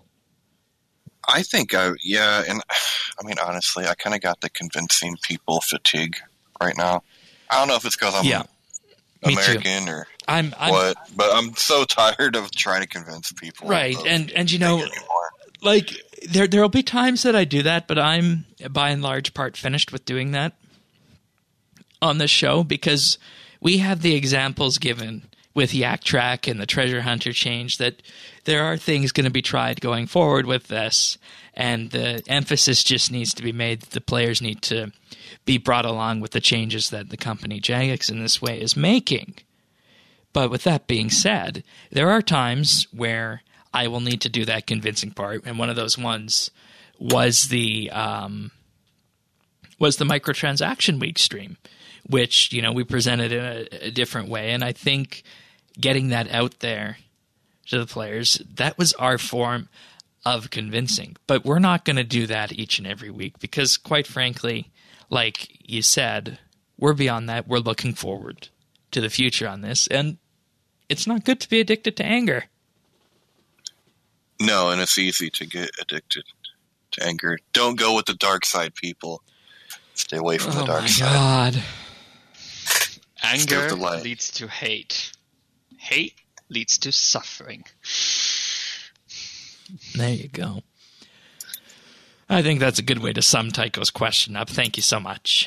I think, and I mean, honestly, I kind of got the convincing people fatigue right now. I don't know if it's because I'm American or what, but I'm so tired of trying to convince people. Right, and like, there'll be times that I do that, but I'm, by and large, part finished with doing that on this show, because we have the examples given with Yak Track and the Treasure Hunter change that there are things going to be tried going forward with this, and the emphasis just needs to be made that the players need to be brought along with the changes that the company Jagex in this way is making. But with that being said, there are times where I will need to do that convincing part, and one of those ones was the microtransaction week stream, which, we presented in a different way. And I think getting that out there to the players, that was our form of convincing. But we're not going to do that each and every week because, quite frankly, like you said, we're beyond that. We're looking forward to the future on this. And it's not good to be addicted to anger. No, and it's easy to get addicted to anger. Don't go with the dark side, people. Stay away from the dark side. Oh, my God. Anger leads to hate. Hate leads to suffering. There you go. I think that's a good way to sum Tycho's question up. Thank you so much.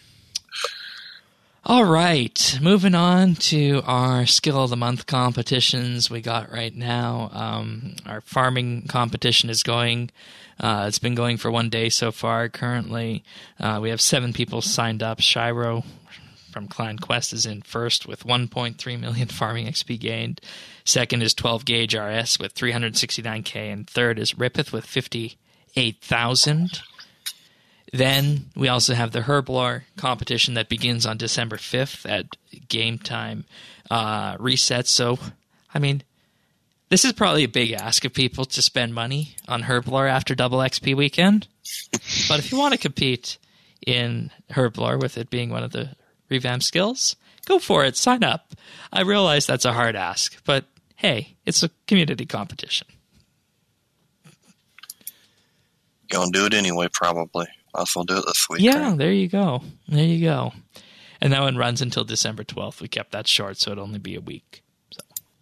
All right, moving on to our Skill of the Month competitions we got right now. Our farming competition is going. It's been going for 1 day so far. Currently, we have 7 people signed up. Shiro from Clan Quest is in first with 1.3 million farming XP gained. Second is 12 Gauge RS with 369k, and third is Ripeth with 58,000. Then we also have the Herblore competition that begins on December 5th at game time reset. So, I mean, this is probably a big ask of people to spend money on Herblore after Double XP weekend. But if you want to compete in Herblore, with it being one of the revamped skills, go for it. Sign up. I realize that's a hard ask, but hey, it's a community competition. Gonna do it anyway, probably. Also do it this week. Yeah, right? There you go. There you go. And that one runs until December 12th. We kept that short, so it'll only be a week. So.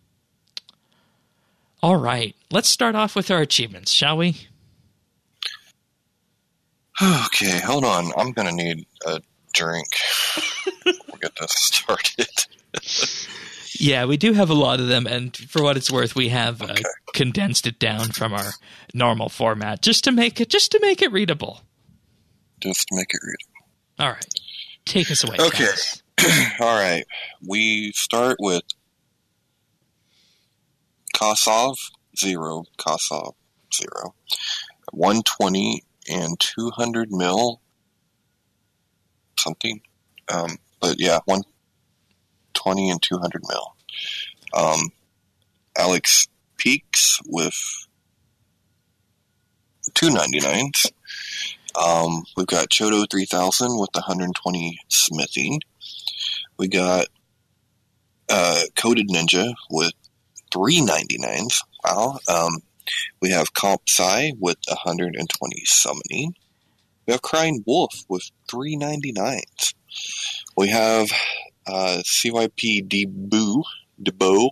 All right. Let's start off with our achievements, shall we? Okay, hold on. I'm going to need a drink. We'll get this started. Yeah, we do have a lot of them, and for what it's worth, we have condensed it down from our normal format just to make it readable. Just to make it readable. All right. Take us away. Okay. All right. We start with Kosov 0, 120 and 200 mil something. But yeah, 120 and 200 mil. Alex Peaks with 299s. We've got Chodo 3000 with 120 smithing. We got Coded Ninja with 399s. Wow. We have Comp Psy with 120 summoning. We have Crying Wolf with 399s. We have CYP Debo.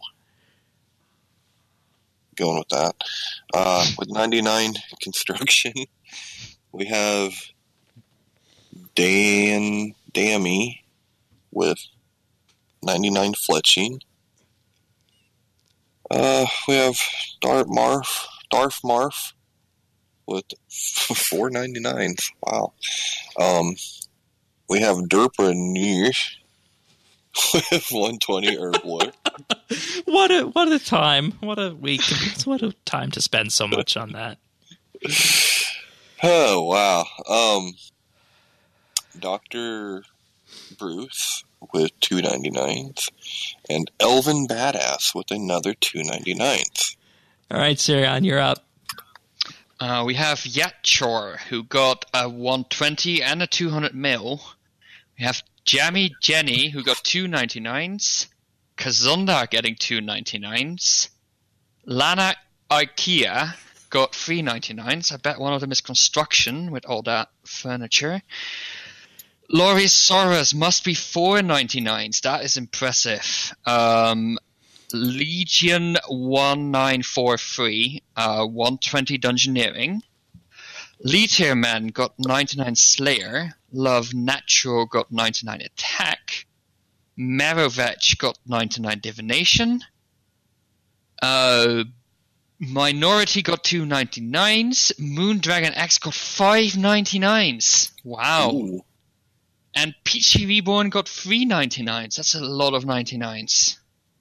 Going with that. With 99 construction. We have Dammy with 99 fletching. We have Darth Marf with 499s. Wow. We have Derpa Nish with 120 Herblore. What a time. What a week. What a time to spend so much on that. Oh, wow. Dr. Bruce with 299s, and Elvin Badass with another 299s. All right, Sirion, you're up. We have Yatchor, who got a 120 and a 200 mil. We have Jammy Jenny, who got 299s. Kazunda getting 299s. Lana Ikea got 399s. I bet one of them is construction with all that furniture. Laurie Soros must be 499s. That is impressive. Legion 1943, 120 Dungeoneering. Leetier Man got 99 Slayer. Love Natural got 99 Attack. Merovetch got 99 Divination. Minority got 299s. Moondragon X got 599s. Wow. Ooh. And Peachy Reborn got 399s. That's a lot of 99s.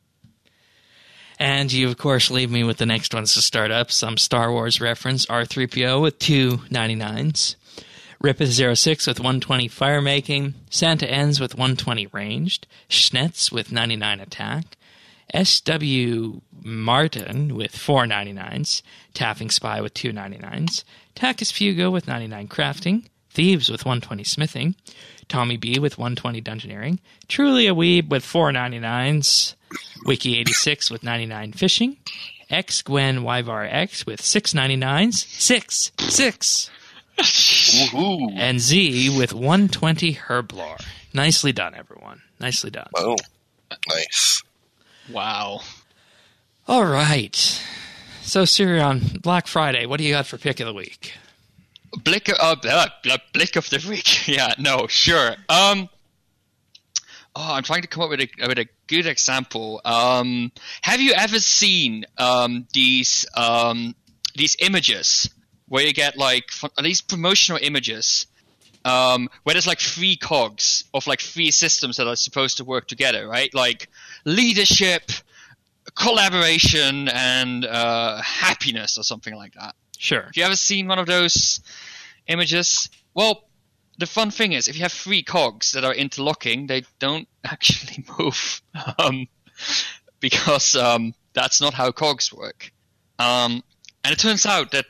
And you, of course, leave me with the next ones to start up. Some Star Wars reference. R3PO with 299s. Ripis06 with 120 fire making, Santa Ends with 120 ranged, Schnetz with 99 attack, SW Martin with 499s, Taffing Spy with 299s, Takis Fugo with 99 crafting, Thieves with 120 smithing, Tommy B with 120 dungeoneering, Truly a Weeb with 499s, Wiki86 with 99 fishing, X Gwen Yvar X with 699s, six, Woohoo! and Z with 120 Herblore. Nicely done, everyone. Nicely done. Oh, nice. Wow. All right. So, Sirion, Black Friday, what do you got for pick of the week? Blick of the week. Yeah, no, sure. I'm trying to come up with a good example. Have you ever seen these images where you get like these promotional images where there's like 3 cogs of like 3 systems that are supposed to work together, right? Like leadership, collaboration, and happiness or something like that. Sure. Have you ever seen one of those images? Well, the fun thing is, if you have 3 cogs that are interlocking, they don't actually move, because that's not how cogs work. And it turns out that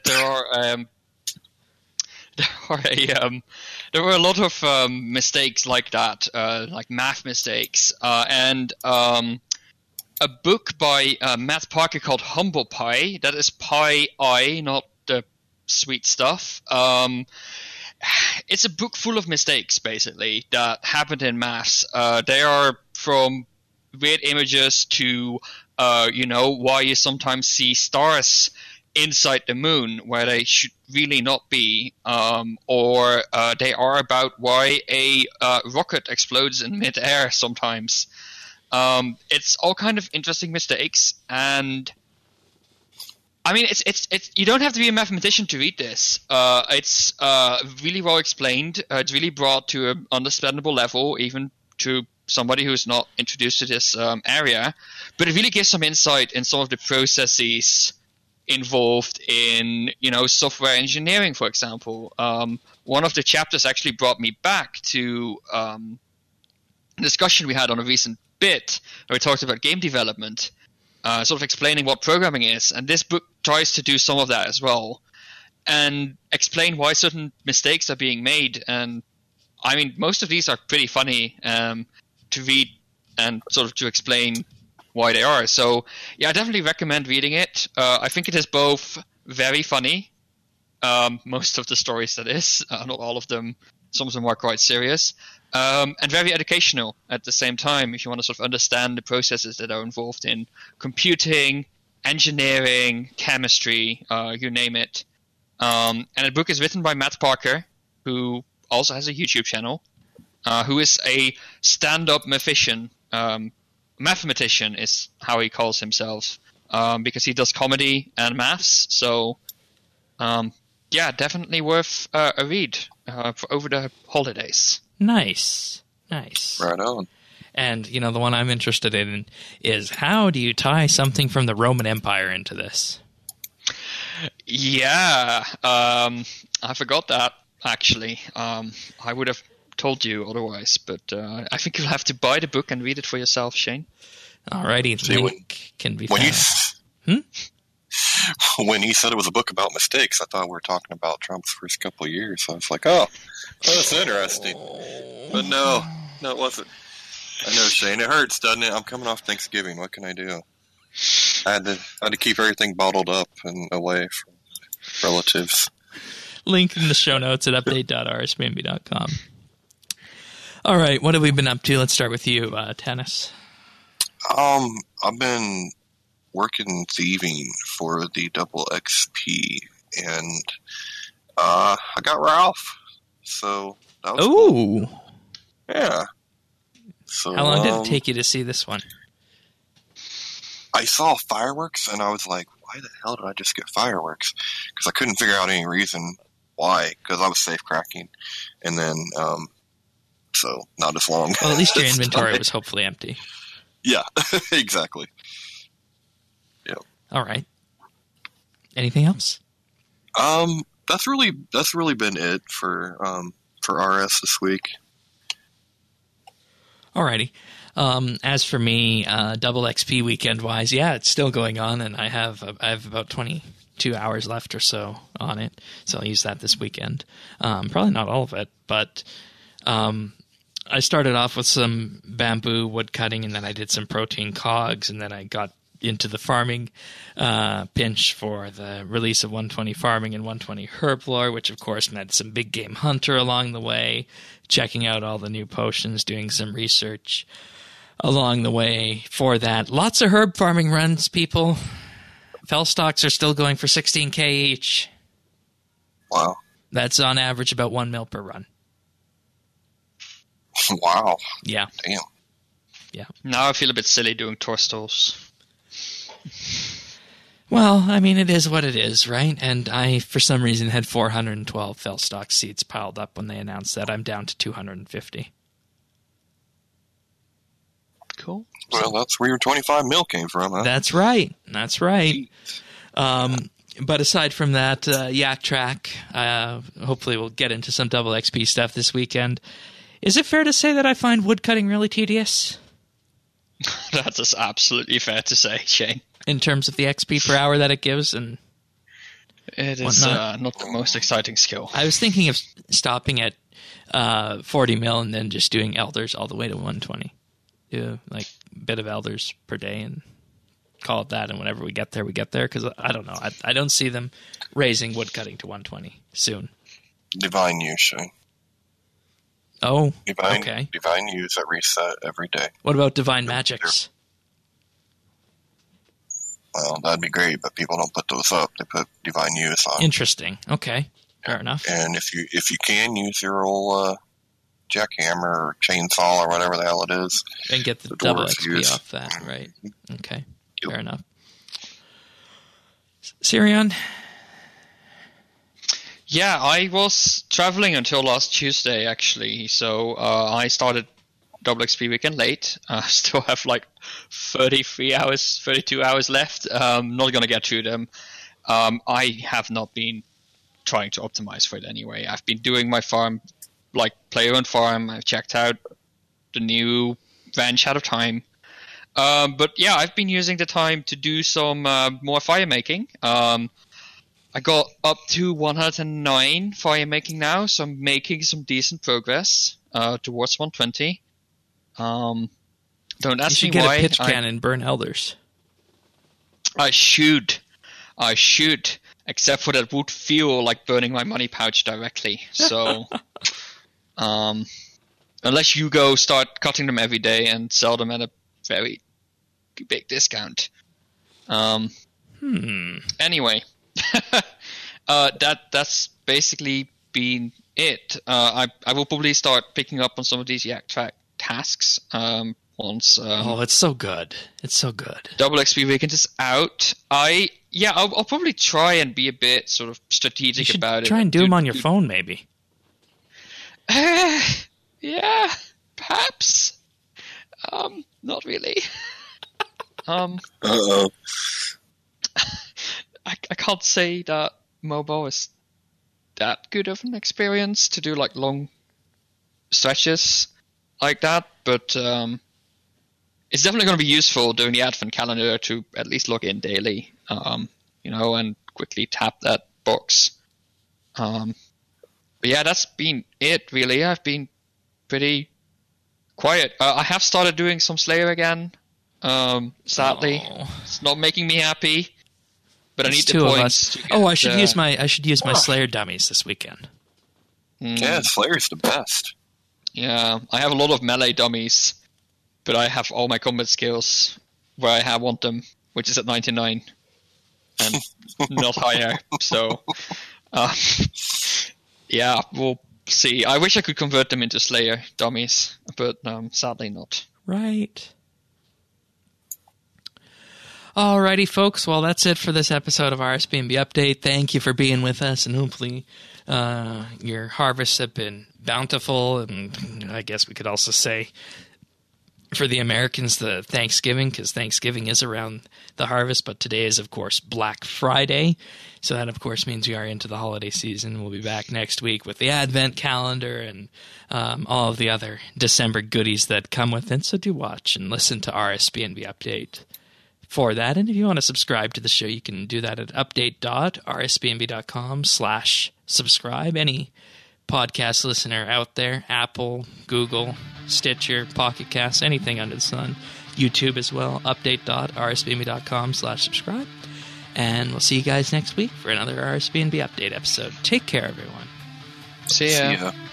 there were a lot of mistakes like that, like math mistakes, and a book by Matt Parker called Humble Pie. That is Pi I, not the sweet stuff. It's a book full of mistakes, basically, that happened in maths. They are from weird images to, why you sometimes see stars inside the moon where they should really not be, or they are about why a rocket explodes in midair sometimes. It's all kind of interesting mistakes, and I mean, it's you don't have to be a mathematician to read this. It's really well explained. It's really brought to an understandable level, even to somebody who's not introduced to this area. But it really gives some insight in some of the processes involved in, software engineering, for example. One of the chapters actually brought me back to a discussion we had on a recent bit where we talked about game development. Sort of explaining what programming is, and this book tries to do some of that as well, and explain why certain mistakes are being made. And I mean, most of these are pretty funny to read and sort of to explain why they are. So yeah, I definitely recommend reading it. I think it is both very funny, most of the stories that is, not all of them. Some of them are quite serious. And very educational at the same time, if you want to sort of understand the processes that are involved in computing, engineering, chemistry, you name it. And the book is written by Matt Parker, who also has a YouTube channel, who is a stand-up mathematician is how he calls himself, because he does comedy and maths. So, yeah, definitely worth a read for over the holidays. Nice. Right on. And, the one I'm interested in is, how do you tie something from the Roman Empire into this? Yeah, I forgot that, actually. I would have told you otherwise, but I think you'll have to buy the book and read it for yourself, Shane. Alrighty, the link can be found. When he said it was a book about mistakes, I thought we were talking about Trump's first couple of years. So I was like, oh, that's interesting. But no, it wasn't. I know, Shane. It hurts, doesn't it? I'm coming off Thanksgiving. What can I do? I had to keep everything bottled up and away from relatives. Link in the show notes at update.rsbnb.com. All right, what have we been up to? Let's start with you, Tennis. I've been working thieving for the double XP, and I got Ralph, so that was cool. Yeah. So how long did it take you to see this one? I saw fireworks, and I was like, why the hell did I just get fireworks? Because I couldn't figure out any reason why, because I was safe cracking, and then so not as long. Well, at least your inventory was hopefully empty. Yeah, exactly. Yeah. All right. Anything else? that's really been it for RS this week. Alrighty. As for me, double XP weekend wise, yeah, it's still going on, and I have about 22 hours left or so on it, so I'll use that this weekend. Probably not all of it, but I started off with some bamboo wood cutting, and then I did some protein cogs, and then I got into the farming pinch for the release of 120 farming and 120 herblore, which of course meant some big game hunter along the way, checking out all the new potions, doing some research along the way for that. Lots of herb farming runs, people. Fell stocks are still going for 16k each. Wow. That's on average about 1 mil per run. Wow. Yeah. Damn. Yeah. Now I feel a bit silly doing Torstos. Well, I mean, it is what it is, right? And I, for some reason, had 412 Fellstock seeds piled up when they announced that. I'm down to 250. Cool. Well, that's where your 25 mil came from, huh? That's right. That's right. But aside from that, Yak Track, hopefully we'll get into some double XP stuff this weekend. Is it fair to say that I find woodcutting really tedious? That is absolutely fair to say, Shane. In terms of the XP per hour that it gives? And it is not the most exciting skill. I was thinking of stopping at 40 mil and then just doing elders all the way to 120. Do like a bit of elders per day and call it that, and whenever we get there, because I don't know. I don't see them raising woodcutting to 120 soon. Divine use, Shane. Oh, Divine, okay. Divine use at reset every day. What about divine magics? Well, that'd be great, but people don't put those up. They put divine use on. Interesting. Okay, fair enough. And if you can use your old jackhammer or chainsaw or whatever the hell it is, and get the double XP off that, right? Okay, fair enough. Sirion? Yeah, I was traveling until last Tuesday, actually. So I started double XP weekend late. Still have like 32 hours left. Not going to get through them. I have not been trying to optimize for it anyway. I've been doing my farm, like player-owned farm. I've checked out the new Venge Out of Time. But yeah, I've been using the time to do some more fire making. I got up to 109 fire making now, so I'm making some decent progress towards 120. Don't ask me why. You should get a pitch can and burn elders. I should, except for that would feel like burning my money pouch directly. So, unless you go start cutting them every day and sell them at a very big discount. Anyway. That's basically been it. I will probably start picking up on some of these Yak Track tasks once. It's so good. It's so good. Double XP weekend is out. I'll probably try and be a bit sort of strategic about it. Try and do them on your phone, maybe. Yeah, perhaps. Not really. Uh-oh. I can't say that mobile is that good of an experience to do like long stretches like that, but it's definitely going to be useful during the advent calendar to at least log in daily, and quickly tap that box. But yeah, that's been it really. I've been pretty quiet. I have started doing some Slayer again. Sadly, It's not making me happy. But I need the points. I should use my Slayer dummies this weekend. Yeah, Slayer's the best. Yeah, I have a lot of melee dummies, but I have all my combat skills where I want them, which is at 99 and not higher. So, yeah, we'll see. I wish I could convert them into Slayer dummies, but sadly not. Right. Alrighty, folks. Well, that's it for this episode of RSBNB Update. Thank you for being with us, and hopefully your harvests have been bountiful, and I guess we could also say For the Americans, the Thanksgiving, because Thanksgiving is around the harvest, but today is, of course, Black Friday. So that, of course, means we are into the holiday season. We'll be back next week with the Advent calendar and all of the other December goodies that come with it. So do watch and listen to RSBNB Update for that. And if you want to subscribe to the show, you can do that at update.rsbnb.com/subscribe. Any podcast listener out there, Apple, Google, Stitcher, Pocket Cast, anything under the sun, YouTube as well, update.rsbnb.com/subscribe. And we'll see you guys next week for another RSBNB Update episode. Take care, everyone. See ya. See ya.